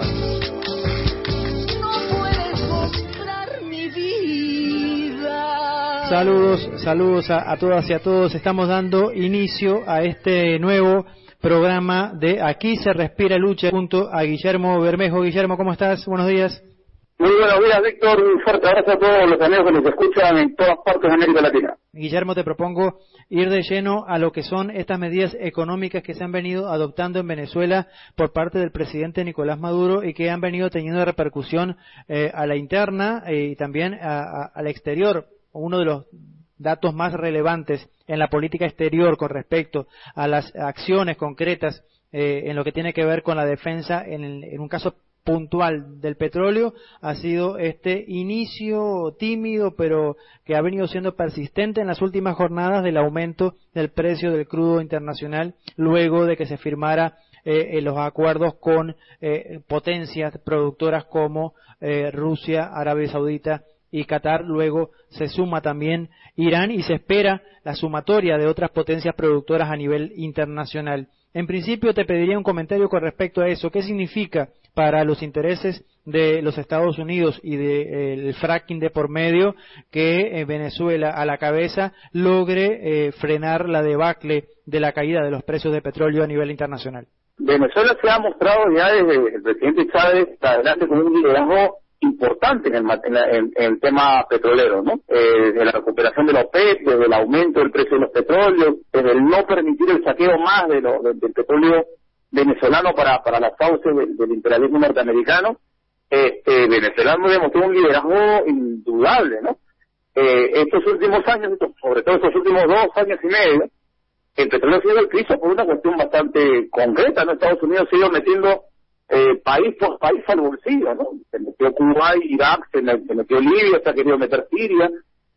Saludos a todas y a todos. Estamos dando inicio a este nuevo programa de Aquí se respira lucha junto a Guillermo Bermejo. Guillermo, ¿cómo estás? Buenos días. Muy buenos días, Víctor. Un fuerte abrazo a todos los amigos que nos escuchan en todas partes de América Latina. Guillermo, te propongo ir de lleno a lo que son estas medidas económicas que se han venido adoptando en Venezuela por parte del presidente Nicolás Maduro y que han venido teniendo repercusión a la interna y también al exterior. Uno de los datos más relevantes en la política exterior con respecto a las acciones concretas en lo que tiene que ver con la defensa en un caso puntual del petróleo ha sido este inicio tímido pero que ha venido siendo persistente en las últimas jornadas del aumento del precio del crudo internacional luego de que se firmara los acuerdos con potencias productoras como Rusia, Arabia Saudita y Qatar. Luego se suma también Irán y se espera la sumatoria de otras potencias productoras a nivel internacional. En principio te pediría un comentario con respecto a eso. ¿Qué significa para los intereses de los Estados Unidos y del fracking de por medio que Venezuela a la cabeza logre frenar la debacle de la caída de los precios de petróleo a nivel internacional? Venezuela se ha mostrado ya desde el presidente Chávez hasta adelante con un liderazgo importante en el tema petrolero, ¿no? Desde la recuperación de la OPEP, desde el aumento del precio de los petróleos, desde el no permitir el saqueo más del petróleo venezolano para las fauces del imperialismo norteamericano. Venezuela demostró un liderazgo indudable, ¿no? Estos últimos años, sobre todo estos últimos 2 años y medio, el petróleo ha sido el piso por una cuestión bastante concreta, ¿no? Estados Unidos se ha ido metiendo país por país al bolsillo, ¿no? Se metió Cuba, Irak, se metió Libia, se ha querido meter Siria.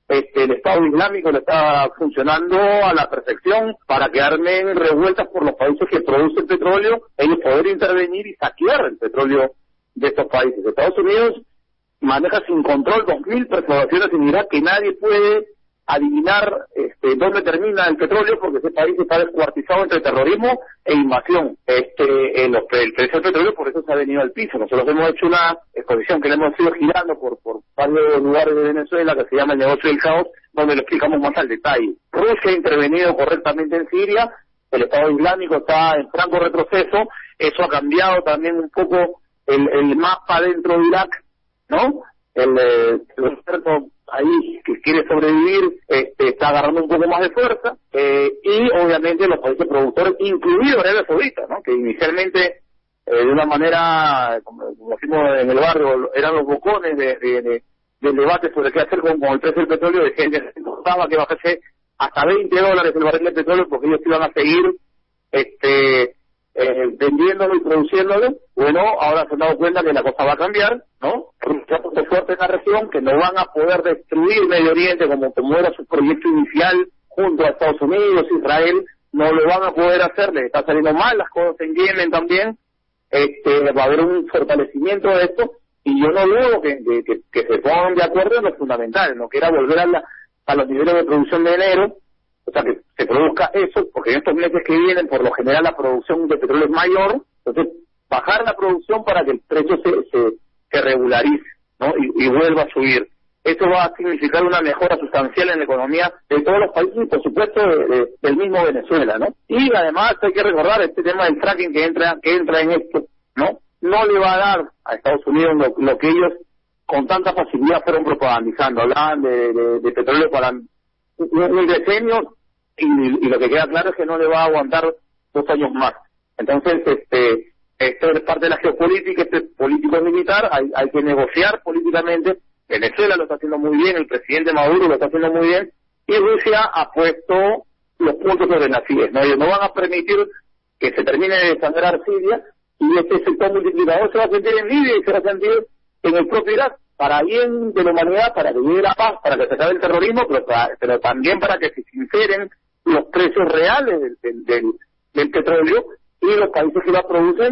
El Estado Islámico le está funcionando a la perfección para que armen revueltas por los países que producen petróleo, ellos poder intervenir y saquear el petróleo de estos países. Estados Unidos maneja sin control 2.000 perforaciones en Irak que nadie puede adivinar dónde termina el petróleo porque ese país está descuartizado entre terrorismo e invasión. El precio del petróleo por eso se ha venido al piso. Nosotros hemos hecho una exposición que le hemos ido girando por varios lugares de Venezuela que se llama El negocio del caos, donde lo explicamos más al detalle. Rusia ha intervenido correctamente en Siria, el Estado Islámico está en franco retroceso, eso ha cambiado también un poco el mapa dentro de Irak, ¿no? El experto ahí que quiere sobrevivir está agarrando un poco más de fuerza y obviamente los países productores, incluido Arabia Saudita, ¿no? Que inicialmente de una manera, como decimos en el barrio, eran los bocones del debate sobre qué hacer con el precio del petróleo, decían que se importaba que bajase hasta $20 el barril de petróleo porque ellos iban a seguir vendiéndolo y produciéndolo. Bueno, ahora se han dado cuenta que la cosa va a cambiar, ¿no? Rusia puso fuerte en la región, que no van a poder destruir Medio Oriente como era su proyecto inicial junto a Estados Unidos, Israel, no lo van a poder hacer, les está saliendo mal las cosas en Yemen también, va a haber un fortalecimiento de esto, y yo no dudo que se pongan de acuerdo en lo fundamental, no que era volver a los niveles de producción de enero, o sea, que se produzca eso, porque en estos meses que vienen, por lo general, la producción de petróleo es mayor, entonces bajar la producción para que el precio se regularice, ¿no? Y vuelva a subir. Eso va a significar una mejora sustancial en la economía de todos los países y, por supuesto, del mismo Venezuela, ¿no? Y además hay que recordar este tema del fracking que entra en esto, ¿no? No le va a dar a Estados Unidos lo que ellos con tanta facilidad fueron propagandizando. Hablaban de petróleo para un decenio y lo que queda claro es que no le va a aguantar 2 años más. Entonces, esto es parte de la geopolítica, esto es político-militar, hay que negociar políticamente. Venezuela lo está haciendo muy bien, el presidente Maduro lo está haciendo muy bien, y Rusia ha puesto los puntos sobre las sillas, ¿no? Ellos no van a permitir que se termine de desangrar Siria, y este sector multiplicador se va a sentir en Libia y se va a sentir en el propio Irak, para bien de la humanidad, para que llegue la paz, para que se acabe el terrorismo, pero también para que se sinceren los precios reales del petróleo, y los países que lo producen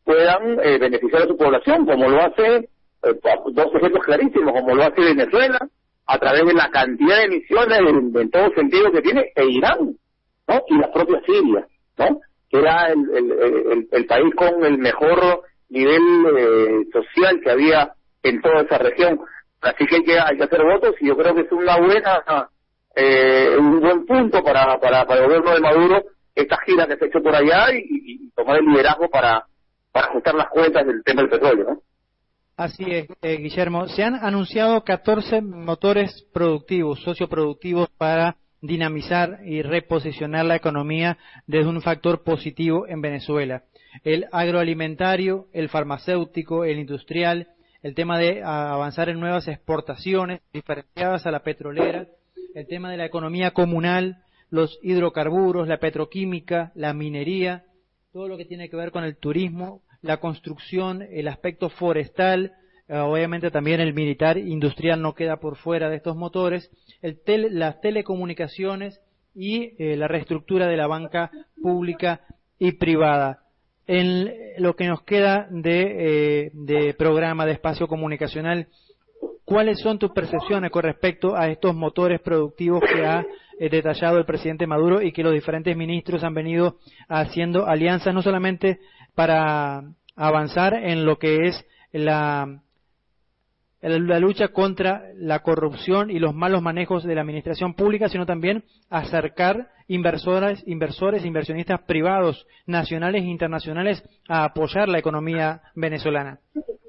puedan beneficiar a su población, como lo hace, dos ejemplos clarísimos, como lo hace Venezuela, a través de la cantidad de emisiones en todo sentido que tiene, e Irán, ¿no? Y la propia Siria, ¿no? Que era el país con el mejor nivel social que había en toda esa región. Así que hay que hacer votos, y yo creo que es una buena un buen punto para el gobierno de Maduro esta gira que se ha hecho por allá y tomar el liderazgo para ajustar las cuentas del tema del petróleo, ¿no? Así es, Guillermo. Se han anunciado 14 motores productivos, socioproductivos, para dinamizar y reposicionar la economía desde un factor positivo en Venezuela. El agroalimentario, el farmacéutico, el industrial, el tema de avanzar en nuevas exportaciones diferenciadas a la petrolera, el tema de la economía comunal, los hidrocarburos, la petroquímica, la minería, todo lo que tiene que ver con el turismo, la construcción, el aspecto forestal, obviamente también el militar industrial no queda por fuera de estos motores, las telecomunicaciones y la reestructura de la banca pública y privada. En lo que nos queda de programa, de espacio comunicacional, ¿cuáles son tus percepciones con respecto a estos motores productivos que ha detallado el presidente Maduro y que los diferentes ministros han venido haciendo alianzas no solamente para avanzar en lo que es la lucha contra la corrupción y los malos manejos de la administración pública, sino también acercar inversores, inversionistas privados, nacionales e internacionales, a apoyar la economía venezolana?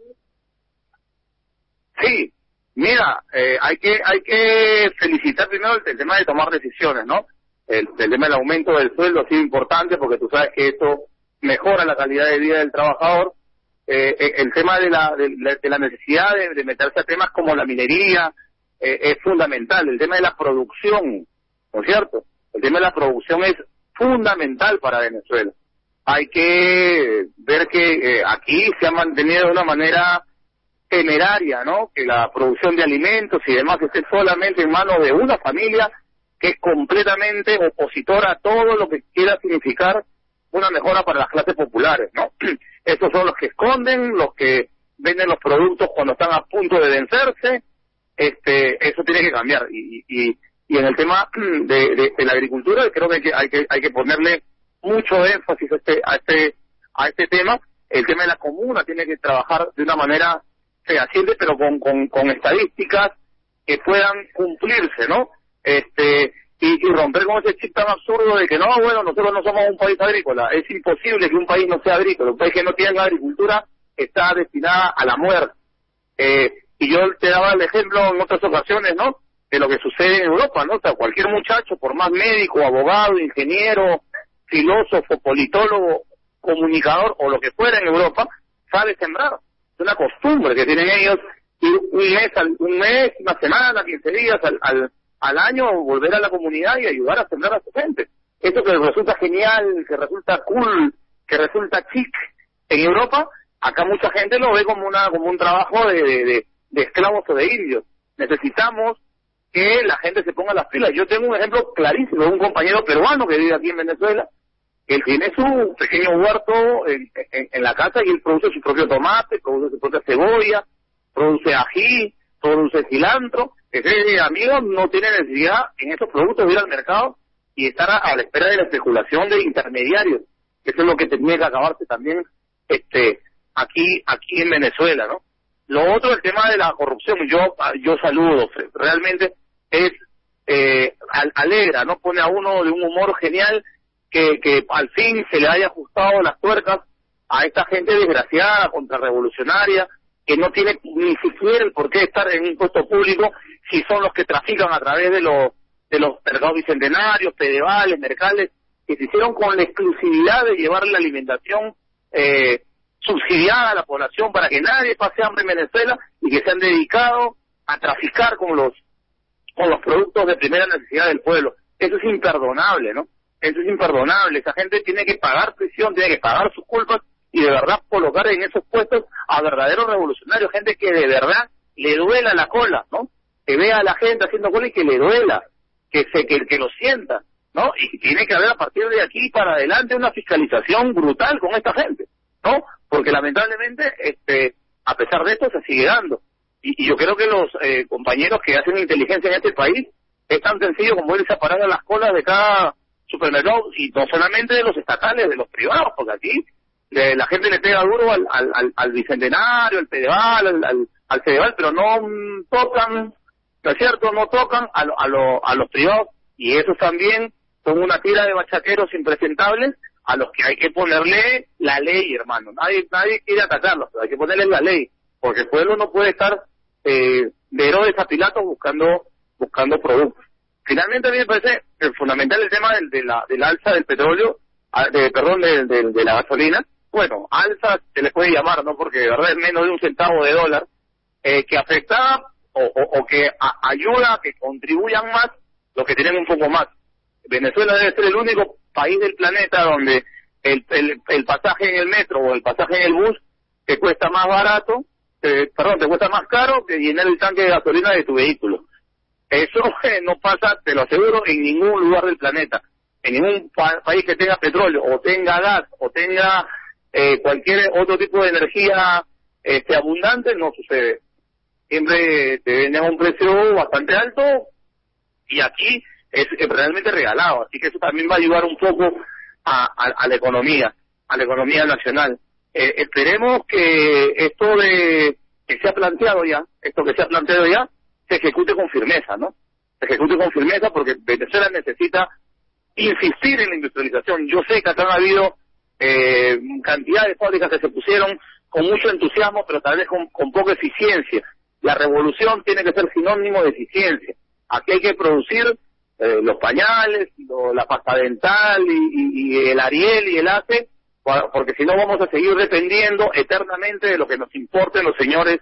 Sí, mira, hay que felicitar primero el tema de tomar decisiones, ¿no? El tema del aumento del sueldo ha sido importante, porque tú sabes que esto mejora la calidad de vida del trabajador. El tema de la necesidad de meterse a temas como la minería es fundamental. El tema de la producción, ¿no es cierto? El tema de la producción es fundamental para Venezuela. Hay que ver que aquí se ha mantenido de una manera temeraria, ¿no? Que la producción de alimentos y demás esté solamente en manos de una familia que es completamente opositora a todo lo que quiera significar una mejora para las clases populares, ¿no? Esos son los que esconden, los que venden los productos cuando están a punto de vencerse. Eso tiene que cambiar. Y en el tema de la agricultura, creo que hay que ponerle mucho énfasis a este tema. El tema de la comuna tiene que trabajar de una manera fehaciente, pero con estadísticas que puedan cumplirse, ¿no? Y romper con ese chip tan absurdo de que nosotros no somos un país agrícola. Es imposible que un país no sea agrícola. Un país que no tenga agricultura está destinada a la muerte. Y yo te daba el ejemplo en otras ocasiones, ¿no? De lo que sucede en Europa, ¿no? O sea, cualquier muchacho, por más médico, abogado, ingeniero, filósofo, politólogo, comunicador o lo que fuera en Europa, sabe sembrar. Es una costumbre que tienen ellos, ir un mes, una semana, 15 días al año, volver a la comunidad y ayudar a sembrar a su gente. Esto que resulta genial, que resulta cool, que resulta chic en Europa, acá mucha gente lo ve como un trabajo de esclavos o de indios. Necesitamos que la gente se ponga las pilas. Yo tengo un ejemplo clarísimo de un compañero peruano que vive aquí en Venezuela, que él tiene su pequeño huerto en la casa, y él produce su propio tomate, produce su propia cebolla, produce ají, produce cilantro. Ese amigo no tiene necesidad en estos productos de ir al mercado y estar a la espera de la especulación de intermediarios. Eso es lo que tenía que acabarse también aquí en Venezuela, ¿no? Lo otro, el tema de la corrupción, yo saludo, realmente es alegra, ¿no? Pone a uno de un humor genial que al fin se le haya ajustado las tuercas a esta gente desgraciada, contrarrevolucionaria, que no tiene ni siquiera el por qué estar en un puesto público si son los que trafican a través de los mercados bicentenarios, pedevales, mercales, que se hicieron con la exclusividad de llevar la alimentación subsidiada a la población para que nadie pase hambre en Venezuela, y que se han dedicado a traficar con los productos de primera necesidad del pueblo. Eso es imperdonable, ¿no? Eso es imperdonable. Esa gente tiene que pagar prisión, tiene que pagar sus culpas, y de verdad colocar en esos puestos a verdaderos revolucionarios, gente que de verdad le duela la cola, ¿no? Que vea a la gente haciendo cola y que le duela, que lo sienta, ¿no? Y tiene que haber a partir de aquí para adelante una fiscalización brutal con esta gente. ¿no? Porque lamentablemente, a pesar de esto, se sigue dando. Y yo creo que los compañeros que hacen inteligencia en este país es tan sencillo como irse a parar a las colas de cada supermercado, y no solamente de los estatales, de los privados, porque aquí la gente le pega duro al Bicentenario, al Fedeval, al Fedeval, pero no tocan, ¿no es cierto?, no tocan a los privados, y esos también son una tira de bachaqueros impresentables a los que hay que ponerle la ley, hermano. Nadie quiere atacarlos, pero hay que ponerle la ley, porque el pueblo no puede estar de Herodes a Pilatos buscando productos. Finalmente, a mí me parece fundamental el tema del alza del petróleo, de la gasolina. Bueno, alza se le puede llamar, ¿no? Porque de verdad es menos de un centavo de dólar, que afecta o que ayuda a que contribuyan más los que tienen un poco más. Venezuela debe ser el único país del planeta donde el pasaje en el metro o el pasaje en el bus te cuesta más barato, te cuesta más caro que llenar el tanque de gasolina de tu vehículo. Eso no pasa, te lo aseguro, en ningún lugar del planeta. En ningún país que tenga petróleo o tenga gas o tenga cualquier otro tipo de energía abundante, no sucede. Siempre te venden a un precio bastante alto, y aquí es realmente regalado. Así que eso también va a ayudar un poco a la economía nacional. Esperemos que esto que se ha planteado ya, se ejecute con firmeza, ¿no? Se ejecute con firmeza, porque Venezuela necesita insistir en la industrialización. Yo sé que acá han habido cantidad de fábricas que se pusieron con mucho entusiasmo, pero tal vez con poca eficiencia. La revolución tiene que ser sinónimo de eficiencia. Aquí hay que producir los pañales, la pasta dental y el Ariel y el ACE, porque si no vamos a seguir dependiendo eternamente de lo que nos importen los señores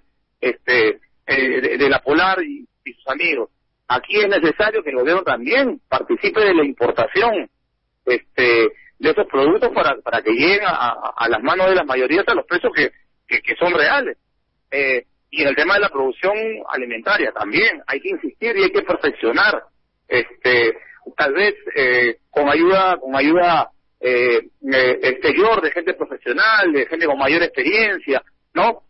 de la Polar y sus amigos. Aquí es necesario que el gobierno también participe de la importación de esos productos para que lleguen a las manos de las mayorías a los precios que son reales. Y en el tema de la producción alimentaria también hay que insistir y hay que perfeccionar, tal vez con ayuda exterior, de gente profesional, de gente con mayor experiencia, ¿no?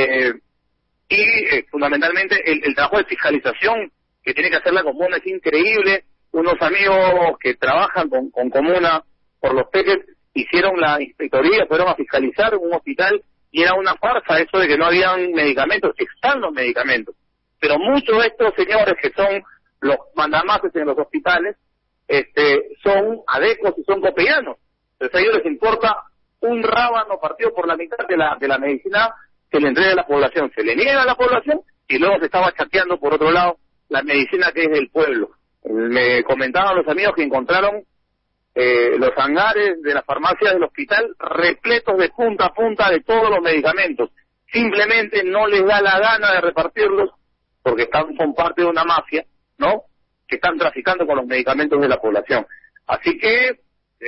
Y fundamentalmente el trabajo de fiscalización que tiene que hacer la Comuna es increíble. Unos amigos que trabajan con Comuna por los peques hicieron la inspectoría, fueron a fiscalizar un hospital, y era una farsa eso de que no habían medicamentos. Están los medicamentos, pero muchos de estos señores que son los mandamases en los hospitales son adecos y son copellanos. Entonces a ellos les importa un rábano partido por la mitad de la medicina que le entrega a la población. Se le niega a la población y luego se estaba chateando por otro lado la medicina que es del pueblo. Me comentaban los amigos que encontraron los hangares de las farmacias del hospital repletos de punta a punta de todos los medicamentos. Simplemente no les da la gana de repartirlos porque son parte de una mafia, ¿no?, que están traficando con los medicamentos de la población. Así que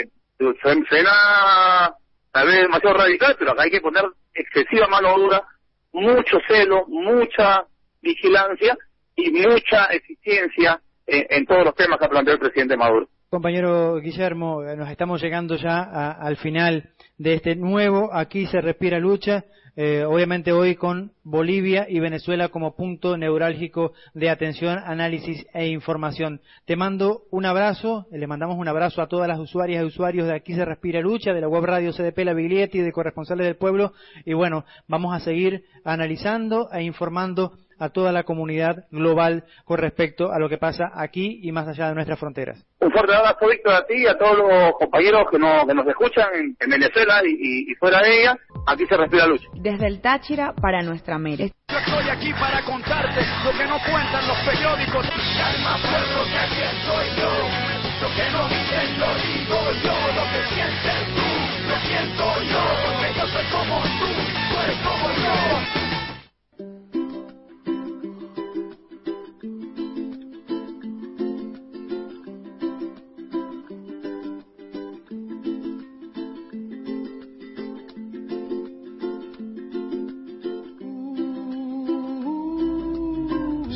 suena tal vez demasiado radical, pero acá hay que poner excesiva mano dura, mucho celo, mucha vigilancia y mucha eficiencia en todos los temas que ha planteado el presidente Maduro. Compañero Guillermo, nos estamos llegando ya al final de este nuevo Aquí se respira lucha, obviamente hoy con Bolivia y Venezuela como punto neurálgico de atención, análisis e información. Te mando un abrazo, le mandamos un abrazo a todas las usuarias y usuarios de Aquí se respira lucha, de la web radio CDP La Biglietti y de Corresponsales del Pueblo, y bueno, vamos a seguir analizando e informando a toda la comunidad global con respecto a lo que pasa aquí y más allá de nuestras fronteras. Un fuerte abrazo, Víctor, a ti y a todos los compañeros que nos escuchan en Venezuela y fuera de ella. Aquí se respira lucha. Desde el Táchira para nuestra América. Yo estoy aquí para contarte lo que no cuentan los periódicos. Calma, pueblo, que aquí estoy yo. Lo que no dicen lo digo yo. Lo que sientes tú, lo siento yo. Porque yo soy como tú eres como yo.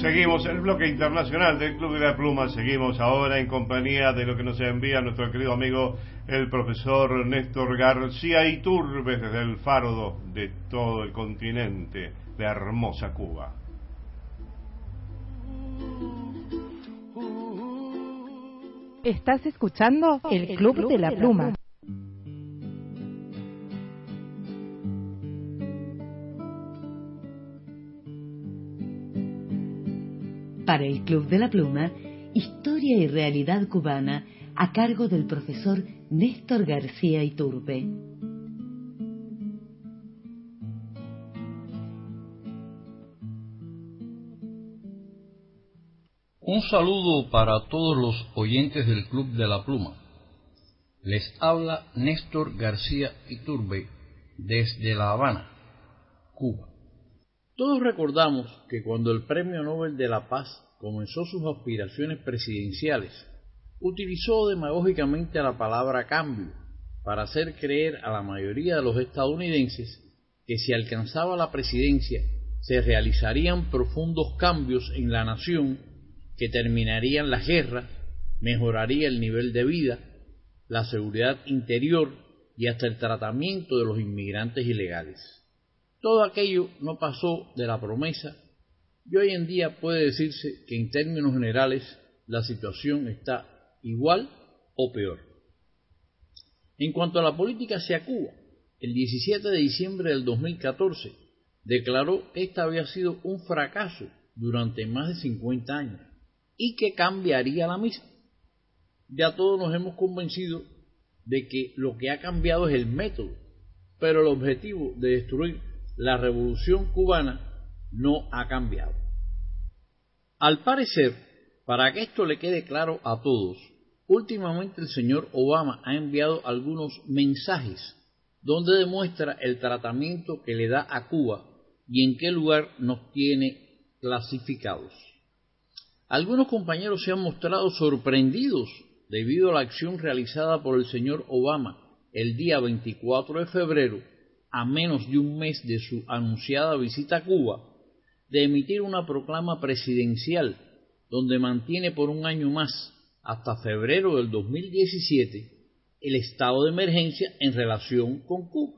Seguimos el bloque internacional del Club de la Pluma. Seguimos ahora en compañía de lo que nos envía nuestro querido amigo el profesor Néstor García Iturbe desde el faro de todo el continente, la hermosa Cuba. Estás escuchando el Club de la Pluma. Para el Club de la Pluma, Historia y Realidad Cubana, a cargo del profesor Néstor García Iturbe. Un saludo para todos los oyentes del Club de la Pluma. Les habla Néstor García Iturbe desde La Habana, Cuba. Todos recordamos que cuando el Premio Nobel de la Paz comenzó sus aspiraciones presidenciales, utilizó demagógicamente la palabra cambio para hacer creer a la mayoría de los estadounidenses que si alcanzaba la presidencia se realizarían profundos cambios en la nación que terminarían las guerras, mejoraría el nivel de vida, la seguridad interior y hasta el tratamiento de los inmigrantes ilegales. Todo aquello no pasó de la promesa y hoy en día puede decirse que en términos generales la situación está igual o peor. En cuanto a la política hacia Cuba, el 17 de diciembre del 2014 declaró que esta había sido un fracaso durante más de 50 años y que cambiaría la misma. Ya todos nos hemos convencido de que lo que ha cambiado es el método, pero el objetivo de destruir la revolución cubana no ha cambiado. Al parecer, para que esto le quede claro a todos, últimamente el señor Obama ha enviado algunos mensajes donde demuestra el tratamiento que le da a Cuba y en qué lugar nos tiene clasificados. Algunos compañeros se han mostrado sorprendidos debido a la acción realizada por el señor Obama el día 24 de febrero, a menos de un mes de su anunciada visita a Cuba, de emitir una proclama presidencial donde mantiene por un año más, hasta febrero del 2017, el estado de emergencia en relación con Cuba.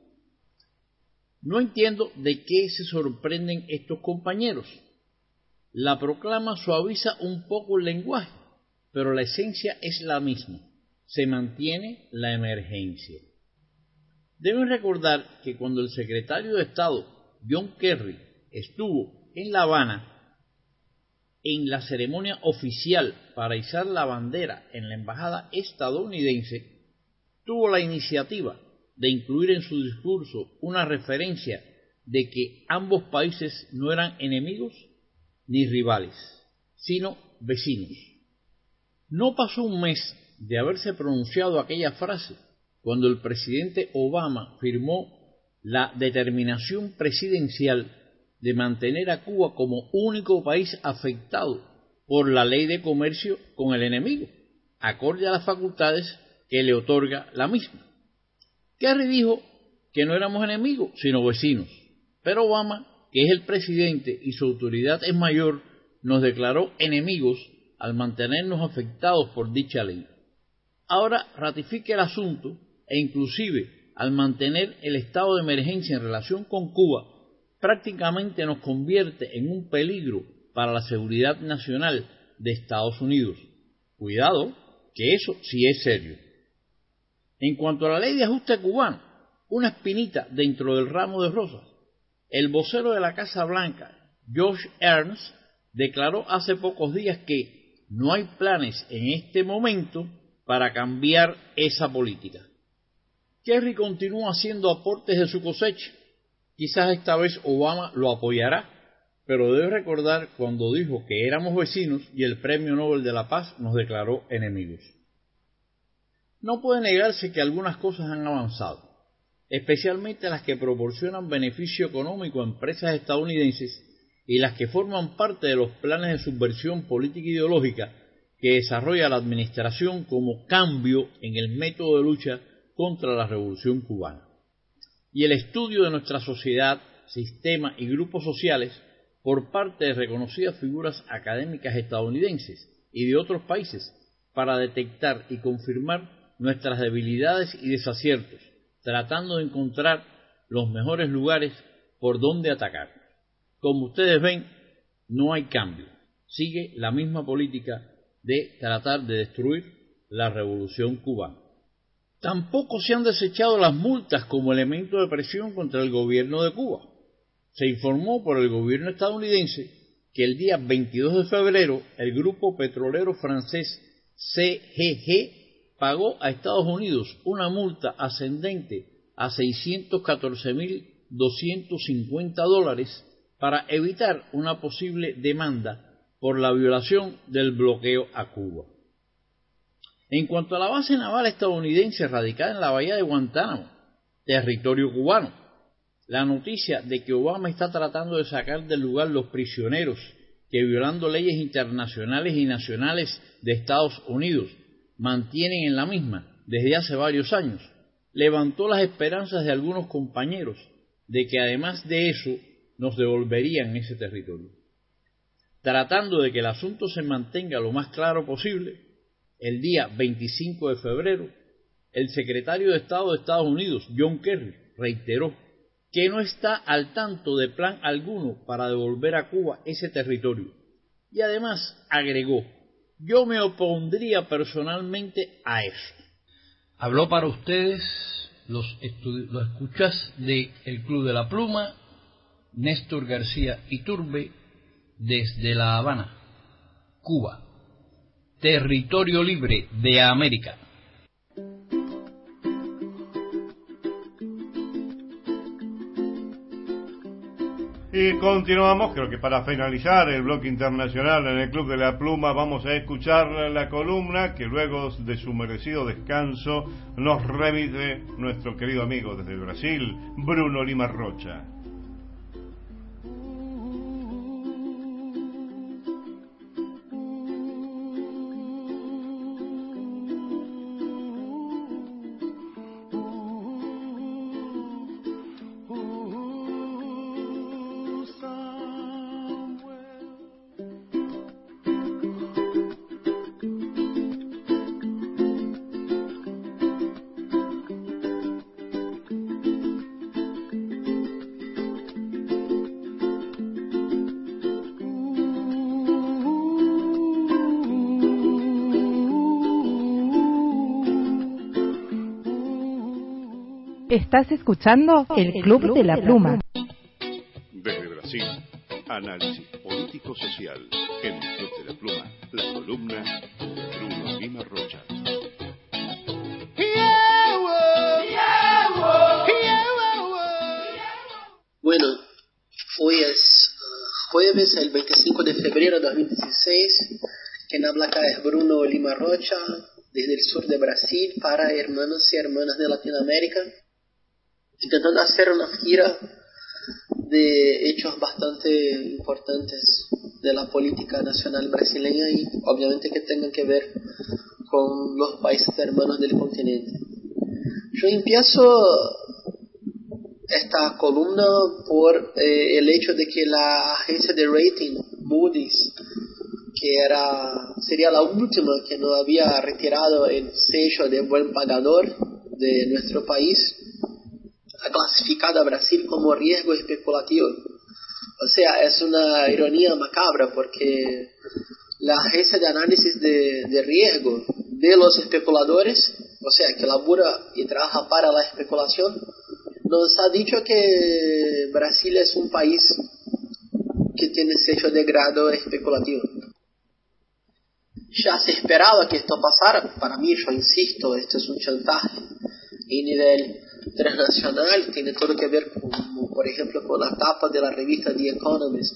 No entiendo de qué se sorprenden estos compañeros. La proclama suaviza un poco el lenguaje, pero la esencia es la misma. Se mantiene la emergencia. Deben recordar que cuando el secretario de Estado, John Kerry, estuvo en La Habana, en la ceremonia oficial para izar la bandera en la embajada estadounidense, tuvo la iniciativa de incluir en su discurso una referencia de que ambos países no eran enemigos ni rivales, sino vecinos. No pasó un mes de haberse pronunciado aquella frase cuando el presidente Obama firmó la determinación presidencial de mantener a Cuba como único país afectado por la ley de comercio con el enemigo, acorde a las facultades que le otorga la misma. Kerry dijo que no éramos enemigos, sino vecinos, pero Obama, que es el presidente y su autoridad es mayor, nos declaró enemigos al mantenernos afectados por dicha ley. Ahora ratifica el asunto e inclusive al mantener el estado de emergencia en relación con Cuba, prácticamente nos convierte en un peligro para la seguridad nacional de Estados Unidos. Cuidado, que eso sí es serio. En cuanto a la ley de ajuste cubano, una espinita dentro del ramo de rosas, el vocero de la Casa Blanca, Josh Earnest, declaró hace pocos días que no hay planes en este momento para cambiar esa política. Kerry continúa haciendo aportes de su cosecha. Quizás esta vez Obama lo apoyará, pero debe recordar cuando dijo que éramos vecinos y el Premio Nobel de la Paz nos declaró enemigos. No puede negarse que algunas cosas han avanzado, especialmente las que proporcionan beneficio económico a empresas estadounidenses y las que forman parte de los planes de subversión política e ideológica que desarrolla la administración como cambio en el método de lucha contra la revolución cubana. Y el estudio de nuestra sociedad, sistema y grupos sociales por parte de reconocidas figuras académicas estadounidenses y de otros países para detectar y confirmar nuestras debilidades y desaciertos, tratando de encontrar los mejores lugares por donde atacar. Como ustedes ven, no hay cambio. Sigue la misma política de tratar de destruir la revolución cubana. Tampoco se han desechado las multas como elemento de presión contra el gobierno de Cuba. Se informó por el gobierno estadounidense que el día 22 de febrero el grupo petrolero francés CGG pagó a Estados Unidos una multa ascendente a $614.250 para evitar una posible demanda por la violación del bloqueo a Cuba. En cuanto a la base naval estadounidense radicada en la bahía de Guantánamo, territorio cubano, la noticia de que Obama está tratando de sacar del lugar los prisioneros que, violando leyes internacionales y nacionales de Estados Unidos, mantienen en la misma desde hace varios años, levantó las esperanzas de algunos compañeros de que además de eso nos devolverían ese territorio. Tratando de que el asunto se mantenga lo más claro posible, el día 25 de febrero, el secretario de Estado de Estados Unidos, John Kerry, reiteró que no está al tanto de plan alguno para devolver a Cuba ese territorio. Y además agregó: yo me opondría personalmente a eso. Habló para ustedes los escuchas de El Club de la Pluma, Néstor García Iturbe, desde La Habana, Cuba, territorio libre de América. Y continuamos, creo que para finalizar el bloque internacional en el Club de la Pluma vamos a escuchar la columna que luego de su merecido descanso nos remite nuestro querido amigo desde Brasil, Bruno Lima Rocha. Estás escuchando El Club de la Pluma. Desde Brasil, análisis político-social en El Club de la Pluma, la columna de Bruno Lima Rocha. Bueno, hoy es jueves, el 25 de febrero de 2016. Quien habla acá es Bruno Lima Rocha, desde el sur de Brasil, para hermanos y hermanas de Latinoamérica, intentando hacer una gira de hechos bastante importantes de la política nacional brasileña y obviamente que tengan que ver con los países hermanos del continente. Yo empiezo esta columna por el hecho de que la agencia de rating Moody's, que sería la última que no había retirado el sello de buen pagador de nuestro país, ha clasificado a Brasil como riesgo especulativo. O sea, es una ironía macabra porque la agencia de análisis de riesgo de los especuladores, o sea, que labura y trabaja para la especulación, nos ha dicho que Brasil es un país que tiene sello de grado especulativo. Ya se esperaba que esto pasara. Para mí, yo insisto, esto es un chantaje en nivel transnacional, tiene todo que ver con, por ejemplo, con la tapa de la revista The Economist,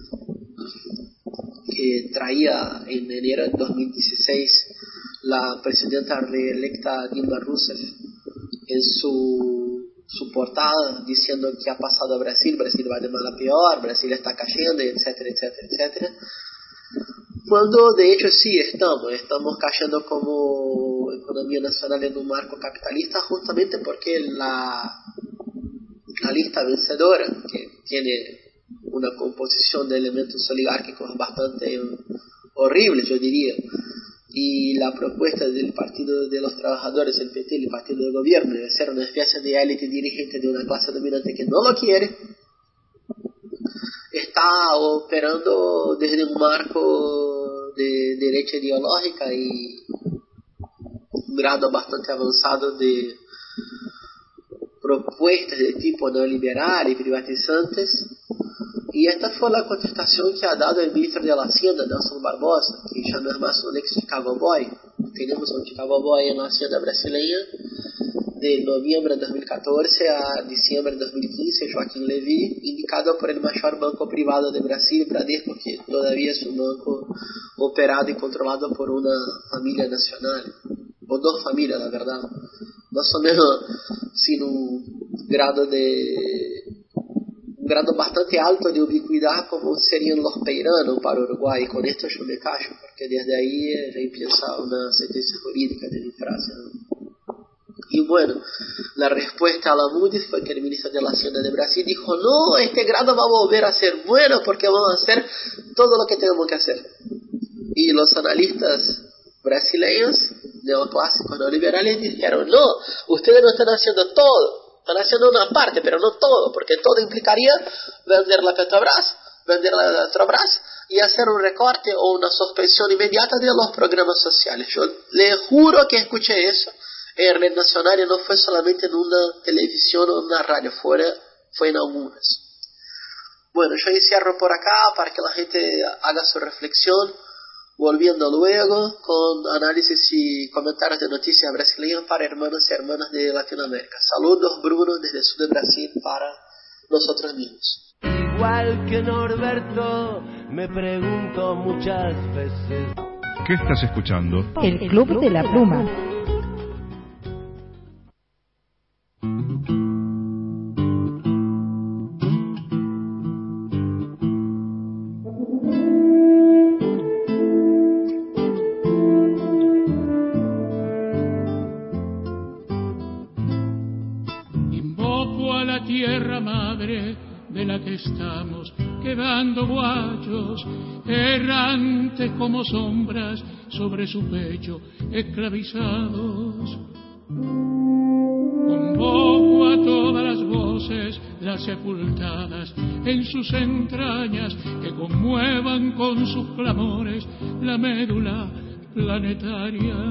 que traía en enero de 2016 la presidenta reelecta Dilma Rousseff en su portada diciendo que ha pasado a Brasil va de mal a peor, Brasil está cayendo, etcétera, etcétera, etcétera. Cuando de hecho sí estamos cayendo como economía nacional en un marco capitalista, justamente porque la lista vencedora, que tiene una composición de elementos oligárquicos bastante horrible, yo diría. Y la propuesta del Partido de los Trabajadores, el PT, el partido del gobierno, de ser una especie de élite dirigente de una clase dominante que no lo quiere, está operando desde un marco de derecha ideológica y un grado bastante avanzado de propuestas de tipo neoliberal y privatizantes. Y esta fue la contestación que ha dado el ministro de la Hacienda, Nelson Barbosa, que ya no es más un ex Chicago Boy. Tenemos un Chicago Boy en la Hacienda brasileña de noviembre de 2014 a diciembre de 2015, Joaquim Levy, indicado por el mayor banco privado de Brasil, Bradesco, que todavía es un banco operado y controlado por una familia nacional, o dos familias, la verdad, más o menos sin un grado bastante alto de ubicuidad como serían los peiranos para Uruguay. Con esto yo me callo, porque desde ahí empieza una sentencia jurídica de mi frase, ¿no? Y bueno, la respuesta a la Moody's fue que el ministro de la Hacienda de Brasil dijo: no, este grado va a volver a ser bueno porque vamos a hacer todo lo que tenemos que hacer. Y los analistas brasileños, neoclásicos, neoliberales, dijeron: no, ustedes no están haciendo todo. Están haciendo una parte, pero no todo, porque todo implicaría vender la Petrobras, vender la Electrobras y hacer un recorte o una suspensión inmediata de los programas sociales. Yo le juro que escuché eso en Red Nacional y no fue solamente en una televisión o una radio, fue en algunas. Bueno, yo encierro por acá para que la gente haga su reflexión, volviendo luego con análisis y comentarios de noticias brasileñas para hermanos y hermanas de Latinoamérica. Saludos, Bruno, desde el sur de Brasil para nosotros mismos. Igual que Norberto, me pregunto muchas veces. ¿Qué estás escuchando? El Club de la Pluma. Tierra madre de la que estamos quedando guachos, errantes como sombras sobre su pecho esclavizados. Convoco a todas las voces, las sepultadas en sus entrañas, que conmuevan con sus clamores la médula planetaria.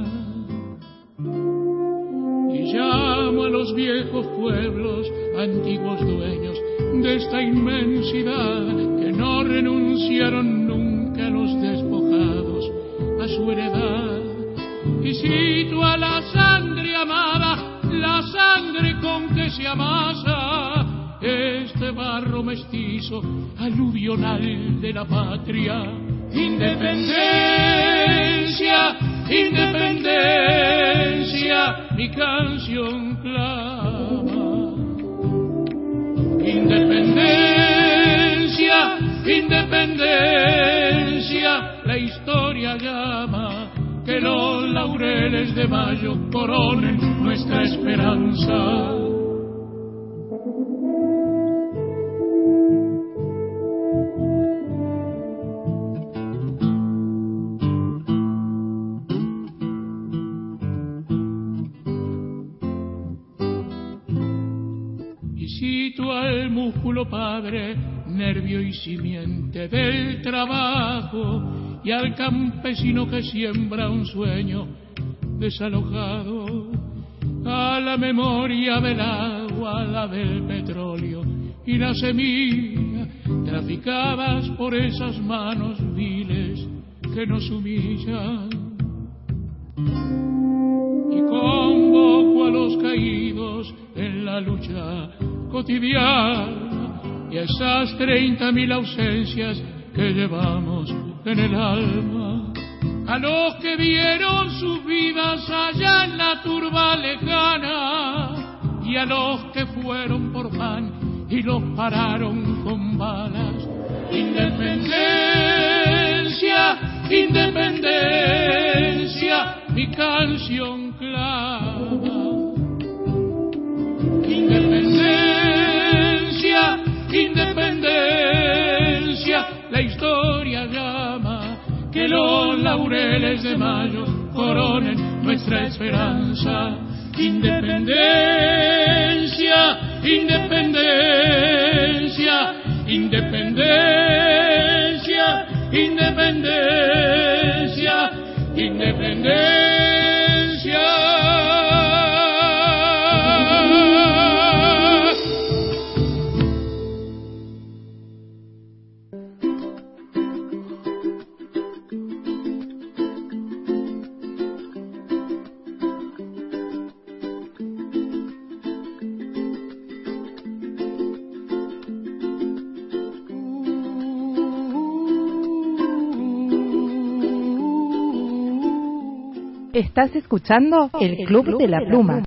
Y llamo a los viejos pueblos, antiguos dueños de esta inmensidad, que no renunciaron nunca a los despojados, a su heredad. Y cito a la sangre amada, la sangre con que se amasa este barro mestizo, aluvional de la patria. Independencia, independencia, mi canción clama. Independencia, independencia, la historia llama. Que los laureles de mayo coronen nuestra esperanza. Al músculo padre, nervio y simiente del trabajo, y al campesino que siembra un sueño desalojado, a la memoria del agua, la del petróleo y la semilla, traficadas por esas manos viles que nos humillan. Y convoco a los caídos en la lucha cotidiana y a esas 30.000 ausencias que llevamos en el alma, a los que vieron sus vidas allá en la turba lejana, y a los que fueron por pan y los pararon con balas. Independencia, independencia, mi canción clama. Independencia, independencia, los laureles de mayo coronen nuestra esperanza. Independencia, independencia, independencia, independencia, independencia. Estás escuchando El Club de la Pluma.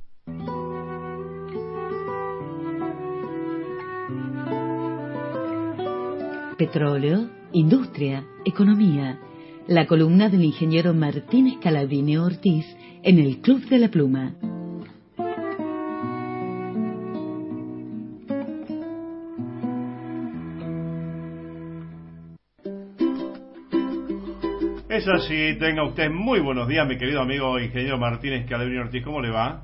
Petróleo, industria, economía. La columna del ingeniero Martín Scalabrini Ortiz en El Club de la Pluma. Es así, tenga usted muy buenos días, mi querido amigo ingeniero Martín Scalabrini Ortiz. ¿Cómo le va?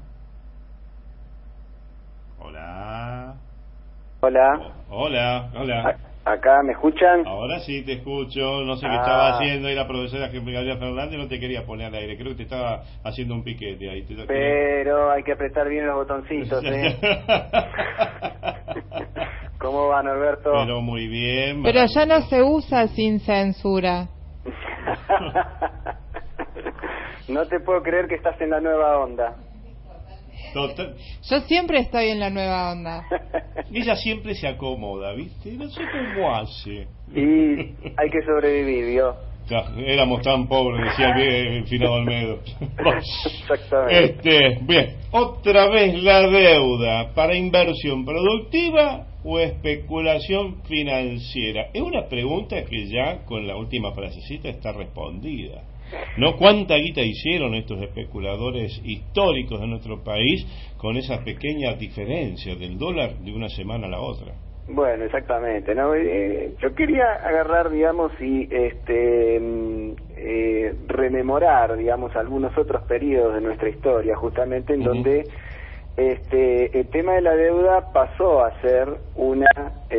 Hola. Hola. Hola, hola. ¿Acá me escuchan? Ahora sí te escucho. No sé qué estaba haciendo ahí la profesora Gabriela Fernández, no te quería poner al aire. Creo que te estaba haciendo un piquete ahí. Pero hay que apretar bien los botoncitos, ¿eh? ¿Cómo va, Norberto? Pero muy bien. Pero ya no se usa sin censura. No te puedo creer que estás en la nueva onda. Total. Yo siempre estoy en la nueva onda. Ella siempre se acomoda, ¿viste? No sé cómo hace. Y hay que sobrevivir, ¿vio? Éramos tan pobres, decía el finado Olmedo. Exactamente. Bien, otra vez la deuda para inversión productiva o especulación financiera. Es una pregunta que ya con la última frasecita está respondida. ¿No? ¿Cuánta guita hicieron estos especuladores históricos de nuestro país con esa pequeña diferencia del dólar de una semana a la otra? Bueno, exactamente, ¿no? Yo quería agarrar, digamos, y rememorar, digamos, algunos otros periodos de nuestra historia, justamente en donde el tema de la deuda pasó a ser una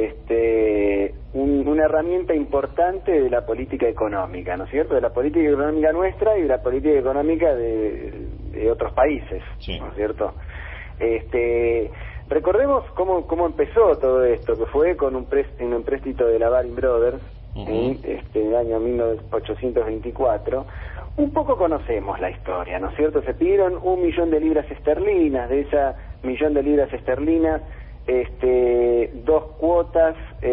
herramienta importante de la política económica, ¿no es cierto? De la política económica nuestra y de la política económica de otros países, sí. ¿No es cierto? Recordemos cómo empezó todo esto, que fue con un empréstito de la Baring Brothers en el año 1824. Un poco conocemos la historia, ¿no es cierto? Se pidieron 1 millón de libras esterlinas. De esa 1 millón de libras esterlinas, 2 cuotas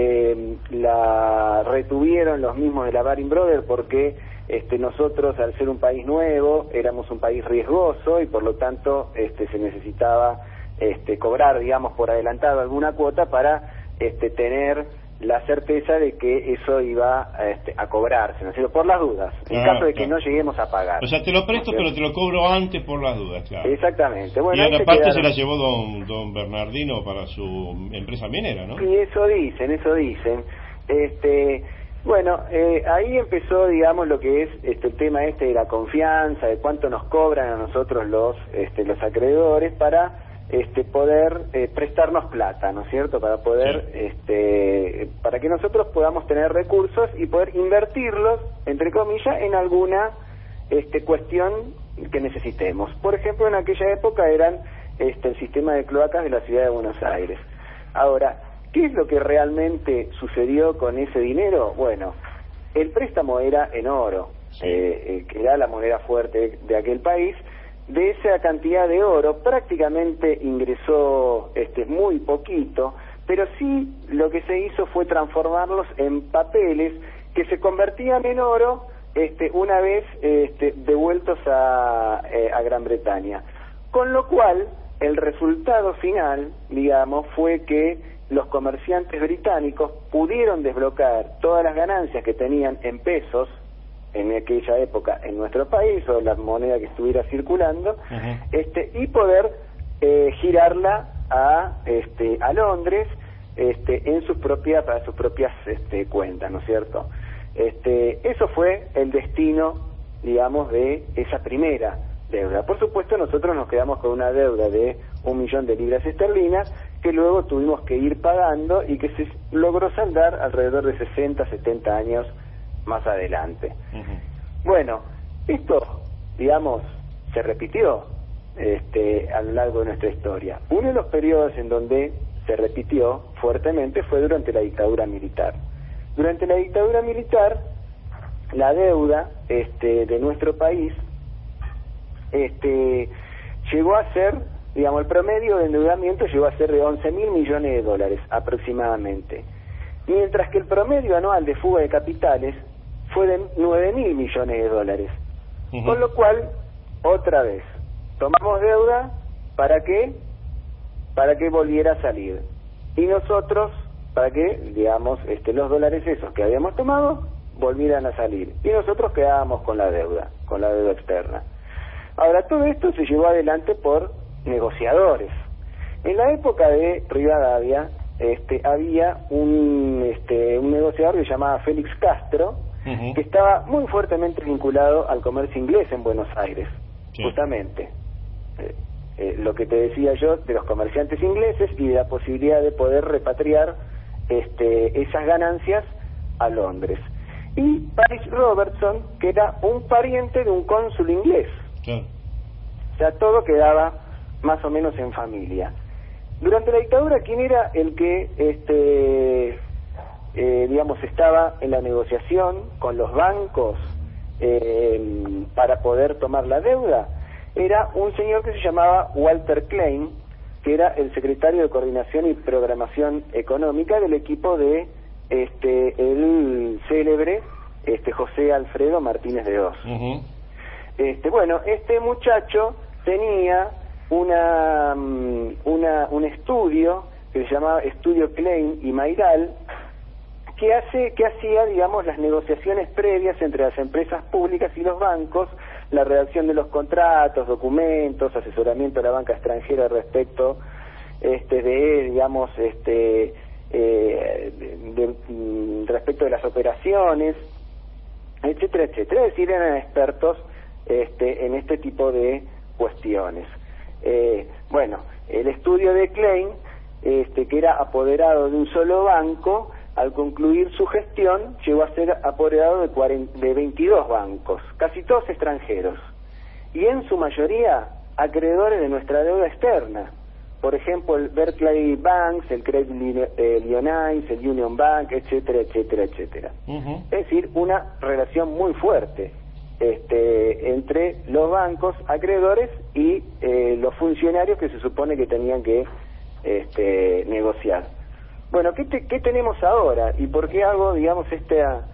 la retuvieron los mismos de la Baring Brothers porque nosotros, al ser un país nuevo, éramos un país riesgoso y por lo tanto se necesitaba cobrar, digamos, por adelantado alguna cuota para tener la certeza de que eso iba a cobrarse, ¿no es cierto? Por las dudas, en caso de que no lleguemos a pagar. O sea, te lo presto, pero te lo cobro antes por las dudas, claro. Exactamente. Bueno, y aparte se la llevó don Bernardino para su empresa minera, ¿no? Sí, eso dicen. Bueno, ahí empezó, digamos, lo que es el tema de la confianza, de cuánto nos cobran a nosotros los acreedores para poder prestarnos plata, ¿no es cierto? Para poder, para que nosotros podamos tener recursos y poder invertirlos, entre comillas, en alguna cuestión que necesitemos. Por ejemplo, en aquella época eran el sistema de cloacas de la ciudad de Buenos Aires. Ahora, ¿qué es lo que realmente sucedió con ese dinero? Bueno, el préstamo era en oro, que era la moneda fuerte de aquel país. De esa cantidad de oro prácticamente ingresó muy poquito, pero sí lo que se hizo fue transformarlos en papeles que se convertían en oro una vez devueltos a Gran Bretaña. Con lo cual, el resultado final, digamos, fue que los comerciantes británicos pudieron desbloquear todas las ganancias que tenían en pesos en aquella época en nuestro país, o la moneda que estuviera circulando, y poder girarla a Londres en para sus propias cuentas, ¿no es cierto? Eso fue el destino digamos, de esa primera deuda. Por supuesto, nosotros nos quedamos con una deuda de 1 millón de libras esterlinas que luego tuvimos que ir pagando y que se logró saldar alrededor de 60, 70 años más adelante. Bueno, esto, digamos, se repitió a lo largo de nuestra historia. Uno de los periodos en donde se repitió fuertemente fue durante la dictadura militar. Durante la dictadura militar, la deuda de nuestro país llegó a ser, digamos, el promedio de endeudamiento llegó a ser de 11.000 millones de dólares aproximadamente, mientras que el promedio anual de fuga de capitales fue de 9.000 millones de dólares. Con lo cual, otra vez, tomamos deuda ¿para qué? Para que volviera a salir. Y nosotros, para que, digamos, los dólares esos que habíamos tomado volvieran a salir. Y nosotros quedábamos con la deuda externa. Ahora, todo esto se llevó adelante por negociadores. En la época de Rivadavia, había un negociador que se llamaba Félix Castro, que estaba muy fuertemente vinculado al comercio inglés en Buenos Aires, justamente. Lo que te decía yo de los comerciantes ingleses y de la posibilidad de poder repatriar esas ganancias a Londres. Y Paris Robertson, que era un pariente de un cónsul inglés. O sea, todo quedaba más o menos en familia. Durante la dictadura, ¿quién era el que digamos, estaba en la negociación con los bancos para poder tomar la deuda? Era un señor que se llamaba Walter Klein, que era el secretario de Coordinación y Programación Económica del equipo de el célebre José Alfredo Martínez de Oz. Bueno, este muchacho tenía un estudio que se llamaba Estudio Klein y Mayral, que hacía, digamos, las negociaciones previas entre las empresas públicas y los bancos, la redacción de los contratos, documentos, asesoramiento a la banca extranjera respecto digamos, respecto de las operaciones, etcétera, etcétera. Es decir, eran expertos en este tipo de cuestiones. Bueno, el estudio de Klein, que era apoderado de un solo banco, al concluir su gestión llegó a ser apoderado de 22 bancos, casi todos extranjeros, y en su mayoría acreedores de nuestra deuda externa. Por ejemplo, el Berkeley Banks, el Credit Lyonnais, el Union Bank, etcétera, etcétera, etcétera. Es decir, una relación muy fuerte entre los bancos acreedores y los funcionarios que se supone que tenían que negociar. Bueno, ¿qué tenemos ahora? ¿Y por qué hago, digamos, esta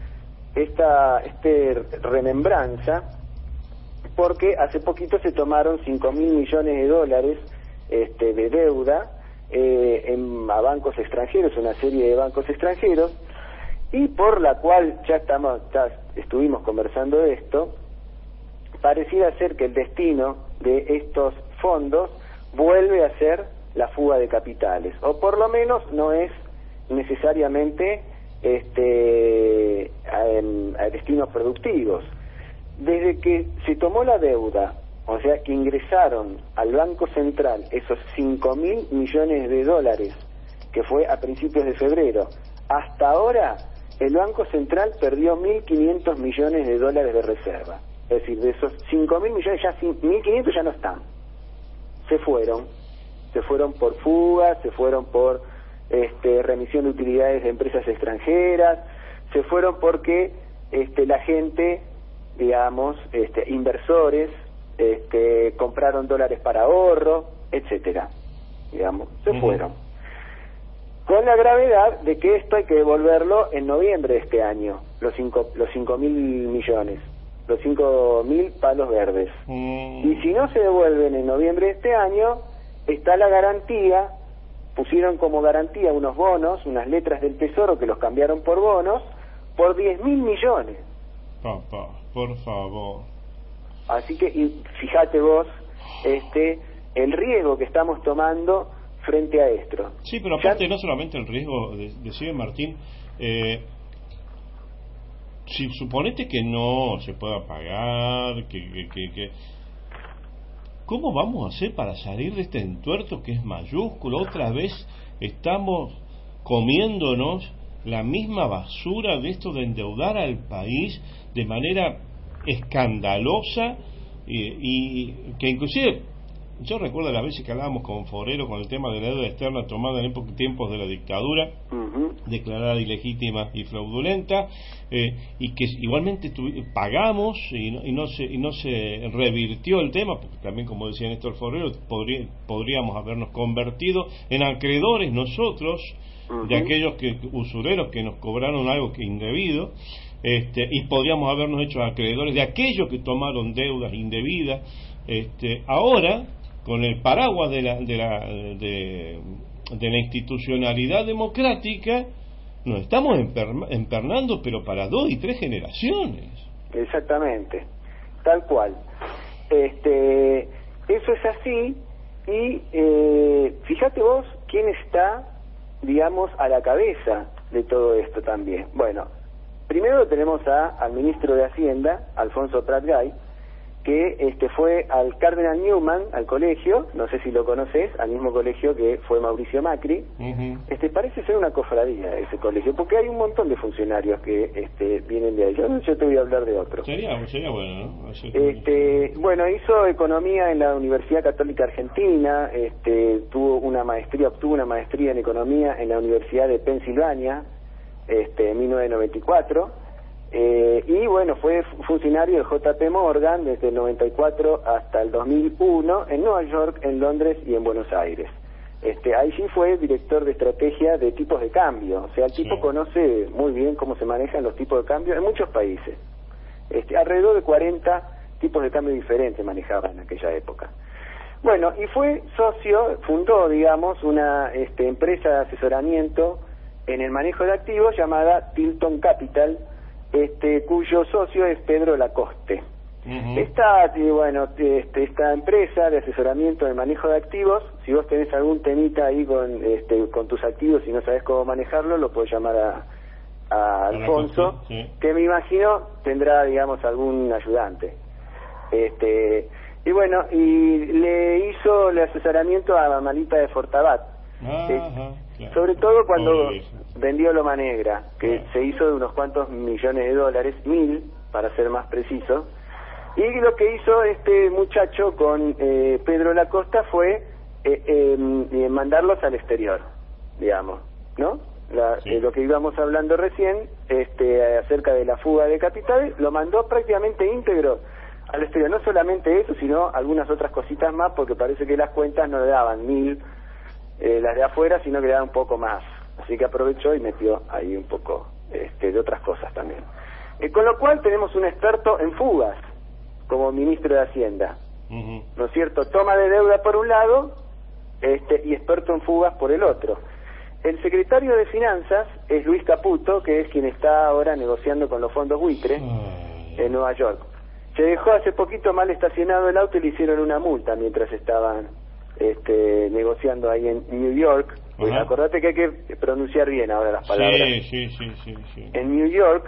remembranza? Porque hace poquito se tomaron 5.000 millones de dólares de deuda a bancos extranjeros, una serie de bancos extranjeros, y por la cual ya estuvimos conversando de esto. Pareciera ser que el destino de estos fondos vuelve a ser la fuga de capitales, o por lo menos no es necesariamente a destinos productivos. Desde que se tomó la deuda, o sea que ingresaron al Banco Central esos 5.000 millones de dólares, que fue a principios de febrero, hasta ahora el Banco Central perdió 1.500 millones de dólares de reserva. Es decir, de esos 5.000 millones, ya 1.500 ya no están. Se fueron por fugas, se fueron por remisión de utilidades de empresas extranjeras, se fueron porque la gente, digamos, inversores, compraron dólares para ahorro, etcétera, digamos, se fueron. Con la gravedad de que esto hay que devolverlo en noviembre de este año, los 5.000 millones, los 5.000 palos verdes. Y si no se devuelven en noviembre de este año, está la garantía, pusieron como garantía unos bonos, unas letras del Tesoro que los cambiaron por bonos, por 10.000 millones. Papá, por favor. Así que, y fíjate vos, el riesgo que estamos tomando frente a esto. Sí, pero aparte no solamente el riesgo, decía Martín, si suponete que no se pueda pagar, ¿cómo vamos a hacer para salir de este entuerto que es mayúsculo? Otra vez estamos comiéndonos la misma basura de esto de endeudar al país de manera escandalosa, y que inclusive yo recuerdo las veces que hablábamos con Forero con el tema de la deuda externa tomada en tiempos de la dictadura, declarada ilegítima y fraudulenta, y que igualmente pagamos y no se revirtió el tema, porque también, como decía Néstor Forero, podríamos habernos convertido en acreedores nosotros de aquellos usureros que nos cobraron algo que indebido, y podríamos habernos hecho acreedores de aquellos que tomaron deudas indebidas. Ahora, con el paraguas de la institucionalidad democrática, nos estamos empernando, pero para 2 y 3 generaciones. Exactamente, tal cual. Eso es así, y fíjate vos quién está, digamos, a la cabeza de todo esto también. Bueno, primero tenemos al ministro de Hacienda, Alfonso Prat Gay, que fue al Cardenal Newman, al colegio, no sé si lo conoces, al mismo colegio que fue Mauricio Macri. Parece ser una cofradía ese colegio, porque hay un montón de funcionarios que vienen de ahí. Yo te voy a hablar de otro. Sería bueno, ¿no? Bueno, hizo economía en la Universidad Católica Argentina, obtuvo una maestría en economía en la Universidad de Pensilvania, en 1994. Y bueno, fue funcionario del JP Morgan desde el 94 hasta el 2001 en Nueva York, en Londres y en Buenos Aires. Allí fue director de estrategia de tipos de cambio, o sea, el tipo conoce muy bien cómo se manejan los tipos de cambio en muchos países. Alrededor de 40 tipos de cambio diferentes manejaba en aquella época. Bueno, y fue fundó, digamos, una empresa de asesoramiento en el manejo de activos llamada Tilton Capital, cuyo socio es Pedro Lacoste. Esta empresa de asesoramiento en el manejo de activos, si vos tenés algún temita ahí con tus activos y no sabés cómo manejarlo, lo podés llamar a Alfonso, que me imagino tendrá, digamos, algún ayudante. Y bueno, y le hizo el asesoramiento a Malita de Fortabat, sobre todo cuando vendió Loma Negra, que se hizo de unos cuantos millones de dólares, 1.000 para ser más preciso, y lo que hizo este muchacho con Pedro Lacosta fue mandarlos al exterior, digamos, ¿no? Lo que íbamos hablando recién, acerca de la fuga de capitales, lo mandó prácticamente íntegro al exterior. No solamente eso, sino algunas otras cositas más, porque parece que las cuentas no le daban 1.000 las de afuera, sino que le daban un poco más. Así que aprovechó y metió ahí un poco de otras cosas también. Con lo cual tenemos un experto en fugas como ministro de Hacienda, ¿no es cierto? Toma de deuda por un lado, y experto en fugas por el otro. El secretario de Finanzas es Luis Caputo, que es quien está ahora negociando con los fondos buitre en Nueva York. Se dejó hace poquito mal estacionado el auto y le hicieron una multa mientras estaban negociando ahí en New York. Pues acordate que hay que pronunciar bien ahora las palabras. Sí. En New York.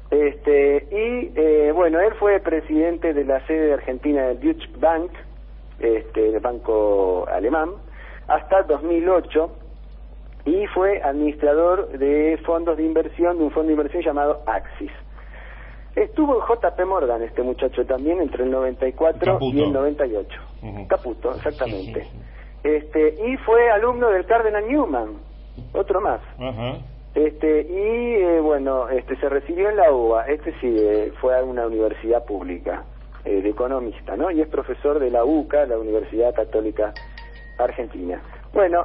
Bueno, él fue presidente de la sede de Argentina del Deutsche Bank, el banco alemán, hasta 2008, y fue administrador de fondos de inversión, de un fondo de inversión llamado Axis. Estuvo en JP Morgan este muchacho también entre el 94 Caputo. Y el 98. Caputo, exactamente. Y fue alumno del Cardenal Newman, otro más. Se recibió en la UBA. Fue a una universidad pública de economista, ¿no? Y es profesor de la UCA, la Universidad Católica Argentina. Bueno,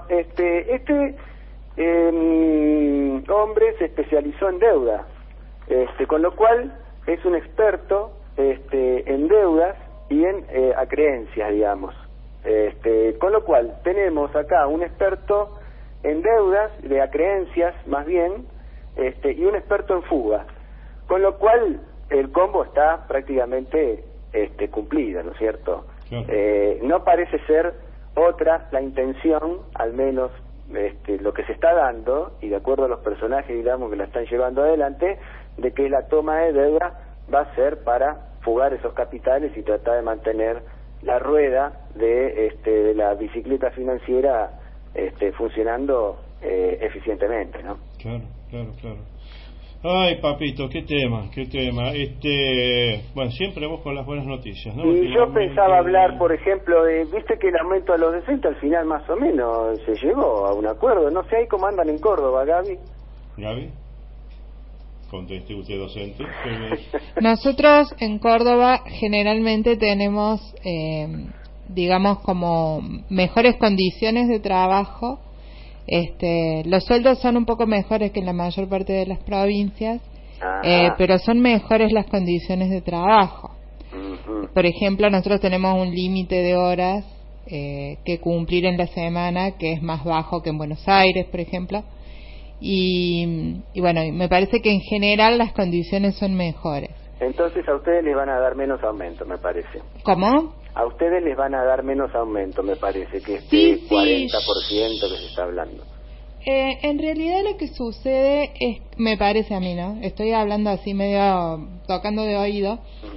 hombre se especializó en deuda, con lo cual es un experto en deudas y en acreencias, digamos. Con lo cual tenemos acá un experto en deudas, de acreencias más bien, y un experto en fuga, con lo cual el combo está prácticamente cumplido, ¿no es cierto? No parece ser otra la intención, al menos lo que se está dando, y de acuerdo a los personajes, digamos, que la están llevando adelante, de que la toma de deuda va a ser para fugar esos capitales y tratar de mantener la rueda de la bicicleta financiera funcionando eficientemente, ¿no? Claro. Ay, papito, qué tema. Bueno, siempre vos con las buenas noticias, ¿no? Y yo pensaba hablar, por ejemplo, viste que el aumento a los docentes al final más o menos se llegó a un acuerdo. No sé ahí cómo andan en Córdoba, Gaby. Gaby, conteste usted, docente. Nosotros en Córdoba generalmente tenemos, digamos, como mejores condiciones de trabajo. Los sueldos son un poco mejores que en la mayor parte de las provincias, pero son mejores las condiciones de trabajo. Por ejemplo, nosotros tenemos un límite de horas que cumplir en la semana que es más bajo que en Buenos Aires, por ejemplo, y bueno, me parece que en general las condiciones son mejores. Entonces a ustedes les van a dar menos aumento, me parece. ¿Cómo? A ustedes les van a dar menos aumento, me parece, que 40% que se está hablando. En realidad lo que sucede es, me parece a mí, ¿no? Estoy hablando así medio tocando de oído,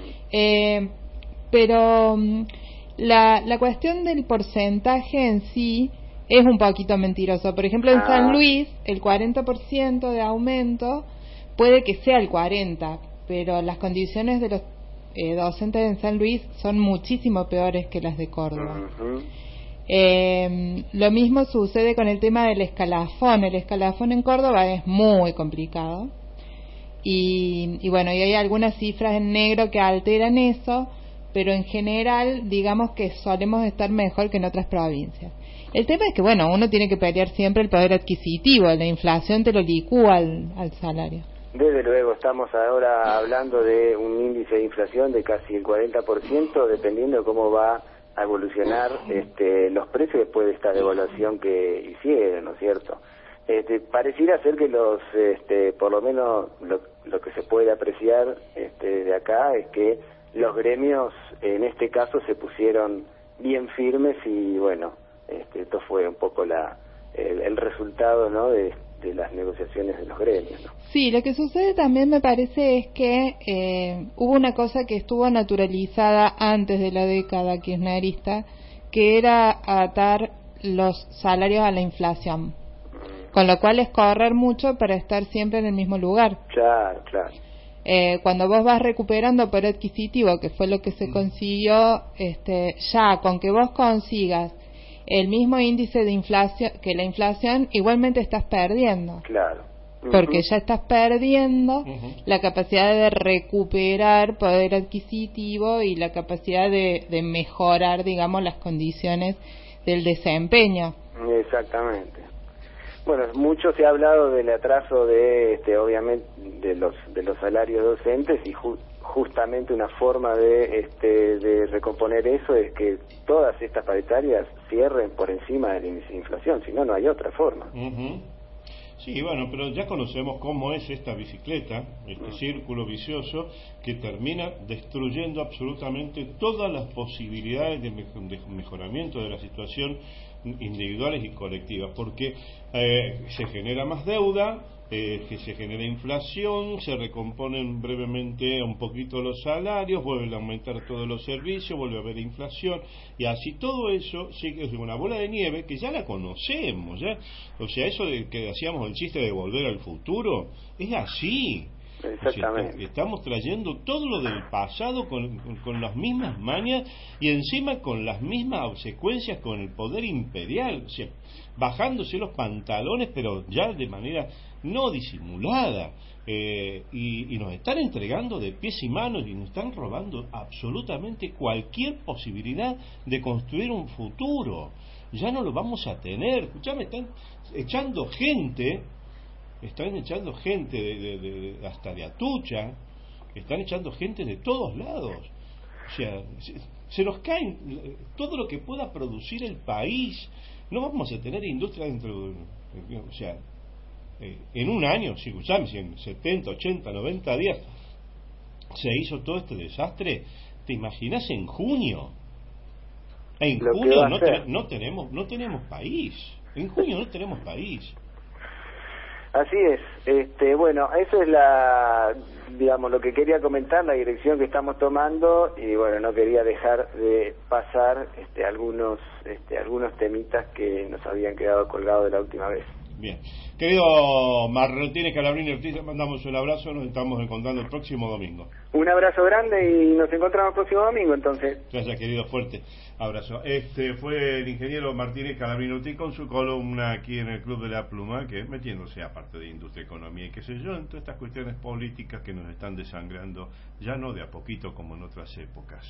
pero la cuestión del porcentaje en sí es un poquito mentiroso. Por ejemplo, en San Luis el 40% de aumento puede que sea el 40%, pero las condiciones de los docentes en San Luis son muchísimo peores que las de Córdoba. Lo mismo sucede con el tema del escalafón. El escalafón en Córdoba es muy complicado y bueno, y hay algunas cifras en negro que alteran eso, pero en general digamos que solemos estar mejor que en otras provincias. El tema es que bueno, uno tiene que pelear siempre el poder adquisitivo. La inflación te lo licúa al salario. Desde luego, estamos ahora hablando de un índice de inflación de casi el 40%, dependiendo de cómo va a evolucionar los precios después de esta devaluación que hicieron, ¿no es cierto? Pareciera ser que por lo menos lo que se puede apreciar de acá es que los gremios en este caso se pusieron bien firmes y bueno, esto fue un poco el resultado, ¿no?, de las negociaciones de los gremios, ¿no? Sí, lo que sucede también me parece es que hubo una cosa que estuvo naturalizada antes de la década kirchnerista, que era atar los salarios a la inflación, con lo cual es correr mucho para estar siempre en el mismo lugar. Claro. Cuando vos vas recuperando poder adquisitivo, que fue lo que se consiguió, ya con que vos consigas el mismo índice de inflación que la inflación, igualmente estás perdiendo. Claro. Porque ya estás perdiendo la capacidad de recuperar poder adquisitivo y la capacidad de mejorar, digamos, las condiciones del desempeño. Exactamente. Bueno, mucho se ha hablado del atraso obviamente de los salarios docentes y justamente una forma de recomponer eso es que todas estas paritarias cierren por encima del índice de inflación, si no, no hay otra forma. Sí, bueno, pero ya conocemos cómo es esta bicicleta, círculo vicioso que termina destruyendo absolutamente todas las posibilidades de mejoramiento de la situación individuales y colectivas, porque se genera más deuda, que se genera inflación, se recomponen brevemente un poquito los salarios, vuelven a aumentar todos los servicios, vuelve a haber inflación, y así todo eso sigue una bola de nieve que ya la conocemos, ¿ya? O sea, eso de que hacíamos el chiste de volver al futuro, es así. Exactamente. O sea, estamos trayendo todo lo del pasado con las mismas mañas y encima con las mismas obsecuencias con el poder imperial, o sea, bajándose los pantalones, pero ya de manera no disimulada, y nos están entregando de pies y manos y nos están robando absolutamente cualquier posibilidad de construir un futuro. Ya no lo vamos a tener. Escuchame, están echando gente hasta de Atucha, están echando gente de todos lados. O sea, se nos caen todo lo que pueda producir el país. No vamos a tener industria dentro de, o sea, en un año, si escuchame, si en 70, 80, 90 días se hizo todo este desastre, ¿te imaginas en junio? En junio no tenemos país. En junio no tenemos país. Así es. Bueno, eso es digamos, lo que quería comentar, la dirección que estamos tomando, y bueno, no quería dejar de pasar algunos temitas que nos habían quedado colgados de la última vez. Bien. Querido Martínez Calabrini Ortiz, mandamos un abrazo, nos estamos encontrando el próximo domingo. Un abrazo grande y nos encontramos el próximo domingo, entonces. Gracias, querido, fuerte abrazo. Fue el ingeniero Martínez Calabrini Ortiz con su columna aquí en el Club de la Pluma, que metiéndose aparte de industria, economía y qué sé yo, en todas estas cuestiones políticas que nos están desangrando, ya no de a poquito como en otras épocas.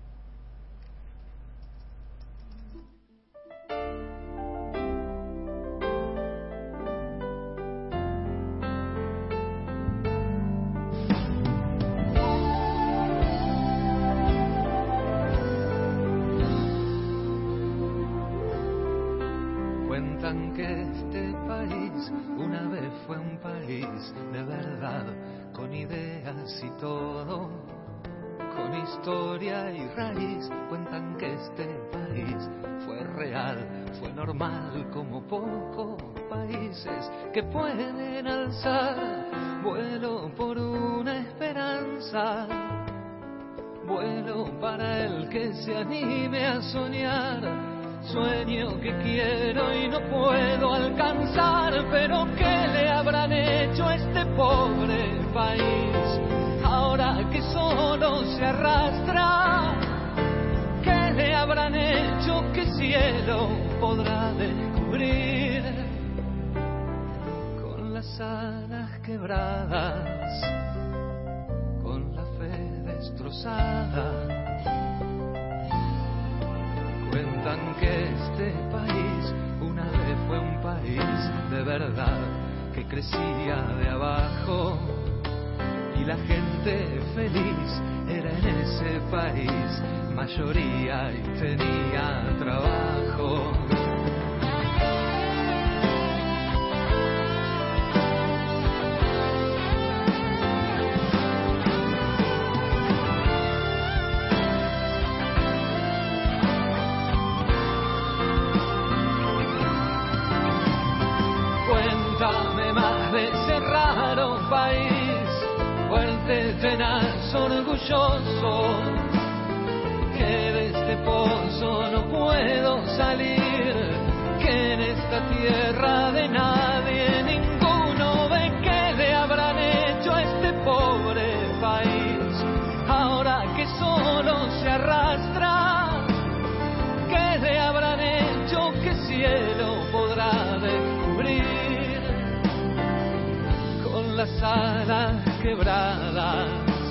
Cuentan que este país una vez fue un país de verdad, con ideas y todo, con historia y raíz. Cuentan que este país fue real, fue normal, como pocos países que pueden alzar vuelo por una esperanza, vuelo para el que se anime a soñar. Sueño que quiero y no puedo alcanzar, pero ¿qué le habrán hecho a este pobre país? Ahora que solo se arrastra, ¿qué le habrán hecho? ¿Qué cielo podrá descubrir? Con las alas quebradas, con la fe destrozada. Cuentan que este país una vez fue un país de verdad, que crecía de abajo y la gente feliz era en ese país mayoría y tenía trabajo. País fuerte, tenaz, orgulloso, que de este pozo no puedo salir, que en esta tierra de nadie ninguno ve. ¿Qué le habrán hecho a este pobre país? Ahora que solo se arrastra, ¿qué le habrán hecho? ¿Qué cielo podrá descubrir? Las alas quebradas,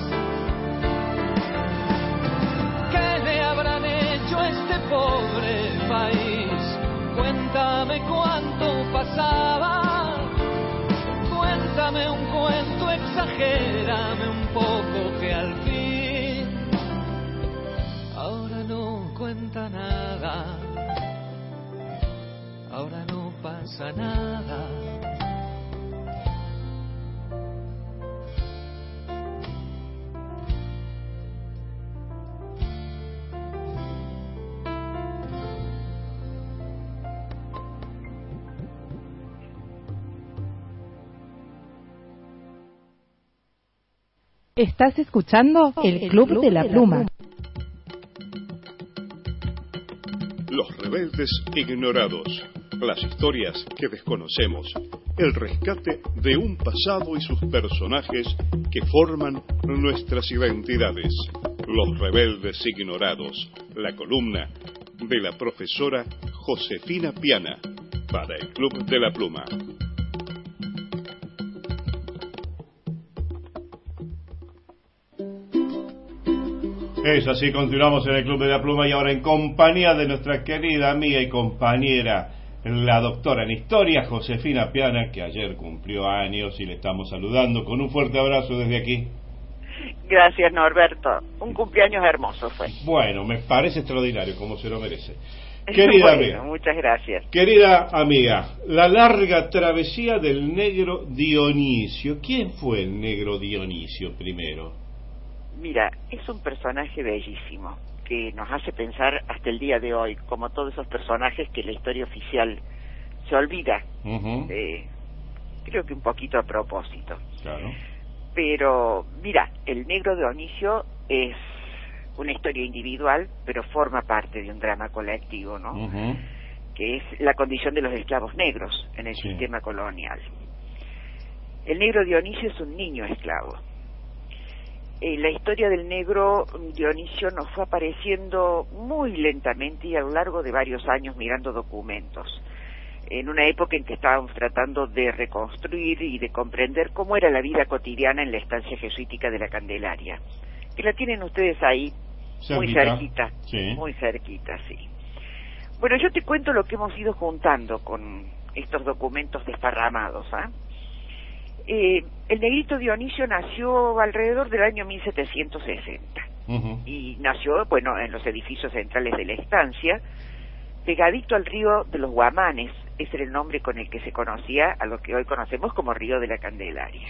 ¿qué le habrán hecho a este pobre país? Cuéntame cuánto pasaba, cuéntame un cuento, exagérame un poco, que al fin ahora no cuenta nada, ahora no pasa nada. Estás escuchando el Club de la Pluma. Los rebeldes ignorados, las historias que desconocemos, el rescate de un pasado y sus personajes que forman nuestras identidades. Los rebeldes ignorados, la columna de la profesora Josefina Piana para el Club de la Pluma. Es así, continuamos en el Club de la Pluma y ahora en compañía de nuestra querida amiga y compañera, la doctora en Historia, Josefina Piana, que ayer cumplió años y le estamos saludando con un fuerte abrazo desde aquí. Gracias, Norberto. Un cumpleaños hermoso fue. Bueno, me parece extraordinario, como se lo merece. Querida amiga. Muchas gracias. Querida amiga, la larga travesía del negro Dionisio. ¿Quién fue el negro Dionisio primero? Mira, es un personaje bellísimo que nos hace pensar hasta el día de hoy, como todos esos personajes que la historia oficial se olvida. creo que un poquito a propósito. Claro. Pero, mira, el negro Dionisio es una historia individual, pero forma parte de un drama colectivo, ¿no? Que es la condición de los esclavos negros en el sistema colonial. El negro Dionisio es un niño esclavo. La historia del negro Dionisio nos fue apareciendo muy lentamente y a lo largo de varios años mirando documentos, en una época en que estábamos tratando de reconstruir y de comprender cómo era la vida cotidiana en la estancia jesuítica de la Candelaria, que la tienen ustedes ahí, muy cerquita, muy cerquita, sí. Bueno, yo te cuento lo que hemos ido juntando con estos documentos desparramados, ¿ah? El negrito Dionisio nació alrededor del año 1760 y nació, bueno, en los edificios centrales de la estancia, pegadito al río de los Guamanes. Ese era el nombre con el que se conocía a lo que hoy conocemos como Río de la Candelaria.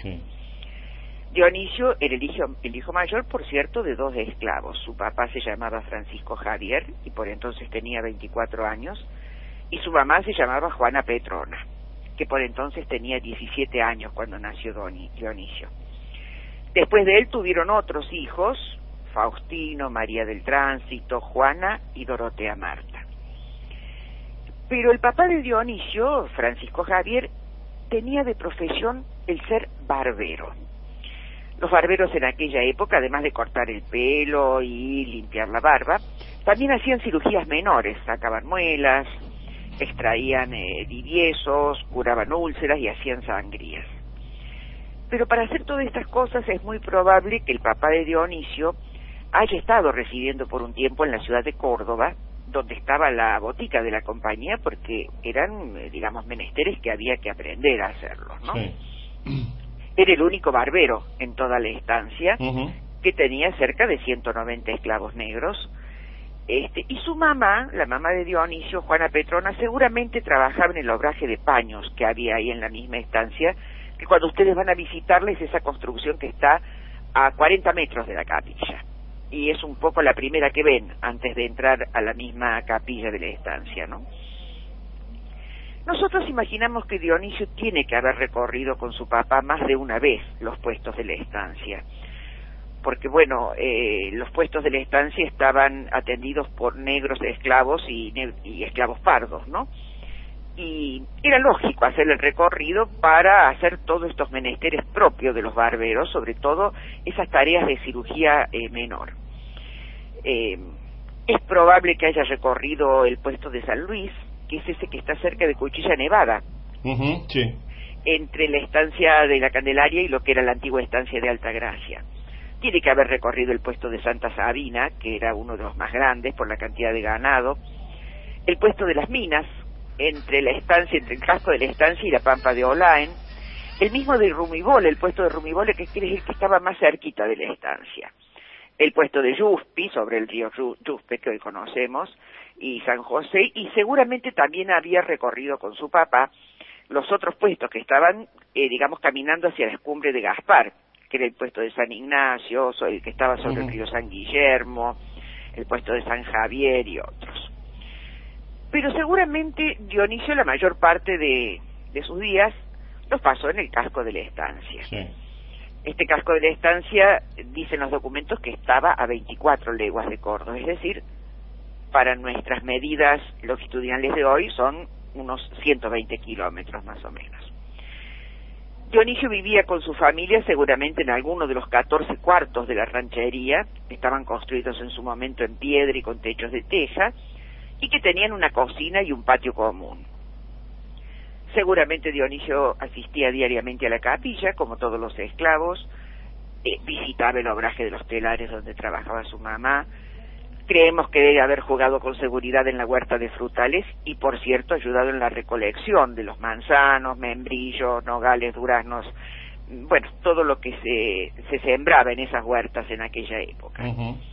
Dionisio era el hijo mayor, por cierto, de dos esclavos. Su papá se llamaba Francisco Javier y por entonces tenía 24 años, y su mamá se llamaba Juana Petrona, que por entonces tenía 17 años cuando nació Dionisio. Después de él tuvieron otros hijos, Faustino, María del Tránsito, Juana y Dorotea Marta. Pero el papá de Dionisio, Francisco Javier, tenía de profesión el ser barbero. Los barberos en aquella época, además de cortar el pelo y limpiar la barba, también hacían cirugías menores, sacaban muelas, extraían diviesos, curaban úlceras y hacían sangrías. Pero para hacer todas estas cosas es muy probable que el papá de Dionisio haya estado residiendo por un tiempo en la ciudad de Córdoba, donde estaba la botica de la compañía, porque eran, digamos, menesteres que había que aprender a hacerlos, ¿no? Era el único barbero en toda la estancia, que tenía cerca de 190 esclavos negros. Y su mamá, la mamá de Dionisio, Juana Petrona, seguramente trabajaba en el obraje de paños que había ahí en la misma estancia, que cuando ustedes van a visitarles, esa construcción que está a 40 metros de la capilla. Y es un poco la primera que ven antes de entrar a la misma capilla de la estancia, ¿no? Nosotros imaginamos que Dionisio tiene que haber recorrido con su papá más de una vez los puestos de la estancia, porque bueno, los puestos de la estancia estaban atendidos por negros esclavos y esclavos pardos, ¿no? Y era lógico hacer el recorrido para hacer todos estos menesteres propios de los barberos, sobre todo esas tareas de cirugía menor. Es probable que haya recorrido el puesto de San Luis, que es ese que está cerca de Cuchilla Nevada, entre la estancia de la Candelaria y lo que era la antigua estancia de Altagracia. Tiene que haber recorrido el puesto de Santa Sabina, que era uno de los más grandes por la cantidad de ganado, el puesto de las minas, entre el casco de la estancia y la pampa de Olaen, el mismo de Rumibole, el puesto de Rumibole, que es el que estaba más cerquita de la estancia, el puesto de Yuspi, sobre el río Yuspe, que hoy conocemos, y San José, y seguramente también había recorrido con su papá los otros puestos que estaban, digamos, caminando hacia la escumbre de Gaspar, que era el puesto de San Ignacio, el que estaba sobre el río San Guillermo, el puesto de San Javier y otros. Pero seguramente Dionisio la mayor parte de sus días los pasó en el casco de la estancia. Este casco de la estancia, dicen los documentos, que estaba a 24 leguas de Córdoba, es decir, para nuestras medidas longitudinales de hoy son unos 120 kilómetros más o menos. Dionisio vivía con su familia seguramente en alguno de los 14 cuartos de la ranchería, que estaban construidos en su momento en piedra y con techos de teja, y que tenían una cocina y un patio común. Seguramente Dionisio asistía diariamente a la capilla, como todos los esclavos, visitaba el obraje de los telares donde trabajaba su mamá. Creemos que debe haber jugado con seguridad en la huerta de frutales y, por cierto, ayudado en la recolección de los manzanos, membrillos, nogales, duraznos, bueno, todo lo que se sembraba en esas huertas en aquella época.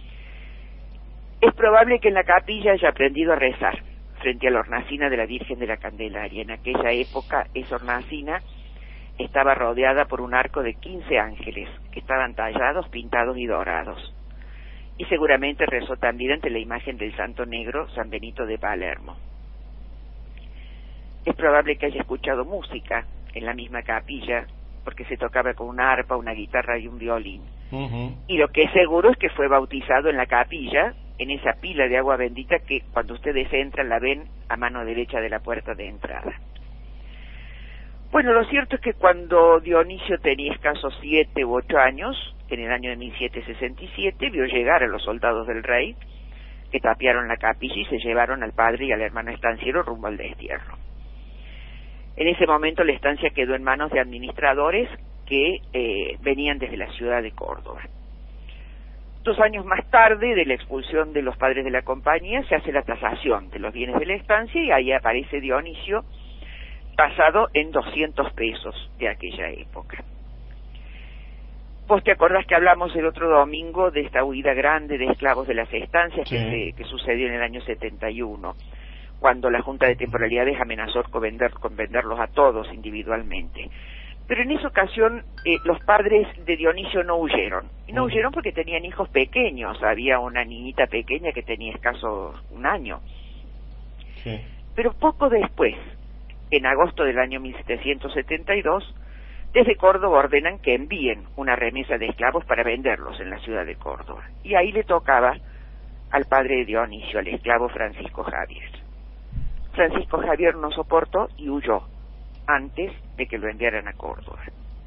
Es probable que en la capilla haya aprendido a rezar frente a la hornacina de la Virgen de la Candelaria. En aquella época esa hornacina estaba rodeada por un arco de 15 ángeles que estaban tallados, pintados y dorados. Y seguramente rezó también ante la imagen del Santo Negro, San Benito de Palermo. Es probable que haya escuchado música en la misma capilla, porque se tocaba con una arpa, una guitarra y un violín. Y lo que es seguro es que fue bautizado en la capilla, en esa pila de agua bendita que cuando ustedes entran la ven a mano derecha de la puerta de entrada. Bueno, lo cierto es que cuando Dionisio tenía escasos 7 u 8 años, en el año de 1767, vio llegar a los soldados del rey, que tapiaron la capilla y se llevaron al padre y al hermano estanciero rumbo al destierro. En ese momento la estancia quedó en manos de administradores que venían desde la ciudad de Córdoba. 2 años más tarde de la expulsión de los padres de la compañía se hace la tasación de los bienes de la estancia y ahí aparece Dionisio tasado en 200 pesos de aquella época. Vos te acordás que hablamos el otro domingo de esta huida grande de esclavos de las estancias que sucedió en el año 71, cuando la Junta de Temporalidades amenazó con venderlos a todos individualmente. Pero en esa ocasión los padres de Dionisio no huyeron. Y no huyeron porque tenían hijos pequeños. Había una niñita pequeña que tenía escaso 1 año. Pero poco después, en agosto del año 1772, desde Córdoba ordenan que envíen una remesa de esclavos para venderlos en la ciudad de Córdoba. Y ahí le tocaba al padre de Dionisio, al esclavo Francisco Javier. Francisco Javier no soportó y huyó antes de que lo enviaran a Córdoba.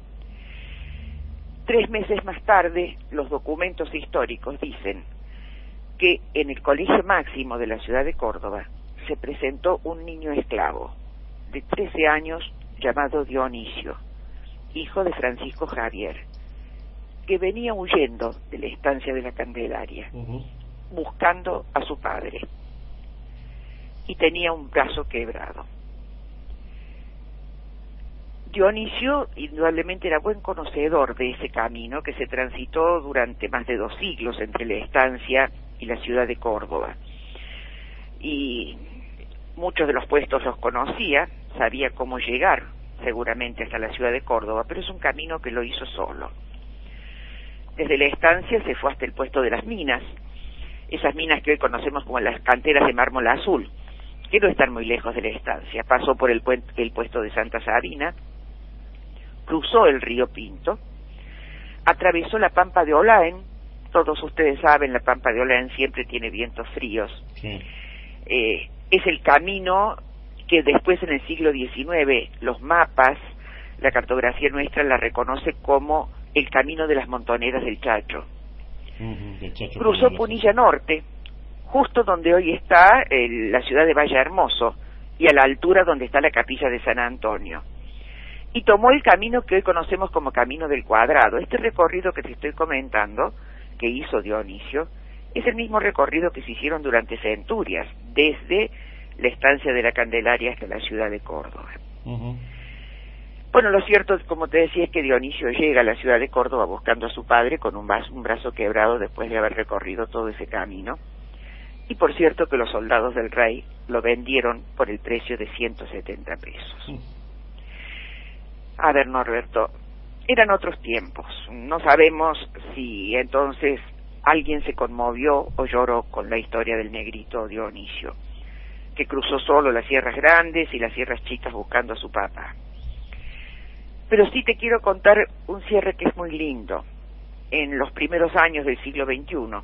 3 meses más tarde, los documentos históricos dicen que en el Colegio Máximo de la ciudad de Córdoba se presentó un niño esclavo de 13 años llamado Dionisio, hijo de Francisco Javier, que venía huyendo de la estancia de la Candelaria, buscando a su padre, y tenía un brazo quebrado. Dionisio indudablemente era buen conocedor de ese camino que se transitó durante más de 2 siglos entre la estancia y la ciudad de Córdoba, y muchos de los puestos los conocía, sabía cómo llegar seguramente hasta la ciudad de Córdoba, pero es un camino que lo hizo solo. Desde la estancia se fue hasta el puesto de las minas, esas minas que hoy conocemos como las canteras de mármol azul, que no están muy lejos de la estancia. Pasó por el puesto de Santa Sabina, cruzó el río Pinto, atravesó la Pampa de Olaén. Todos ustedes saben, la Pampa de Olaén siempre tiene vientos fríos. Es el camino que después en el siglo XIX los mapas, la cartografía nuestra la reconoce como el camino de las montoneras del Chacho. Cruzó Punilla Norte, justo donde hoy está la ciudad de Valle Hermoso, y a la altura donde está la capilla de San Antonio. Y tomó el camino que hoy conocemos como Camino del Cuadrado. Este recorrido que te estoy comentando, que hizo Dionisio, es el mismo recorrido que se hicieron durante centurias, desde la estancia de la Candelaria hasta la ciudad de Córdoba. Bueno, lo cierto, como te decía, es que Dionisio llega a la ciudad de Córdoba buscando a su padre con un brazo quebrado después de haber recorrido todo ese camino. Y por cierto que los soldados del rey lo vendieron por el precio de 170 pesos. A ver, Norberto, eran otros tiempos. No sabemos si entonces alguien se conmovió o lloró con la historia del negrito Dionisio, que cruzó solo las sierras grandes y las sierras chicas buscando a su papá. Pero sí te quiero contar un cierre que es muy lindo. En los primeros años del siglo XXI,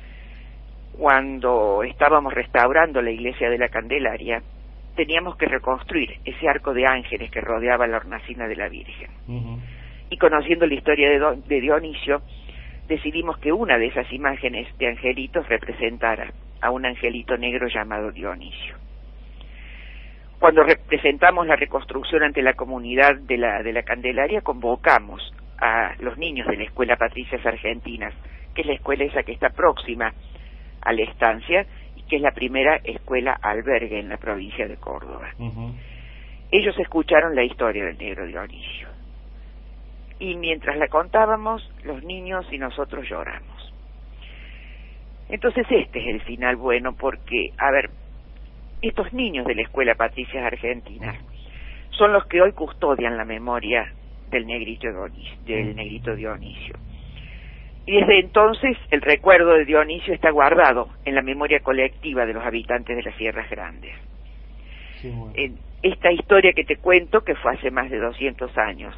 cuando estábamos restaurando la iglesia de la Candelaria, teníamos que reconstruir ese arco de ángeles que rodeaba la hornacina de la Virgen. Y conociendo la historia de Dionisio, decidimos que una de esas imágenes de angelitos representara a un angelito negro llamado Dionisio. Cuando representamos la reconstrucción ante la comunidad de la Candelaria, convocamos a los niños de la Escuela Patricias Argentinas, que es la escuela esa que está próxima a la estancia y que es la primera escuela albergue en la provincia de Córdoba. Ellos escucharon la historia del negro Dionisio. Y mientras la contábamos, los niños y nosotros lloramos. Entonces este es el final bueno porque, a ver, estos niños de la Escuela Patricias Argentinas son los que hoy custodian la memoria del negrito Dionisio. Y desde entonces el recuerdo de Dionisio está guardado en la memoria colectiva de los habitantes de las Sierras Grandes. en esta historia que te cuento, que fue hace más de 200 años.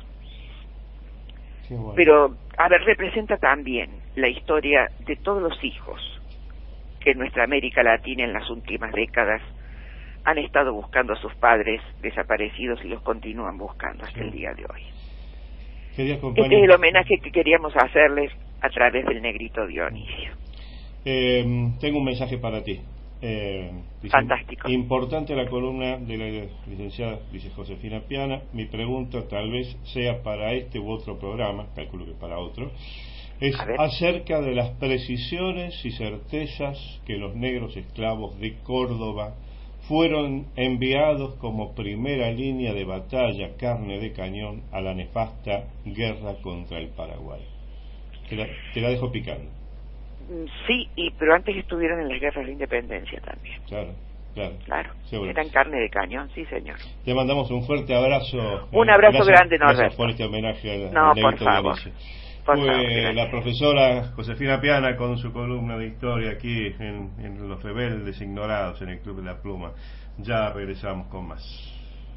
Pero, a ver, representa también la historia de todos los hijos que en nuestra América Latina en las últimas décadas han estado buscando a sus padres desaparecidos y los continúan buscando hasta el día de hoy. Este es el homenaje que queríamos hacerles a través del Negrito Dionisio. Tengo un mensaje para ti. Fantástico. Importante la columna de la licenciada, dice Josefina Piana. Mi pregunta tal vez sea para este u otro programa, calculo que para otro, es acerca de las precisiones y certezas que los negros esclavos de Córdoba fueron enviados como primera línea de batalla, carne de cañón, a la nefasta guerra contra el Paraguay. Te la dejo picando. Sí, pero antes estuvieron en las guerras de independencia también. Claro. Seguro. Eran carne de cañón, sí señor. Te mandamos un fuerte abrazo. Un abrazo grande, Norberto. Gracias por este homenaje al Negrito Dionisio. Fue la profesora Josefina Piana con su columna de historia aquí en Los Rebeldes Ignorados en el Club de la Pluma. Ya regresamos con más.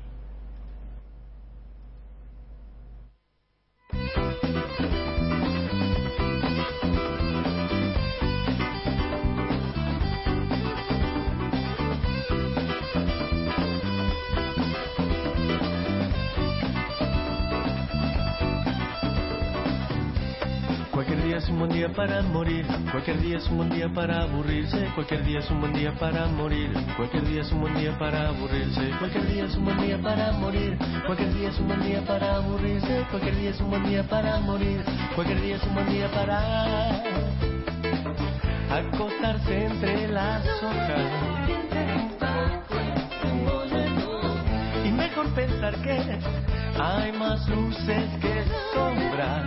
Cualquier día es un buen día para morir, cualquier día es un buen día para aburrirse, cualquier día es un buen día para morir, cualquier día es un buen día para aburrirse, cualquier día es un buen día para morir, cualquier día es un buen día para aburrirse, cualquier día es un buen día para morir, cualquier día es un buen día para acostarse entre las hojas y mejor pensar que hay más luces que sombras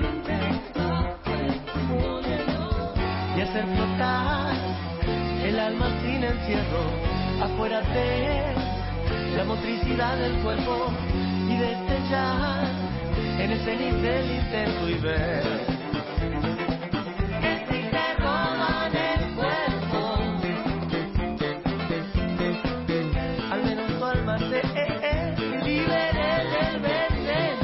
y hacer flotar el alma sin encierro afuera de la motricidad del cuerpo y destellar en el cenit del intento y ver que si te roban el cuerpo al menos tu alma se libere del veneno.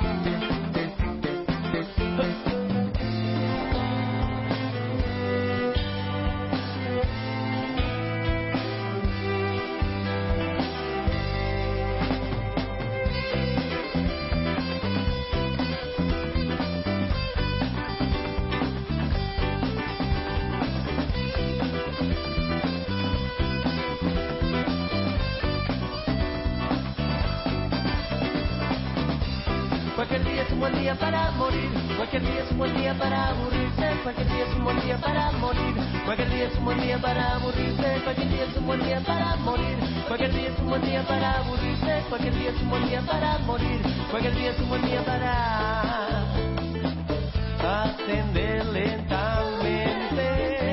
Cualquier día es un buen día para morir, cualquier día es un buen día para aburrirse, cualquier día es un buen día para morir, cualquier día es un buen día para aburrirse, cualquier día es un buen día para morir, cualquier día es un buen día para aburrirse, cualquier día es un buen día para morir, cualquier día es un buen día para ascender lentamente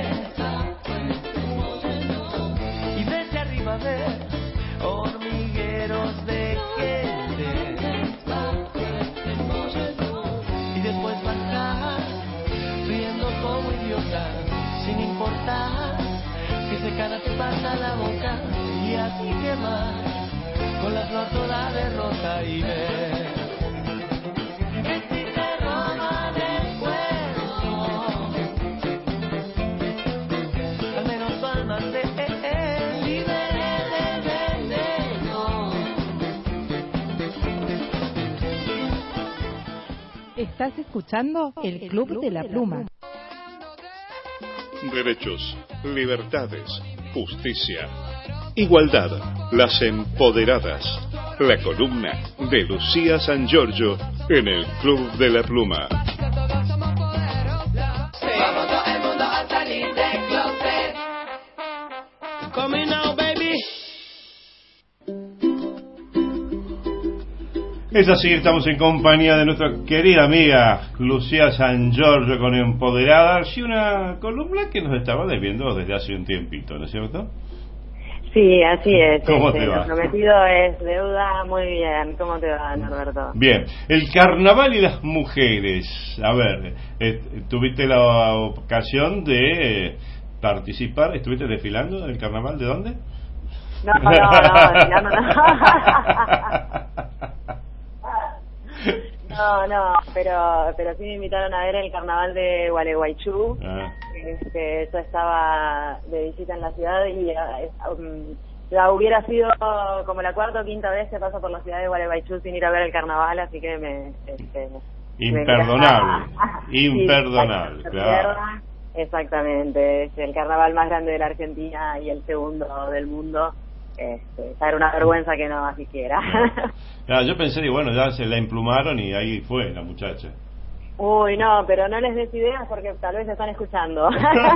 y desde arriba ver hormigueros de gente y después bajar riendo como idiota sin importar que se cada te pasa la boca y así quemar con la flor toda derrota y ver que si te roban el cuerpo al menos tu alma se libere del veneno. Estás escuchando el Club de la Pluma. Derechos, libertades, justicia, igualdad, las empoderadas. La columna de Lucía San Giorgio en el Club de la Pluma. Vamos todo el mundo a salir del closet. Come now, baby. Es así, estamos en compañía de nuestra querida amiga Lucía San Giorgio con Empoderadas y una columna que nos estaba debiendo desde hace un tiempito, ¿no es cierto? Sí, así es. ¿Cómo te va? Lo prometido es deuda. Muy bien. ¿Cómo te va, Norberto? Bien. El carnaval y las mujeres. A ver, tuviste la ocasión de participar. ¿Estuviste desfilando en el carnaval? ¿De dónde? No. No, pero sí me invitaron a ver el carnaval de Gualeguaychú. Yo estaba de visita en la ciudad y ya hubiera sido como la cuarta o quinta vez que paso por la ciudad de Gualeguaychú sin ir a ver el carnaval, así que imperdonable, claro. Exactamente, es el carnaval más grande de la Argentina y el segundo del mundo. Era una vergüenza que no asistiera. Claro, yo pensé que bueno, ya se la emplumaron y ahí fue la muchacha. Uy, no, pero no les des ideas porque tal vez se están escuchando.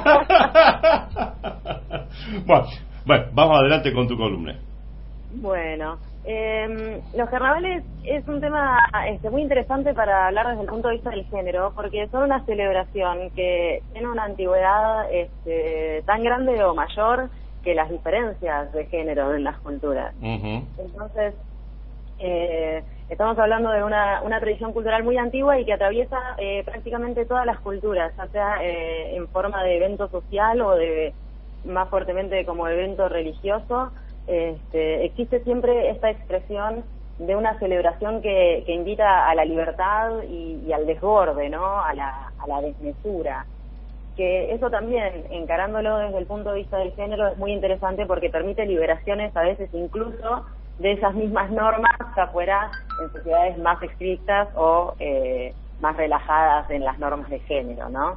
Bueno, vamos adelante con tu columna. Bueno, los carnavales es un tema muy interesante para hablar desde el punto de vista del género, porque son una celebración que tiene una antigüedad tan grande o mayor que las diferencias de género en las culturas. Entonces, estamos hablando de una tradición cultural muy antigua y que atraviesa prácticamente todas las culturas, ya sea en forma de evento social o de más fuertemente como evento religioso. Existe siempre esta expresión de una celebración que invita a la libertad y al desborde, ¿no? A la desmesura. Que eso también, encarándolo desde el punto de vista del género, es muy interesante porque permite liberaciones a veces incluso de esas mismas normas que afuera en sociedades más estrictas o más relajadas en las normas de género, ¿no?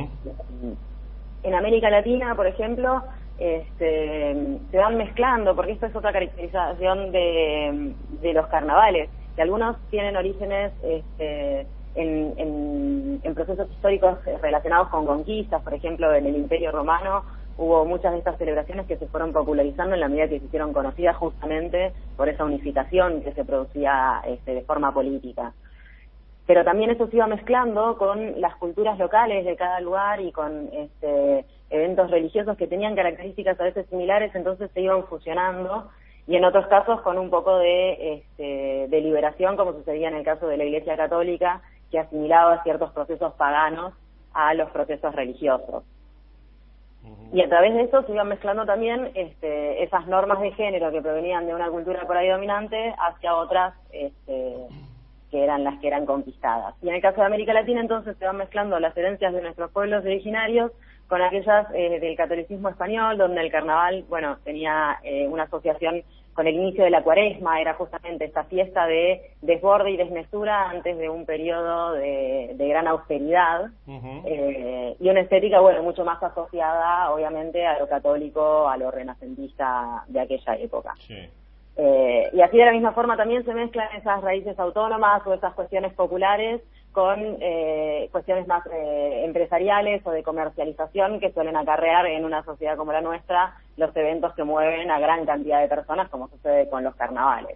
En América Latina, por ejemplo, se van mezclando, porque esto es otra caracterización de los carnavales, que algunos tienen orígenes en procesos históricos relacionados con conquistas. Por ejemplo, en el Imperio Romano hubo muchas de estas celebraciones que se fueron popularizando en la medida que se hicieron conocidas justamente por esa unificación que se producía de forma política. Pero también eso se iba mezclando con las culturas locales de cada lugar y con eventos religiosos que tenían características a veces similares, entonces se iban fusionando, y en otros casos con un poco de liberación, como sucedía en el caso de la Iglesia Católica, que asimilaba ciertos procesos paganos a los procesos religiosos. Y a través de eso se iban mezclando también esas normas de género que provenían de una cultura por ahí dominante hacia otras que eran las que eran conquistadas. Y en el caso de América Latina, entonces, se van mezclando las herencias de nuestros pueblos originarios con aquellas del catolicismo español, donde el carnaval, bueno, tenía una asociación con el inicio de la Cuaresma, era justamente esta fiesta de desborde y desmesura antes de un periodo de gran austeridad, y una estética, bueno, mucho más asociada, obviamente, a lo católico, a lo renacentista de aquella época. Y así de la misma forma también se mezclan esas raíces autónomas o esas cuestiones populares con cuestiones más empresariales o de comercialización que suelen acarrear en una sociedad como la nuestra los eventos que mueven a gran cantidad de personas, como sucede con los carnavales.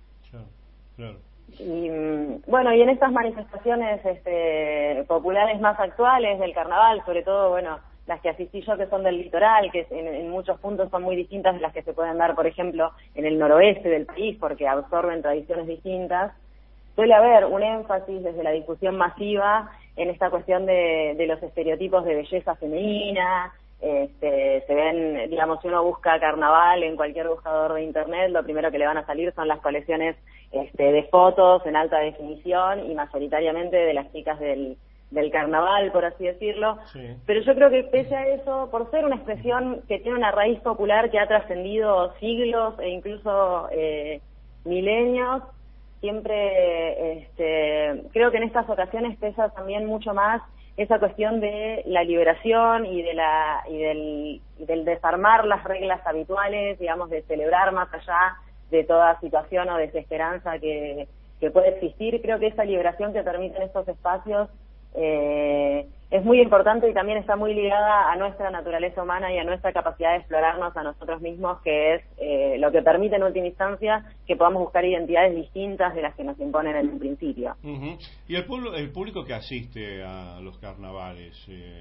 Y bueno, y en estas manifestaciones populares más actuales del carnaval, sobre todo, bueno, las que asistí yo, que son del litoral, que en muchos puntos son muy distintas de las que se pueden dar, por ejemplo, en el noroeste del país, porque absorben tradiciones distintas, suele haber un énfasis desde la difusión masiva en esta cuestión de los estereotipos de belleza femenina. Se ven, digamos, si uno busca carnaval en cualquier buscador de internet, lo primero que le van a salir son las colecciones de fotos en alta definición y mayoritariamente de las chicas del carnaval, por así decirlo. Pero yo creo que pese a eso, por ser una expresión que tiene una raíz popular que ha trascendido siglos e incluso milenios, siempre creo que en estas ocasiones pesa también mucho más esa cuestión de la liberación y del desarmar las reglas habituales, digamos, de celebrar más allá de toda situación o desesperanza que puede existir. Creo que esa liberación que permiten estos espacios es muy importante y también está muy ligada a nuestra naturaleza humana y a nuestra capacidad de explorarnos a nosotros mismos, que es lo que permite en última instancia que podamos buscar identidades distintas de las que nos imponen en un principio. Y el público que asiste a los carnavales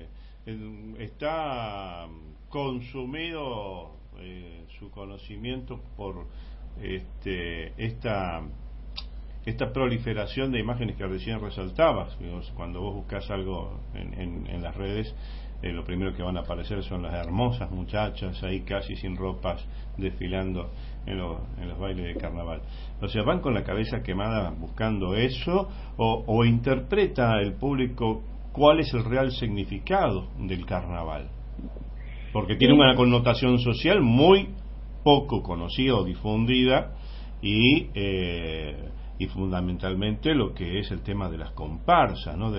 está consumido su conocimiento por esta proliferación de imágenes que recién resaltabas. Cuando vos buscas algo en las redes, lo primero que van a aparecer son las hermosas muchachas ahí casi sin ropas desfilando en los bailes de carnaval. O sea, ¿van con la cabeza quemada buscando eso o interpreta el público cuál es el real significado del carnaval? Porque tiene una connotación social muy poco conocida o difundida y fundamentalmente lo que es el tema de las comparsas, ¿no?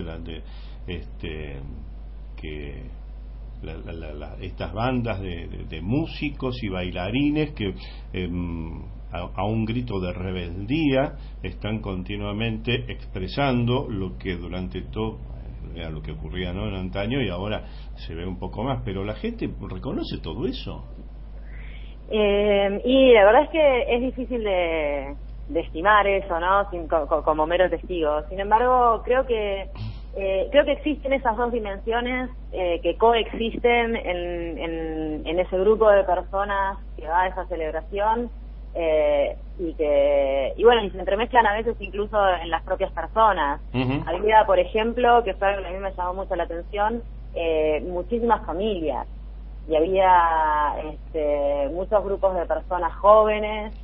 Que estas bandas de músicos y bailarines que a un grito de rebeldía están continuamente expresando lo que durante todo era lo que ocurría, ¿no?, en antaño, y ahora se ve un poco más, pero la gente reconoce todo eso. Y la verdad es que es difícil de estimar eso, ¿no?, como mero testigo. Sin embargo, creo que existen esas dos dimensiones que coexisten en ese grupo de personas que va a esa celebración, y bueno, y se entremezclan a veces incluso en las propias personas. Había, por ejemplo, que fue algo que a mí me llamó mucho la atención, muchísimas familias, y había muchos grupos de personas jóvenes,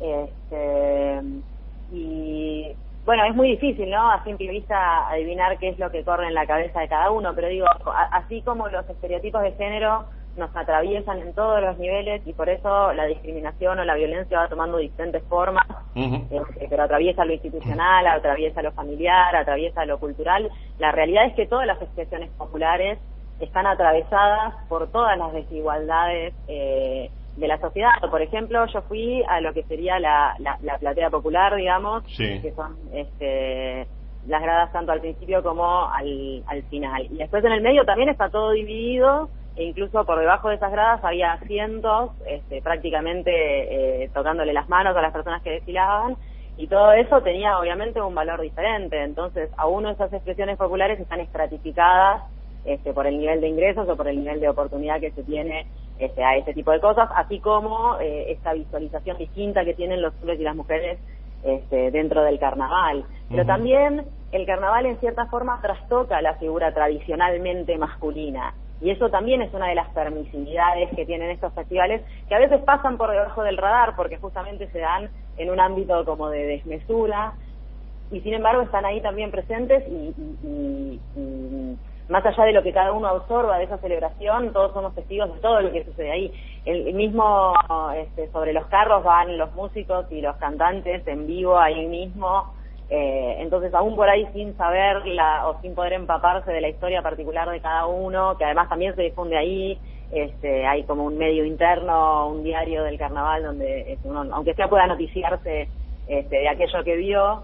y bueno, es muy difícil, ¿no?, a simple vista adivinar qué es lo que corre en la cabeza de cada uno, pero digo, así como los estereotipos de género nos atraviesan en todos los niveles, y por eso la discriminación o la violencia va tomando diferentes formas, pero atraviesa lo institucional, atraviesa lo familiar, atraviesa lo cultural. La realidad es que todas las expresiones populares están atravesadas por todas las desigualdades de la sociedad. Por ejemplo, yo fui a lo que sería la platea popular, digamos, que son las gradas tanto al principio como al final. Y después en el medio también está todo dividido, e incluso por debajo de esas gradas había asientos prácticamente tocándole las manos a las personas que desfilaban, y todo eso tenía obviamente un valor diferente. Entonces, aún esas expresiones populares están estratificadas por el nivel de ingresos o por el nivel de oportunidad que se tiene a ese tipo de cosas, así como esta visualización distinta que tienen los hombres y las mujeres dentro del carnaval. Pero también el carnaval en cierta forma trastoca la figura tradicionalmente masculina, y eso también es una de las permisividades que tienen estos festivales, que a veces pasan por debajo del radar porque justamente se dan en un ámbito como de desmesura, y sin embargo están ahí también presentes, y más allá de lo que cada uno absorba de esa celebración, todos somos testigos de todo lo que sucede ahí. El mismo sobre los carros van los músicos y los cantantes en vivo ahí mismo, entonces aún por ahí sin saber o sin poder empaparse de la historia particular de cada uno, que además también se difunde ahí, hay como un medio interno, un diario del carnaval donde uno, aunque sea, pueda noticiarse de aquello que vio.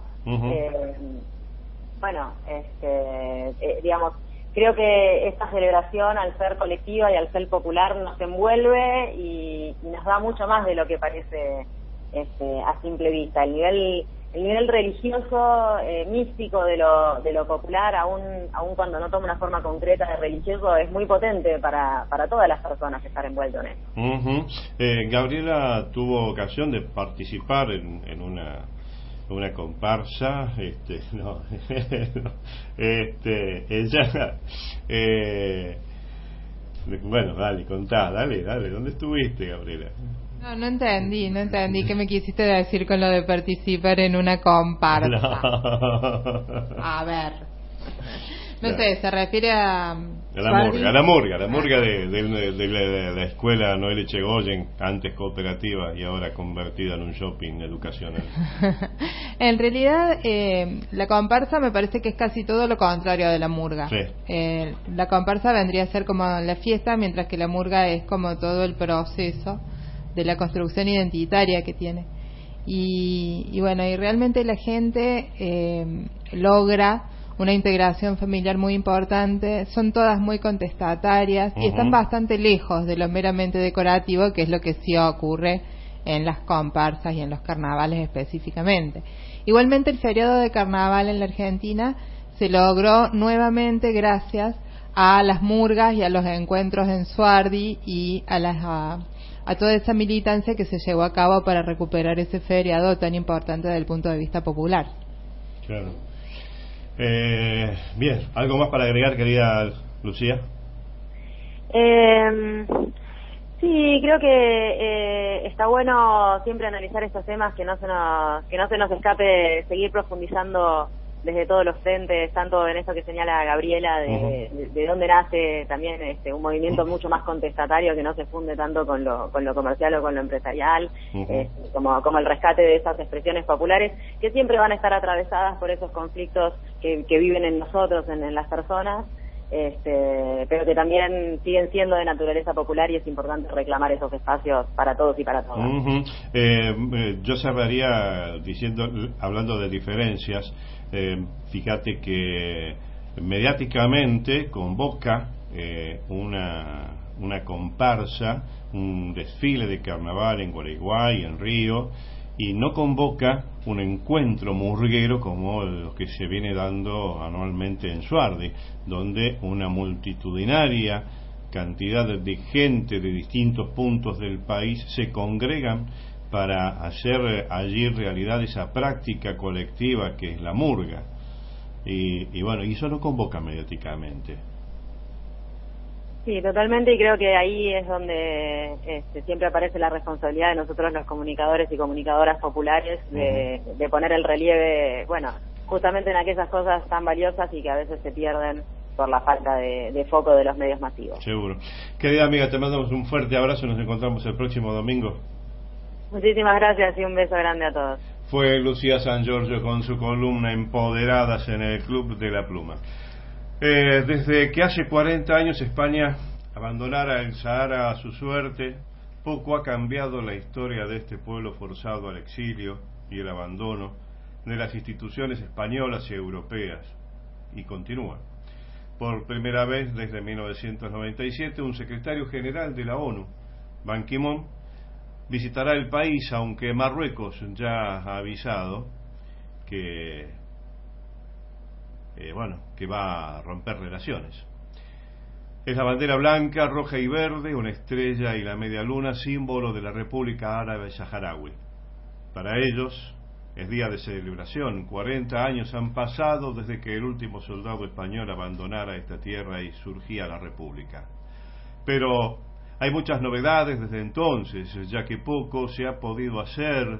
Bueno, digamos, creo que esta celebración, al ser colectiva y al ser popular, nos envuelve y nos da mucho más de lo que parece a simple vista. El nivel religioso, místico de lo popular, aún cuando no toma una forma concreta de religioso, es muy potente para todas las personas que están envueltas en eso. Gabriela tuvo ocasión de participar en una comparsa, ella, bueno, dale, contá, dale, ¿dónde estuviste, Gabriela? No entendí qué me quisiste decir con lo de participar en una comparsa. No. A ver, no sé, se refiere a la murga de la escuela Noel Echegoyen, antes cooperativa y ahora convertida en un shopping educacional. En realidad, la comparsa me parece que es casi todo lo contrario de la murga. Sí. La comparsa vendría a ser como la fiesta, mientras que la murga es como todo el proceso de la construcción identitaria que tiene. Y bueno, y realmente la gente logra una integración familiar muy importante, son todas muy contestatarias y están bastante lejos de lo meramente decorativo, que es lo que sí ocurre en las comparsas y en los carnavales específicamente. Igualmente, el feriado de carnaval en la Argentina se logró nuevamente gracias a las murgas y a los encuentros en Suardi y a toda esa militancia que se llevó a cabo para recuperar ese feriado tan importante desde el punto de vista popular. Claro. Bien, ¿algo más para agregar, querida Lucía? Sí, creo que está bueno siempre analizar estos temas, que no se nos escape seguir profundizando desde todos los frentes, tanto en esto que señala Gabriela de dónde nace también un movimiento mucho más contestatario que no se funde tanto con lo comercial o con lo empresarial, como el rescate de esas expresiones populares que siempre van a estar atravesadas por esos conflictos que viven en nosotros, en las personas, pero que también siguen siendo de naturaleza popular, y es importante reclamar esos espacios para todos y para todas. Yo cerraría hablando de diferencias. Fíjate que mediáticamente convoca una comparsa, un desfile de carnaval en Gualeguay, en Río, y no convoca un encuentro murguero como los que se viene dando anualmente en Suardi, donde una multitudinaria cantidad de gente de distintos puntos del país se congregan para hacer allí realidad esa práctica colectiva que es la murga, y bueno, y eso lo convoca mediáticamente. Sí, totalmente, y creo que ahí es donde siempre aparece la responsabilidad de nosotros los comunicadores y comunicadoras populares de poner el relieve, bueno, justamente en aquellas cosas tan valiosas y que a veces se pierden por la falta de foco de los medios masivos. Seguro. Querida amiga, te mandamos un fuerte abrazo, nos encontramos el próximo domingo. Muchísimas gracias y un beso grande a todos. Fue Lucía San Giorgio con su columna Empoderadas en el Club de la Pluma. Desde que hace 40 años España abandonara el Sahara a su suerte, poco ha cambiado la historia de este pueblo forzado al exilio y el abandono de las instituciones españolas y europeas, y continúa. Por primera vez desde 1997, un secretario general de la ONU, Ban Ki-moon, visitará el país, aunque Marruecos ya ha avisado que va a romper relaciones. Es la bandera blanca, roja y verde, una estrella y la media luna, símbolo de la República Árabe Saharaui. Para ellos es día de celebración. 40 años han pasado desde que el último soldado español abandonara esta tierra y surgía la República. Pero hay muchas novedades desde entonces, ya que poco se ha podido hacer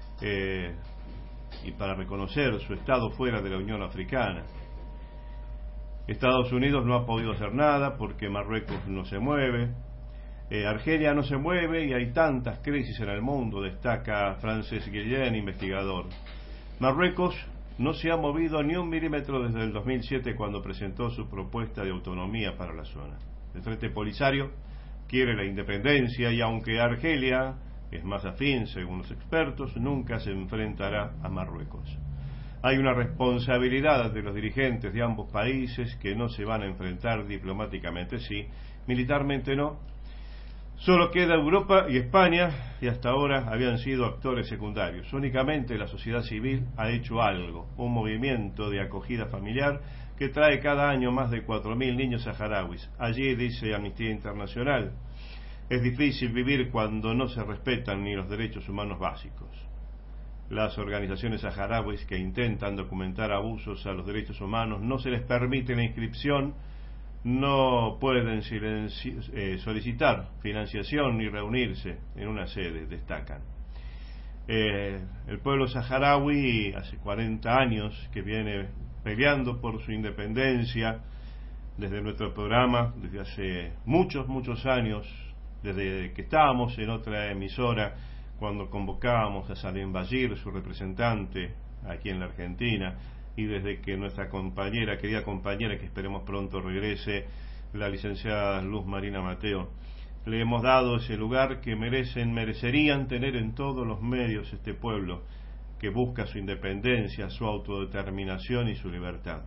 y para reconocer su estado fuera de la Unión Africana. Estados Unidos no ha podido hacer nada porque Marruecos no se mueve, Argelia no se mueve y hay tantas crisis en el mundo, destaca Frances Guillén, investigador. Marruecos no se ha movido ni un milímetro desde el 2007, cuando presentó su propuesta de autonomía para la zona. El Frente Polisario quiere la independencia y aunque Argelia es más afín, según los expertos, nunca se enfrentará a Marruecos. Hay una responsabilidad de los dirigentes de ambos países que no se van a enfrentar diplomáticamente, sí, militarmente no. Solo queda Europa y España, y hasta ahora habían sido actores secundarios. Únicamente la sociedad civil ha hecho algo, un movimiento de acogida familiar que trae cada año más de 4.000 niños saharauis. Allí, dice Amnistía Internacional, es difícil vivir cuando no se respetan ni los derechos humanos básicos. Las organizaciones saharauis que intentan documentar abusos a los derechos humanos no se les permite la inscripción, no pueden solicitar financiación ni reunirse en una sede, destacan. El pueblo saharaui hace 40 años que viene peleando por su independencia. Desde nuestro programa, desde hace muchos años, desde que estábamos en otra emisora, cuando convocábamos a Salim Bashir, su representante aquí en la Argentina, y desde que nuestra querida compañera, que esperemos pronto regrese, la licenciada Luz Marina Mateo, le hemos dado ese lugar que merecerían tener en todos los medios este pueblo que busca su independencia, su autodeterminación y su libertad.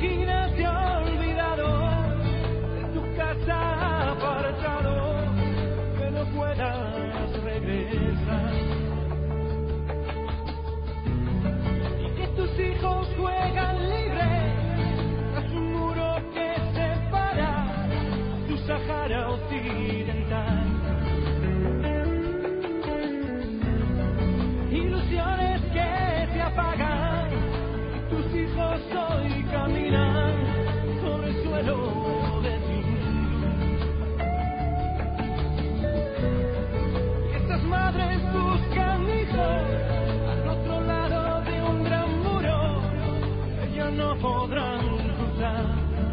Imagínate olvidado de tu casa apartado, que no puedas regresar, y que tus hijos juegan libre tras un muro que separa tu Sahara occidental. Ilusiones que se apagan, tus hijos hoy caminan sobre el suelo de tu mundo. Y estas madres buscan hijos al otro lado de un gran muro que ya no podrán cruzar.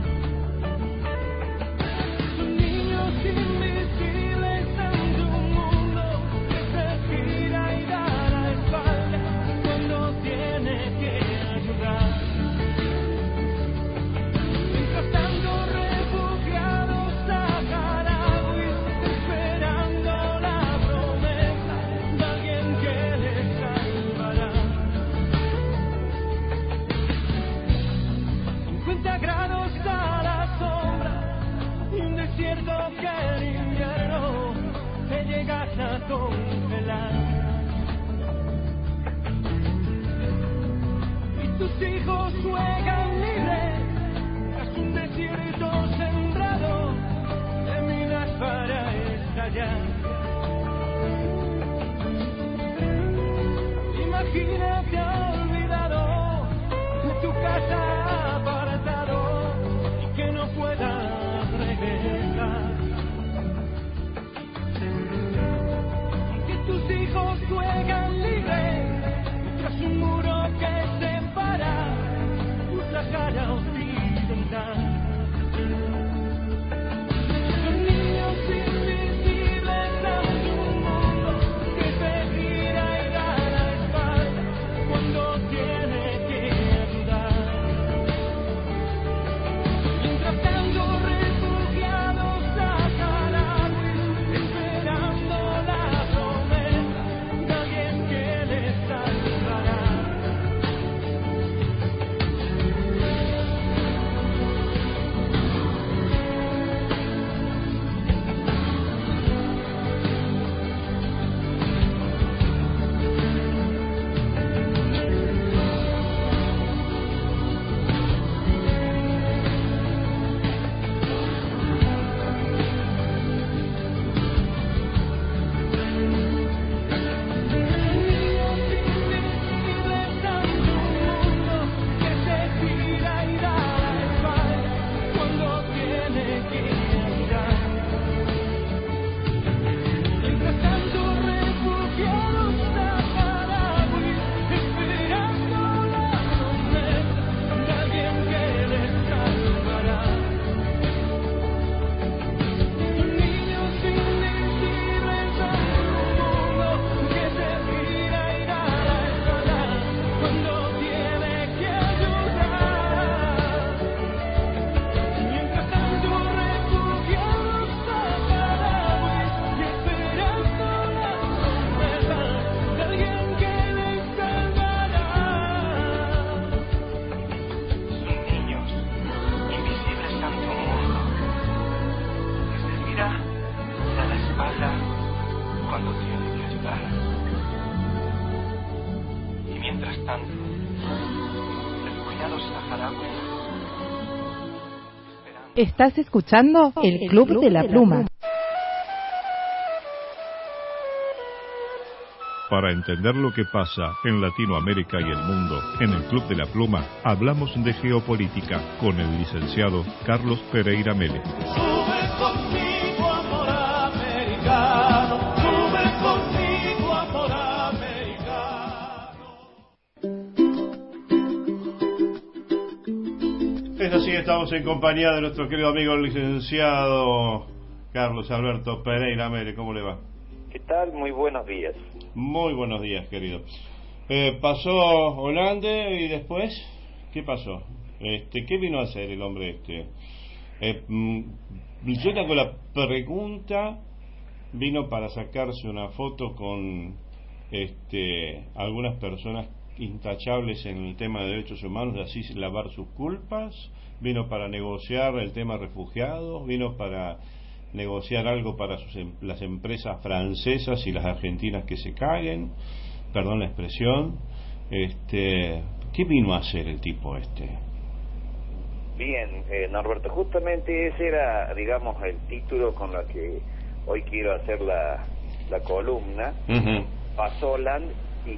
Son niños invisibles ante un mundo que se gira y da la espalda cuando tiene que ayudar. Mientras tanto, refugiados saharauis esperando la promesa de alguien que les salvará. 50 grados a la sombra y un desierto que en invierno te llegas a congelar. Y tus hijos juegan libres tras un desierto sembrado de minas para estallar. Imagínate olvidado de tu casa apartado y que no puedas regresar, y que tus hijos juegan libres tras un muro que separa tu Sahara occidental. Son niños invisibles ante un mundo que se gira y da la espalda cuando tiene que ayudar. Mientras tanto, refugiados saharauis esperando la promesa de alguien que les salvará. Estás escuchando El Club de la Pluma. Para entender lo que pasa en Latinoamérica y el mundo, en el Club de la Pluma hablamos de geopolítica con el licenciado Carlos Pereira Mele. Sube conmigo, amor americano, sube conmigo, amor americano. Es así, estamos en compañía de nuestro querido amigo el licenciado Carlos Alberto Pereira Mele. ¿Cómo le va? ¿Qué tal? Muy buenos días. Muy buenos días, querido. Pasó Hollande y después, ¿qué pasó? ¿Qué vino a hacer el hombre este? Yo tengo la pregunta, ¿vino para sacarse una foto con algunas personas intachables en el tema de derechos humanos, de así lavar sus culpas, vino para negociar el tema refugiados, vino para negociar algo para las empresas francesas y las argentinas que se caguen, perdón la expresión. ¿Qué vino a hacer el tipo este? Bien, Norberto, justamente ese era, digamos, el título con el que hoy quiero hacer la columna. Pasó Hollande y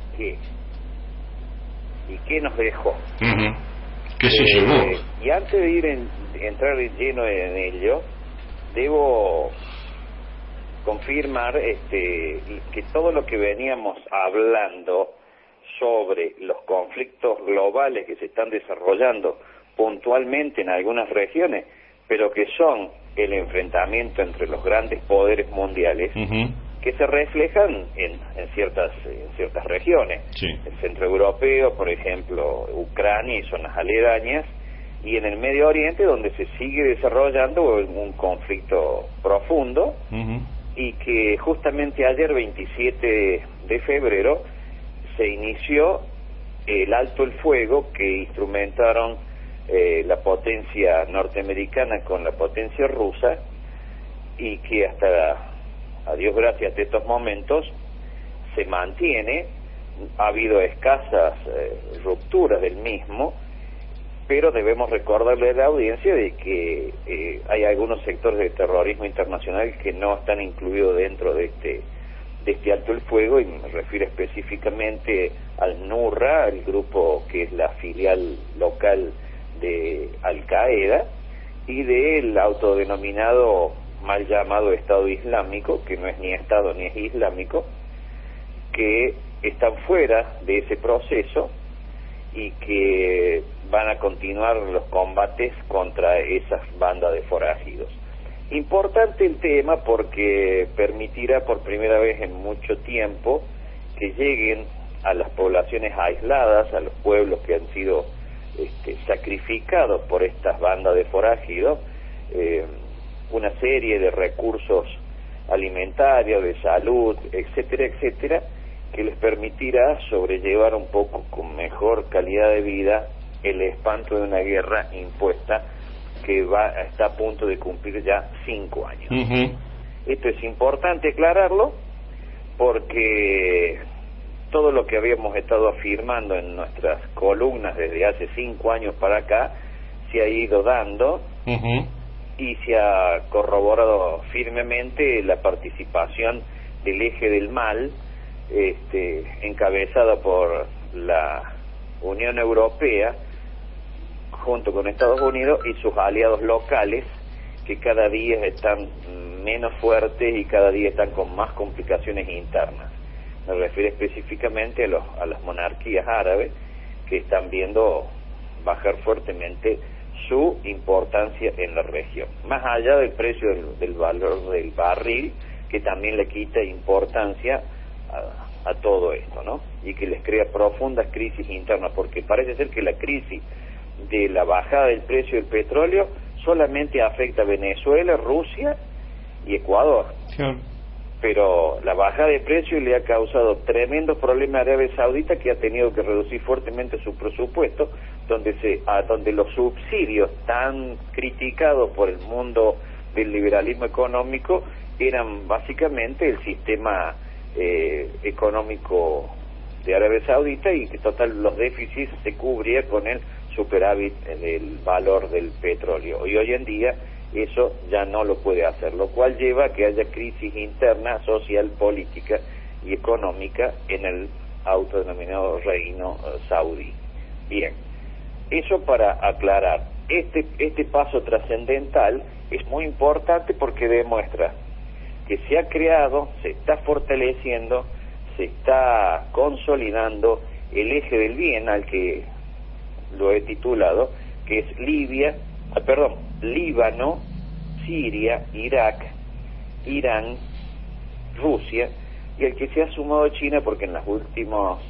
qué nos dejó. ¿Qué se llevó? Y antes de entrar lleno en ello, debo confirmar que todo lo que veníamos hablando sobre los conflictos globales que se están desarrollando puntualmente en algunas regiones, pero que son el enfrentamiento entre los grandes poderes mundiales, que se reflejan en ciertas regiones. Sí. El centro europeo, por ejemplo, Ucrania y zonas aledañas, y en el Medio Oriente, donde se sigue desarrollando un conflicto profundo, y que justamente ayer, 27 de febrero, se inició el alto el fuego que instrumentaron la potencia norteamericana con la potencia rusa, y que hasta, a Dios gracias, de estos momentos se mantiene. Ha habido escasas rupturas del mismo, pero debemos recordarle a la audiencia de que hay algunos sectores de terrorismo internacional que no están incluidos dentro de este alto el fuego, y me refiero específicamente al Nusra, el grupo que es la filial local de Al-Qaeda, y del autodenominado mal llamado Estado Islámico, que no es ni Estado ni es islámico, que están fuera de ese proceso y que van a continuar los combates contra esas bandas de forajidos. Importante el tema porque permitirá por primera vez en mucho tiempo que lleguen a las poblaciones aisladas, a los pueblos que han sido sacrificados por estas bandas de forajidos, una serie de recursos alimentarios, de salud, etcétera, etcétera, que les permitirá sobrellevar un poco con mejor calidad de vida el espanto de una guerra impuesta que está a punto de cumplir ya 5 años. Esto es importante aclararlo porque todo lo que habíamos estado afirmando en nuestras columnas desde hace 5 años para acá se ha ido dando y se ha corroborado firmemente la participación del eje del mal, encabezada por la Unión Europea junto con Estados Unidos y sus aliados locales, que cada día están menos fuertes y cada día están con más complicaciones internas. Me refiero específicamente a las monarquías árabes, que están viendo bajar fuertemente su importancia en la región, más allá del precio del valor del barril, que también le quita importancia a todo esto, ¿no? Y que les crea profundas crisis internas, porque parece ser que la crisis de la bajada del precio del petróleo solamente afecta a Venezuela, Rusia y Ecuador. Claro. Pero la bajada de precio le ha causado tremendos problemas a Arabia Saudita, que ha tenido que reducir fuertemente su presupuesto, donde los subsidios tan criticados por el mundo del liberalismo económico eran básicamente el sistema económico de Arabia Saudita, y que total los déficits se cubría con el superávit del valor del petróleo, y hoy en día eso ya no lo puede hacer, lo cual lleva a que haya crisis interna, social, política y económica en el autodenominado reino saudí. Bien, eso para aclarar. Este paso trascendental es muy importante porque demuestra que se ha creado, se está fortaleciendo, se está consolidando el eje del bien, al que lo he titulado, que es Líbano, Siria, Irak, Irán, Rusia, y el que se ha sumado China, porque en los últimos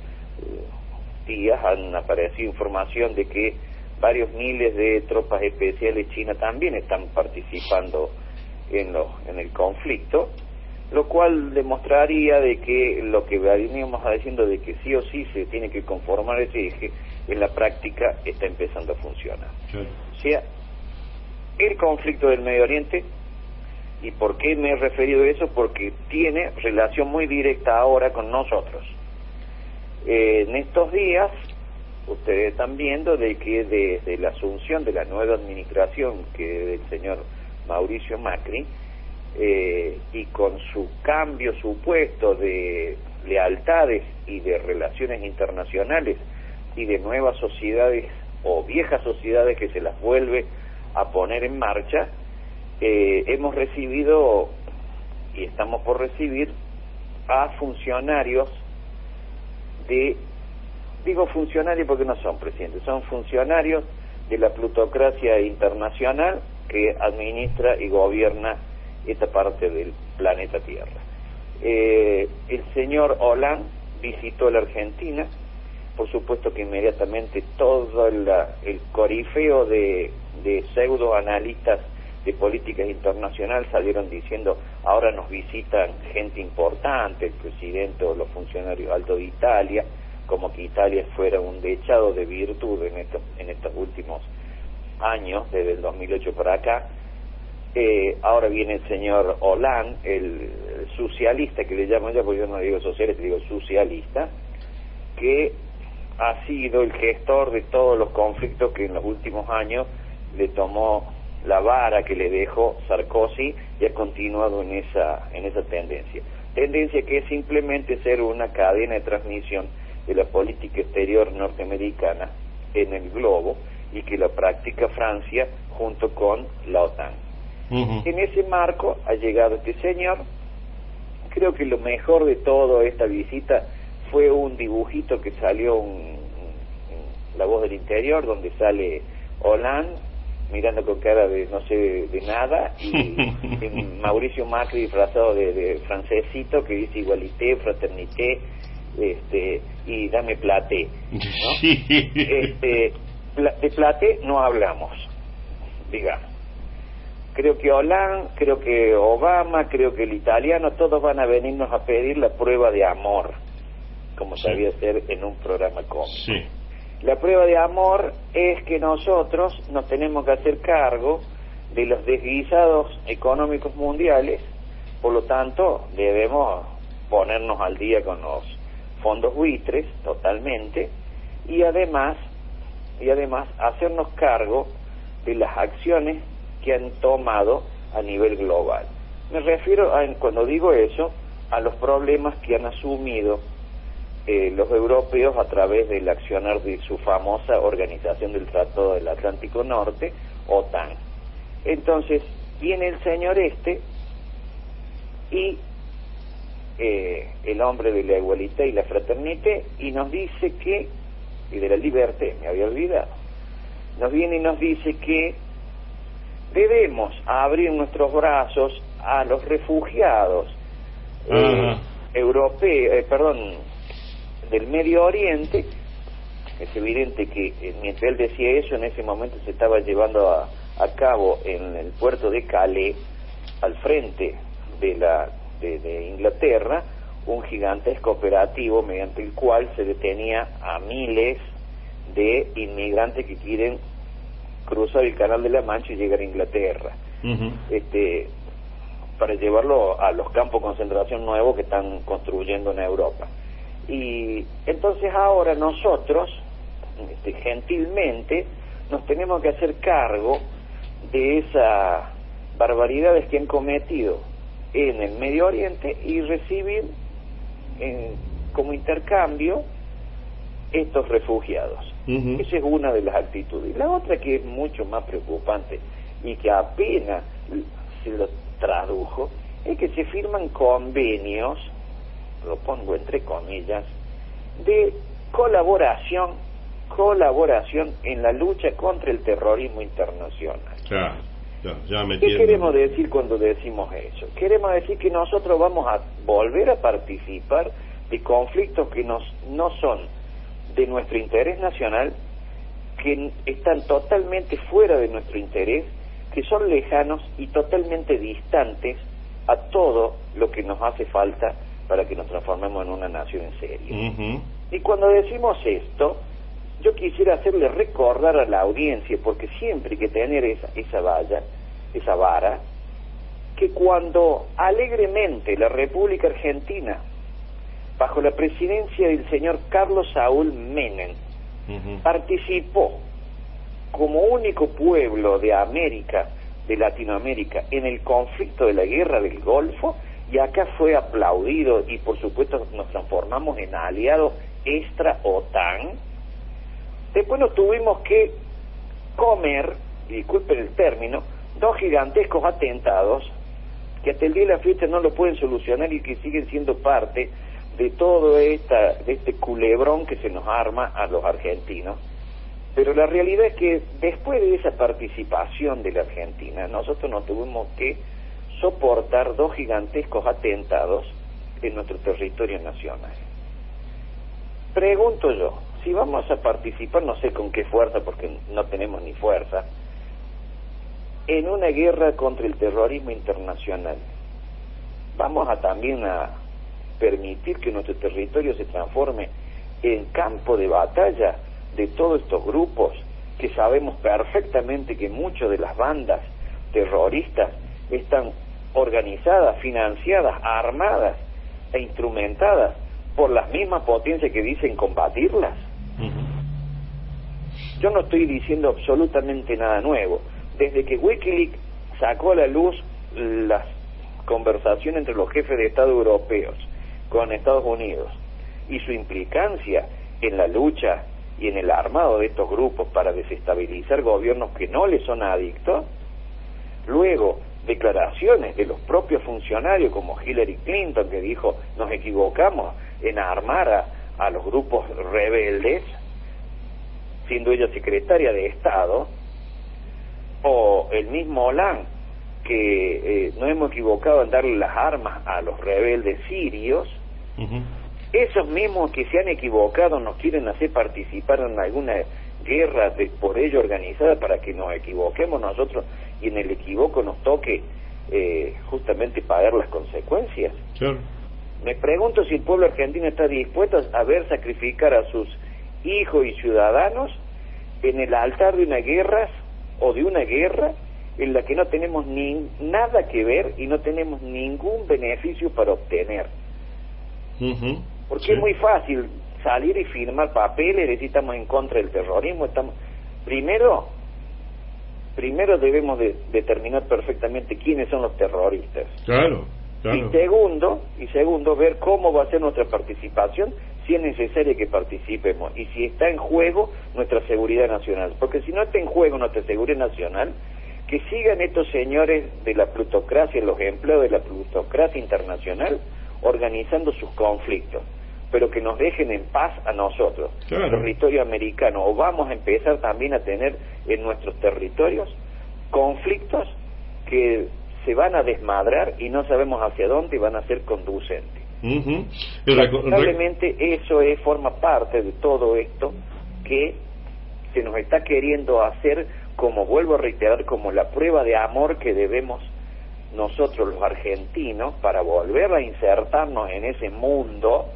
días han aparecido información de que varios miles de tropas especiales chinas también están participando en el conflicto, lo cual demostraría de que lo que veníamos diciendo de que sí o sí se tiene que conformar ese eje, en la práctica está empezando a funcionar. Claro. O sea, el conflicto del Medio Oriente, ¿y por qué me he referido a eso? Porque tiene relación muy directa ahora con nosotros. En estos días, ustedes están viendo de que desde la asunción de la nueva administración que del señor Mauricio Macri, y con su cambio supuesto de lealtades y de relaciones internacionales y de nuevas sociedades o viejas sociedades que se las vuelve a poner en marcha, hemos recibido y estamos por recibir a funcionarios digo funcionarios porque no son presidentes, son funcionarios de la plutocracia internacional que administra y gobierna esta parte del planeta Tierra. El señor Hollande visitó la Argentina, por supuesto que inmediatamente todo el corifeo de pseudoanalistas de políticas internacionales salieron diciendo ahora nos visitan gente importante, el presidente o los funcionarios altos de Italia, como que Italia fuera un dechado de virtud en estos últimos años, desde el 2008 para acá. Ahora viene el señor Hollande, el socialista que le llamo yo, porque yo no digo socialista, digo socialista, que ha sido el gestor de todos los conflictos que en los últimos años le tomó la vara que le dejó Sarkozy y ha continuado en esa tendencia que es simplemente ser una cadena de transmisión de la política exterior norteamericana en el globo y que la practica Francia junto con la OTAN. En ese marco ha llegado este señor. Creo que lo mejor de toda esta visita fue un dibujito que salió en La Voz del Interior, donde sale Hollande mirando con cara de no sé de nada y Mauricio Macri disfrazado de francesito que dice igualité, fraternité, y dame platé, ¿no? De platé no hablamos, digamos. Creo que Hollande, creo que Obama, creo que el italiano, todos van a venirnos a pedir la prueba de amor, como sabía hacer en un programa cómico. Sí. La prueba de amor es que nosotros nos tenemos que hacer cargo de los desguisados económicos mundiales, por lo tanto debemos ponernos al día con los fondos buitres totalmente y además hacernos cargo de las acciones que han tomado a nivel global. Me refiero cuando digo eso a los problemas que han asumido los europeos a través del accionar de su famosa Organización del Tratado del Atlántico Norte, OTAN. Entonces viene el señor y el hombre de la igualité y la fraternité y nos dice que, y de la liberté, me había olvidado, nos viene y nos dice que debemos abrir nuestros brazos a los refugiados del Medio Oriente. Es evidente que mientras él decía eso, en ese momento se estaba llevando a cabo en el puerto de Calais, al frente de Inglaterra, un gigantesco operativo mediante el cual se detenía a miles de inmigrantes que quieren cruzar el Canal de la Mancha y llegar a Inglaterra, para llevarlo a los campos de concentración nuevos que están construyendo en Europa. Y entonces ahora nosotros, gentilmente, nos tenemos que hacer cargo de esas barbaridades que han cometido en el Medio Oriente y recibir como intercambio estos refugiados. Esa es una de las actitudes. La otra, que es mucho más preocupante y que apenas se lo tradujo, es que se firman convenios, lo pongo entre comillas, de colaboración en la lucha contra el terrorismo internacional. ¿Qué queremos decir cuando decimos eso? Queremos decir que nosotros vamos a volver a participar de conflictos que no son de nuestro interés nacional, que están totalmente fuera de nuestro interés, que son lejanos y totalmente distantes a todo lo que nos hace falta para que nos transformemos en una nación en serio. Y cuando decimos esto, yo quisiera hacerle recordar a la audiencia, porque siempre hay que tener esa vara, que cuando alegremente la República Argentina, bajo la presidencia del señor Carlos Saúl Menem, participó como único pueblo de América, de Latinoamérica, en el conflicto de la guerra del Golfo, y acá fue aplaudido, y por supuesto nos transformamos en aliados extra OTAN. Después nos tuvimos que comer, disculpen el término, 2 gigantescos atentados que hasta el día de la fecha no lo pueden solucionar y que siguen siendo parte de todo este culebrón que se nos arma a los argentinos. Pero la realidad es que después de esa participación de la Argentina, nosotros nos tuvimos que soportar 2 gigantescos atentados en nuestro territorio nacional. Pregunto yo, si vamos a participar, no sé con qué fuerza, porque no tenemos ni fuerza, en una guerra contra el terrorismo internacional, ¿vamos a también a permitir que nuestro territorio se transforme en campo de batalla de todos estos grupos que sabemos perfectamente que muchas de las bandas terroristas están organizadas, financiadas, armadas e instrumentadas por las mismas potencias que dicen combatirlas? Yo no estoy diciendo absolutamente nada nuevo. Desde que Wikileaks sacó a la luz las conversaciones entre los jefes de Estado europeos con Estados Unidos y su implicancia en la lucha y en el armado de estos grupos para desestabilizar gobiernos que no les son adictos, luego declaraciones de los propios funcionarios como Hillary Clinton, que dijo nos equivocamos en armar a los grupos rebeldes, siendo ella secretaria de Estado, o el mismo Hollande, que no hemos equivocado en darle las armas a los rebeldes sirios. Esos mismos que se han equivocado nos quieren hacer participar en alguna guerra por ello organizada para que nos equivoquemos nosotros y en el equivoco nos toque justamente pagar las consecuencias. Sure. Me pregunto si el pueblo argentino está dispuesto a ver sacrificar a sus hijos y ciudadanos en el altar de una guerra o de una guerra en la que no tenemos nada que ver y no tenemos ningún beneficio para obtener. Porque es muy fácil salir y firmar papeles y decir estamos en contra del terrorismo. Primero debemos de determinar perfectamente quiénes son los terroristas. Claro. Y segundo, ver cómo va a ser nuestra participación, si es necesario que participemos y si está en juego nuestra seguridad nacional. Porque si no está en juego nuestra seguridad nacional, que sigan estos señores de la plutocracia, los empleados de la plutocracia internacional, organizando sus conflictos, pero que nos dejen en paz a nosotros, el territorio americano, o vamos a empezar también a tener en nuestros territorios conflictos que se van a desmadrar y no sabemos hacia dónde van a ser conducentes. Lamentablemente eso forma parte de todo esto que se nos está queriendo hacer, como vuelvo a reiterar, como la prueba de amor que debemos nosotros los argentinos para volver a insertarnos en ese mundo,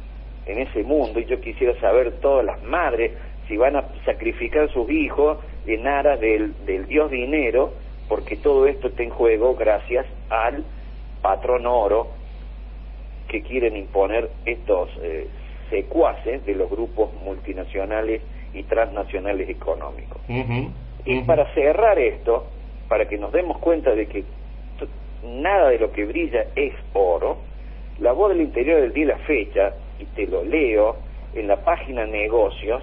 y yo quisiera saber todas las madres si van a sacrificar a sus hijos en aras del dios dinero, porque todo esto está en juego gracias al patrón oro que quieren imponer estos secuaces de los grupos multinacionales y transnacionales económicos. Y para cerrar esto, para que nos demos cuenta de que nada de lo que brilla es oro, La Voz del Interior del día y la fecha, y te lo leo en la página Negocios,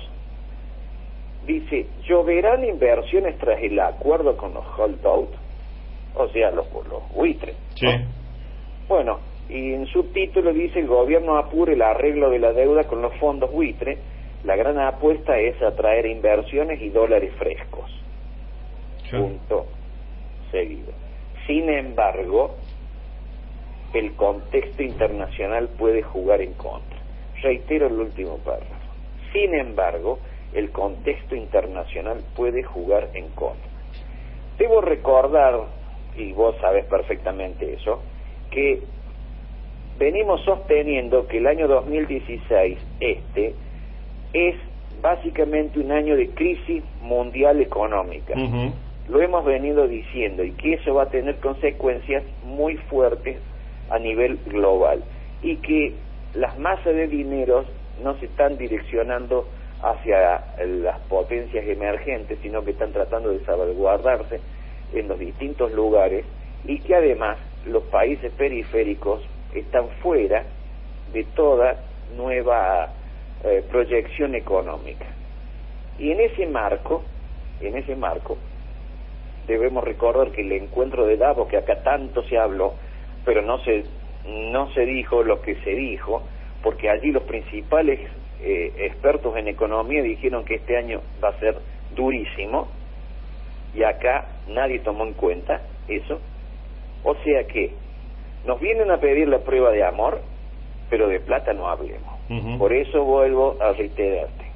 dice: lloverán inversiones tras el acuerdo con los holdout, o sea, los buitres, ¿no? Sí. Bueno, y en su título dice: el gobierno apura el arreglo de la deuda con los fondos buitre, la gran apuesta es atraer inversiones y dólares frescos. Sí. Punto seguido. Sin embargo, el contexto internacional puede jugar en contra. Reitero el último párrafo. Sin embargo, el contexto internacional puede jugar en contra. Debo recordar, y vos sabés perfectamente eso, que venimos sosteniendo que el año 2016 es básicamente un año de crisis mundial económica. Lo hemos venido diciendo, y que eso va a tener consecuencias muy fuertes a nivel global, y que las masas de dinero no se están direccionando hacia las potencias emergentes, sino que están tratando de salvaguardarse en los distintos lugares, y que además los países periféricos están fuera de toda nueva proyección económica. Y en ese marco debemos recordar que el encuentro de Davos, que acá tanto se habló, pero no se dijo lo que se dijo, porque allí los principales expertos en economía dijeron que este año va a ser durísimo, y acá nadie tomó en cuenta eso. O sea que nos vienen a pedir la prueba de amor, pero de plata no hablemos. Por eso vuelvo a reiterarte,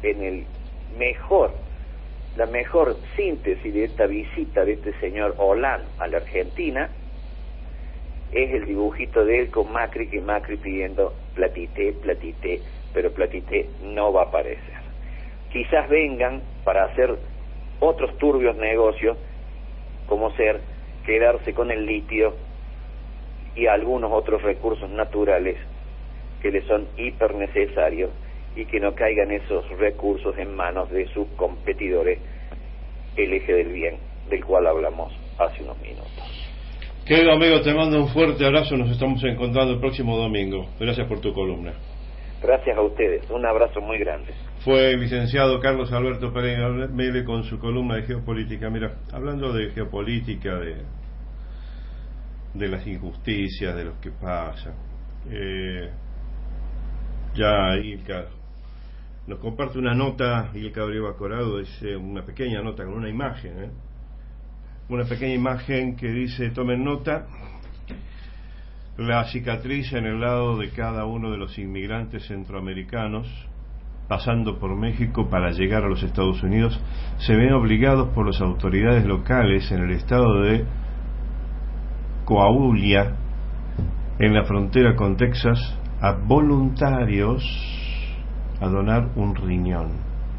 la mejor síntesis de esta visita de este señor Hollande a la Argentina es el dibujito de él con Macri, que Macri pidiendo platité, pero platité no va a aparecer. Quizás vengan para hacer otros turbios negocios, como quedarse con el litio y algunos otros recursos naturales que le son hiper necesarios, y que no caigan esos recursos en manos de sus competidores, el eje del bien, del cual hablamos hace unos minutos. Querido amigo, te mando un fuerte abrazo, nos estamos encontrando el próximo domingo. Gracias por tu columna. Gracias a ustedes, un abrazo muy grande. Fue el licenciado Carlos Alberto Pereira Mele con su columna de geopolítica. Mira, hablando de geopolítica, de las injusticias, de lo que pasa, ya Ilka nos comparte una nota. Ilka Brieva Corado dice una pequeña nota con una imagen, una pequeña imagen que dice: tomen nota, la cicatriz en el lado de cada uno de los inmigrantes centroamericanos pasando por México para llegar a los Estados Unidos se ven obligados por las autoridades locales en el estado de Coahuila, en la frontera con Texas, a voluntarios a donar un riñón.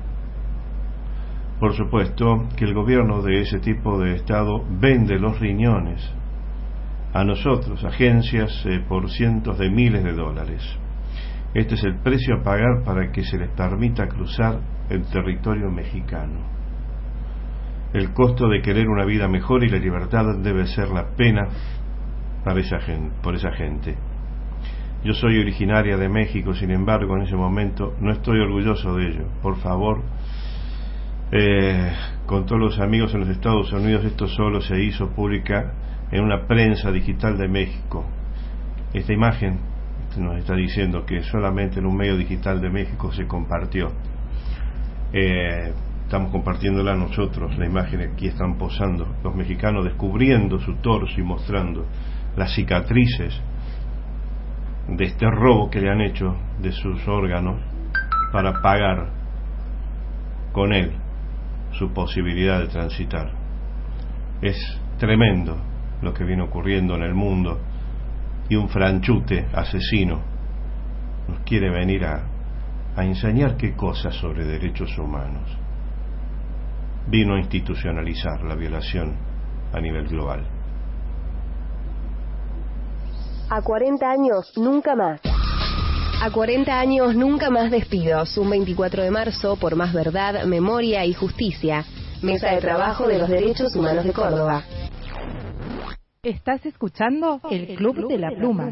Por supuesto que el gobierno de ese tipo de estado vende los riñones a nosotros, agencias, por cientos de miles de dólares. Este es el precio a pagar para que se les permita cruzar el territorio mexicano. El costo de querer una vida mejor y la libertad debe ser la pena para por esa gente. Yo soy originaria de México, sin embargo, en ese momento no estoy orgulloso de ello. Por favor, con todos los amigos en los Estados Unidos, esto solo se hizo pública en una prensa digital de México. Esta imagen nos está diciendo que solamente en un medio digital de México se compartió. Estamos compartiéndola nosotros. La imagen aquí están posando los mexicanos, descubriendo su torso y mostrando las cicatrices de este robo que le han hecho de sus órganos para pagar con él su posibilidad de transitar. Es tremendo lo que viene ocurriendo en el mundo, y un franchute asesino nos quiere venir a enseñar qué cosas sobre derechos humanos. Vino a institucionalizar la violación a nivel global. A 40 años, nunca más. A 40 años, nunca más despidos. Un 24 de marzo, por más verdad, memoria y justicia. Mesa de Trabajo de los Derechos Humanos de Córdoba. Estás escuchando el Club de la Pluma.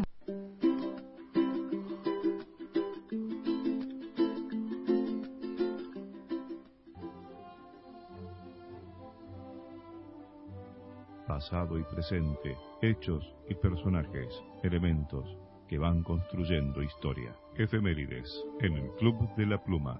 Pasado y presente, hechos y personajes, elementos que van construyendo historia. Efemérides en el Club de la Pluma.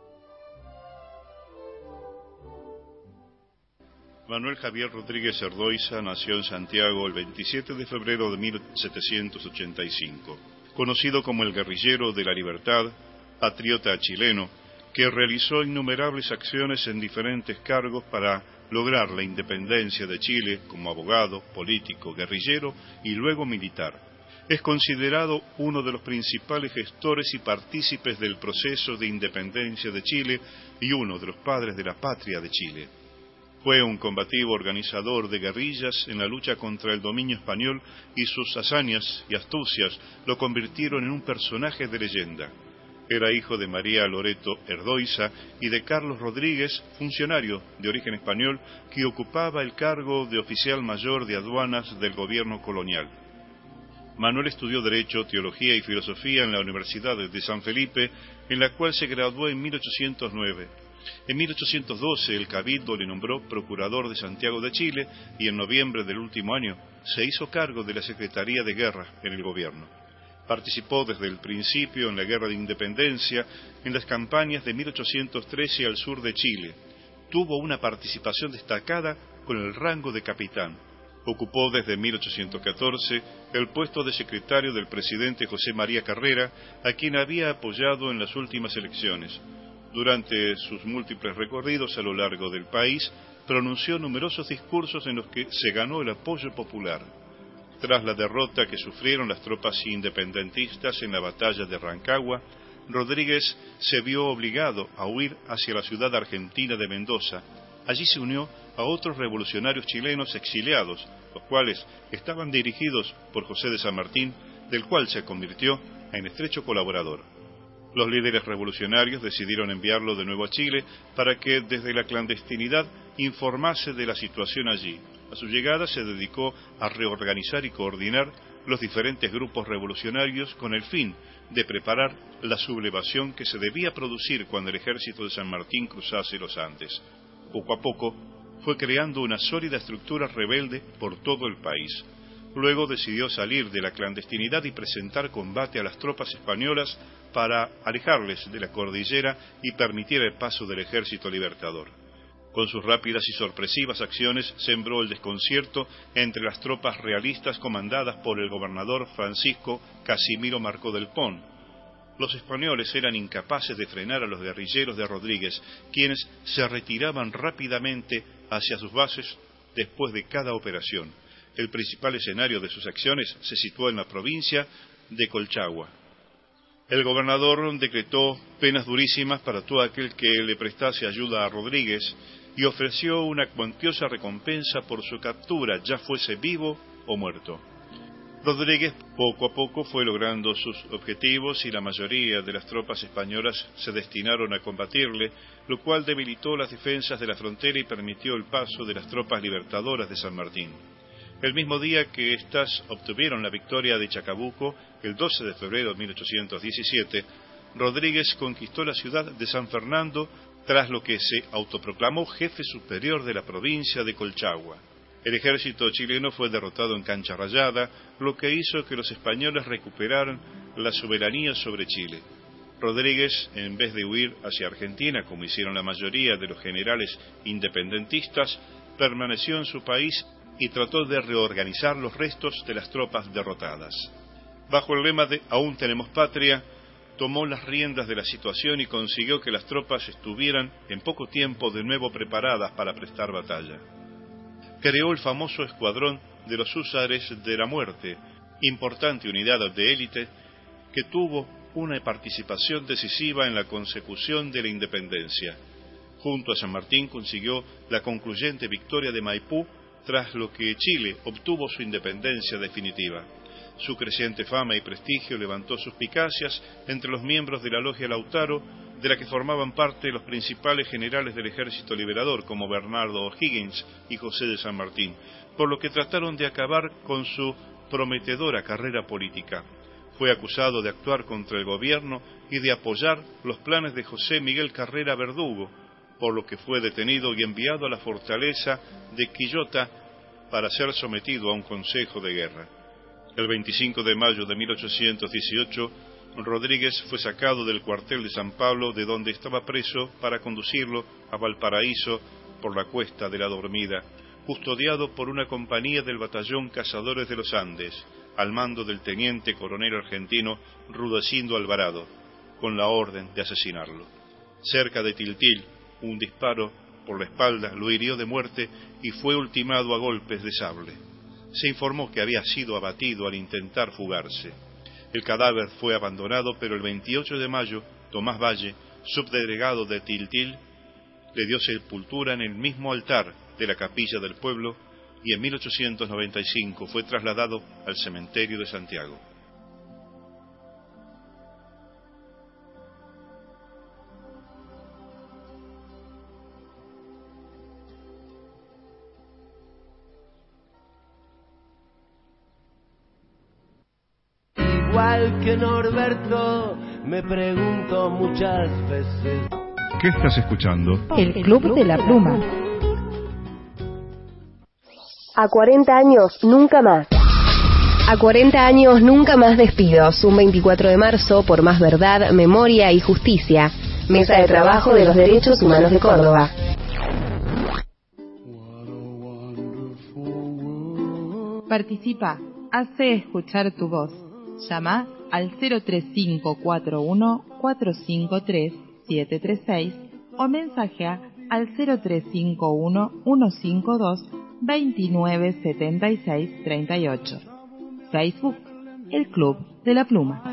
Manuel Javier Rodríguez Cerdoiza nació en Santiago el 27 de febrero de 1785. Conocido como el guerrillero de la libertad, patriota chileno, que realizó innumerables acciones en diferentes cargos para lograr la independencia de Chile como abogado, político, guerrillero y luego militar. Es considerado uno de los principales gestores y partícipes del proceso de independencia de Chile y uno de los padres de la patria de Chile. Fue un combativo organizador de guerrillas en la lucha contra el dominio español y sus hazañas y astucias lo convirtieron en un personaje de leyenda. Era hijo de María Loreto Erdoiza y de Carlos Rodríguez, funcionario de origen español que ocupaba el cargo de oficial mayor de aduanas del gobierno colonial. Manuel estudió Derecho, Teología y Filosofía en la Universidad de San Felipe, en la cual se graduó en 1809. En 1812 el Cabildo le nombró procurador de Santiago de Chile y en noviembre del último año se hizo cargo de la Secretaría de Guerra en el gobierno. Participó desde el principio en la Guerra de Independencia, en las campañas de 1813 al sur de Chile. Tuvo una participación destacada con el rango de capitán. Ocupó desde 1814 el puesto de secretario del presidente José María Carrera, a quien había apoyado en las últimas elecciones. Durante sus múltiples recorridos a lo largo del país, pronunció numerosos discursos en los que se ganó el apoyo popular. Tras la derrota que sufrieron las tropas independentistas en la batalla de Rancagua, Rodríguez se vio obligado a huir hacia la ciudad argentina de Mendoza. Allí se unió a otros revolucionarios chilenos exiliados, los cuales estaban dirigidos por José de San Martín, del cual se convirtió en estrecho colaborador. Los líderes revolucionarios decidieron enviarlo de nuevo a Chile para que desde la clandestinidad informase de la situación allí. A su llegada se dedicó a reorganizar y coordinar los diferentes grupos revolucionarios con el fin de preparar la sublevación que se debía producir cuando el ejército de San Martín cruzase los Andes. Poco a poco fue creando una sólida estructura rebelde por todo el país. Luego decidió salir de la clandestinidad y presentar combate a las tropas españolas para alejarles de la cordillera y permitir el paso del ejército libertador. Con sus rápidas y sorpresivas acciones sembró el desconcierto entre las tropas realistas comandadas por el gobernador Francisco Casimiro Marcó del Pon. Los españoles eran incapaces de frenar a los guerrilleros de Rodríguez, quienes se retiraban rápidamente hacia sus bases después de cada operación. El principal escenario de sus acciones se situó en la provincia de Colchagua. El gobernador decretó penas durísimas para todo aquel que le prestase ayuda a Rodríguez y ofreció una cuantiosa recompensa por su captura, ya fuese vivo o muerto. Rodríguez poco a poco fue logrando sus objetivos y la mayoría de las tropas españolas se destinaron a combatirle, lo cual debilitó las defensas de la frontera y permitió el paso de las tropas libertadoras de San Martín. El mismo día que éstas obtuvieron la victoria de Chacabuco, el 12 de febrero de 1817, Rodríguez conquistó la ciudad de San Fernando, tras lo que se autoproclamó jefe superior de la provincia de Colchagua. El ejército chileno fue derrotado en Cancha Rayada, lo que hizo que los españoles recuperaran la soberanía sobre Chile. Rodríguez, en vez de huir hacia Argentina, como hicieron la mayoría de los generales independentistas, permaneció en su país y trató de reorganizar los restos de las tropas derrotadas. Bajo el lema de «Aún tenemos patria», tomó las riendas de la situación y consiguió que las tropas estuvieran en poco tiempo de nuevo preparadas para prestar batalla. Creó el famoso Escuadrón de los Húsares de la Muerte, importante unidad de élite que tuvo una participación decisiva en la consecución de la independencia. Junto a San Martín consiguió la concluyente victoria de Maipú, tras lo que Chile obtuvo su independencia definitiva. Su creciente fama y prestigio levantó suspicacias entre los miembros de la Logia Lautaro, de la que formaban parte los principales generales del Ejército Liberador, como Bernardo O'Higgins y José de San Martín, por lo que trataron de acabar con su prometedora carrera política. Fue acusado de actuar contra el gobierno y de apoyar los planes de José Miguel Carrera Verdugo, por lo que fue detenido y enviado a la fortaleza de Quillota para ser sometido a un consejo de guerra. El 25 de mayo de 1818, Rodríguez fue sacado del cuartel de San Pablo, de donde estaba preso, para conducirlo a Valparaíso por la Cuesta de la Dormida, custodiado por una compañía del batallón Cazadores de los Andes, al mando del teniente coronel argentino Rudecindo Alvarado, con la orden de asesinarlo. Cerca de Tiltil, un disparo por la espalda, lo hirió de muerte y fue ultimado a golpes de sable. Se informó que había sido abatido al intentar fugarse. El cadáver fue abandonado, pero el 28 de mayo, Tomás Valle, subdelegado de Tiltil, le dio sepultura en el mismo altar de la capilla del pueblo y en 1895 fue trasladado al cementerio de Santiago. Igual que Norberto, me pregunto muchas veces. ¿Qué estás escuchando? El Club de la Pluma. A 40 años, nunca más. A 40 años, nunca más despidos. Un 24 de marzo, por más verdad, memoria y justicia. Mesa de Trabajo de los Derechos Humanos de Córdoba. Participa, hace escuchar tu voz. Llama al 03541 453 736 o mensajea al 0351 152 297638. Facebook, El Club de la Pluma.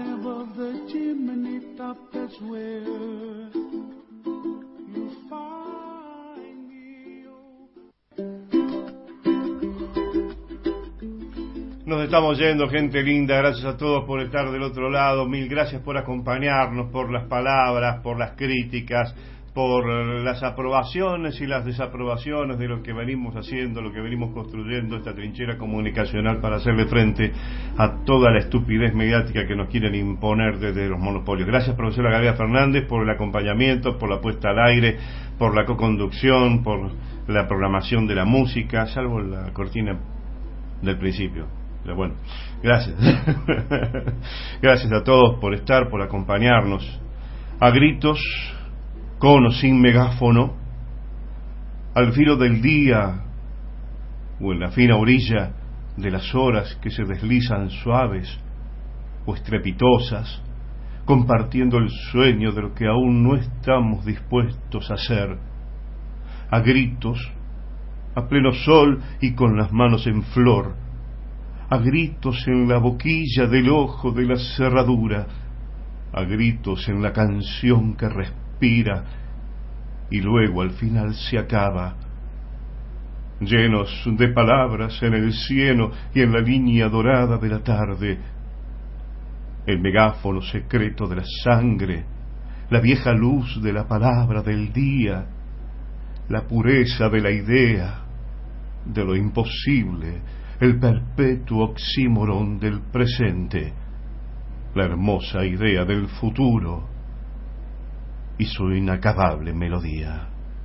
Nos estamos yendo, gente linda, gracias a todos por estar del otro lado, mil gracias por acompañarnos, por las palabras, por las críticas, por las aprobaciones y las desaprobaciones de lo que venimos haciendo, lo que venimos construyendo, esta trinchera comunicacional para hacerle frente a toda la estupidez mediática que nos quieren imponer desde los monopolios. Gracias, profesora Gabriela Fernández, por el acompañamiento, por la puesta al aire, por la coconducción, por la programación de la música, salvo la cortina del principio. Pero bueno, gracias. Gracias a todos por estar, por acompañarnos. A gritos, con o sin megáfono, al filo del día o en la fina orilla de las horas que se deslizan suaves o estrepitosas, compartiendo el sueño de lo que aún no estamos dispuestos a hacer. A gritos, a pleno sol y con las manos en flor, a gritos en la boquilla del ojo de la cerradura, a gritos en la canción que respira y luego al final se acaba, llenos de palabras en el cielo y en la línea dorada de la tarde, el megáfono secreto de la sangre, la vieja luz de la palabra del día, la pureza de la idea, de lo imposible, el perpetuo oxímoron del presente, la hermosa idea del futuro y su inacabable melodía.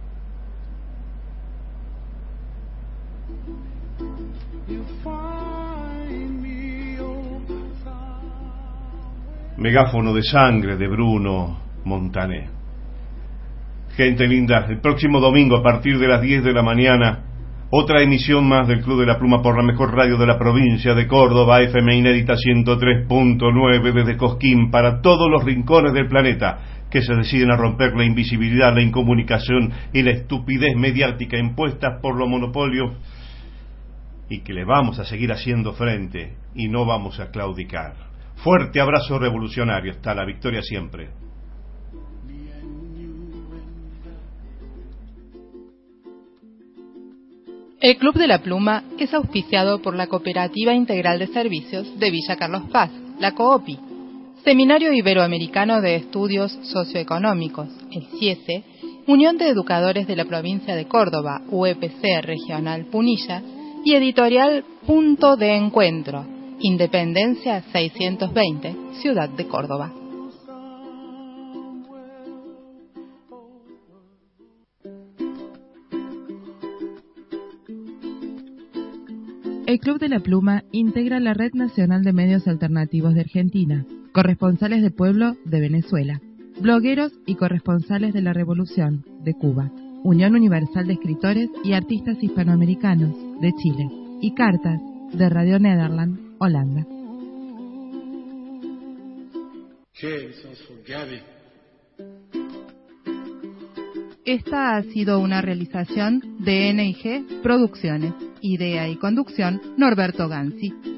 Megáfono de sangre de Bruno Montané. Gente linda, el próximo domingo a partir de las 10 de la mañana, otra emisión más del Club de la Pluma por la mejor radio de la provincia de Córdoba, FM Inédita 103.9 desde Cosquín, para todos los rincones del planeta que se deciden a romper la invisibilidad, la incomunicación y la estupidez mediática impuestas por los monopolios, y que le vamos a seguir haciendo frente y no vamos a claudicar. Fuerte abrazo revolucionario, hasta la victoria siempre. El Club de la Pluma es auspiciado por la Cooperativa Integral de Servicios de Villa Carlos Paz, la COOPI, Seminario Iberoamericano de Estudios Socioeconómicos, el CIESE, Unión de Educadores de la Provincia de Córdoba, UEPC Regional Punilla, y Editorial Punto de Encuentro, Independencia 620, Ciudad de Córdoba. El Club de la Pluma integra la Red Nacional de Medios Alternativos de Argentina, corresponsales de pueblo de Venezuela, blogueros y corresponsales de la Revolución de Cuba, Unión Universal de Escritores y Artistas Hispanoamericanos de Chile y Cartas de Radio Nederland, Holanda. Esta ha sido una realización de N&G Producciones. Idea y conducción, Norberto Gansi.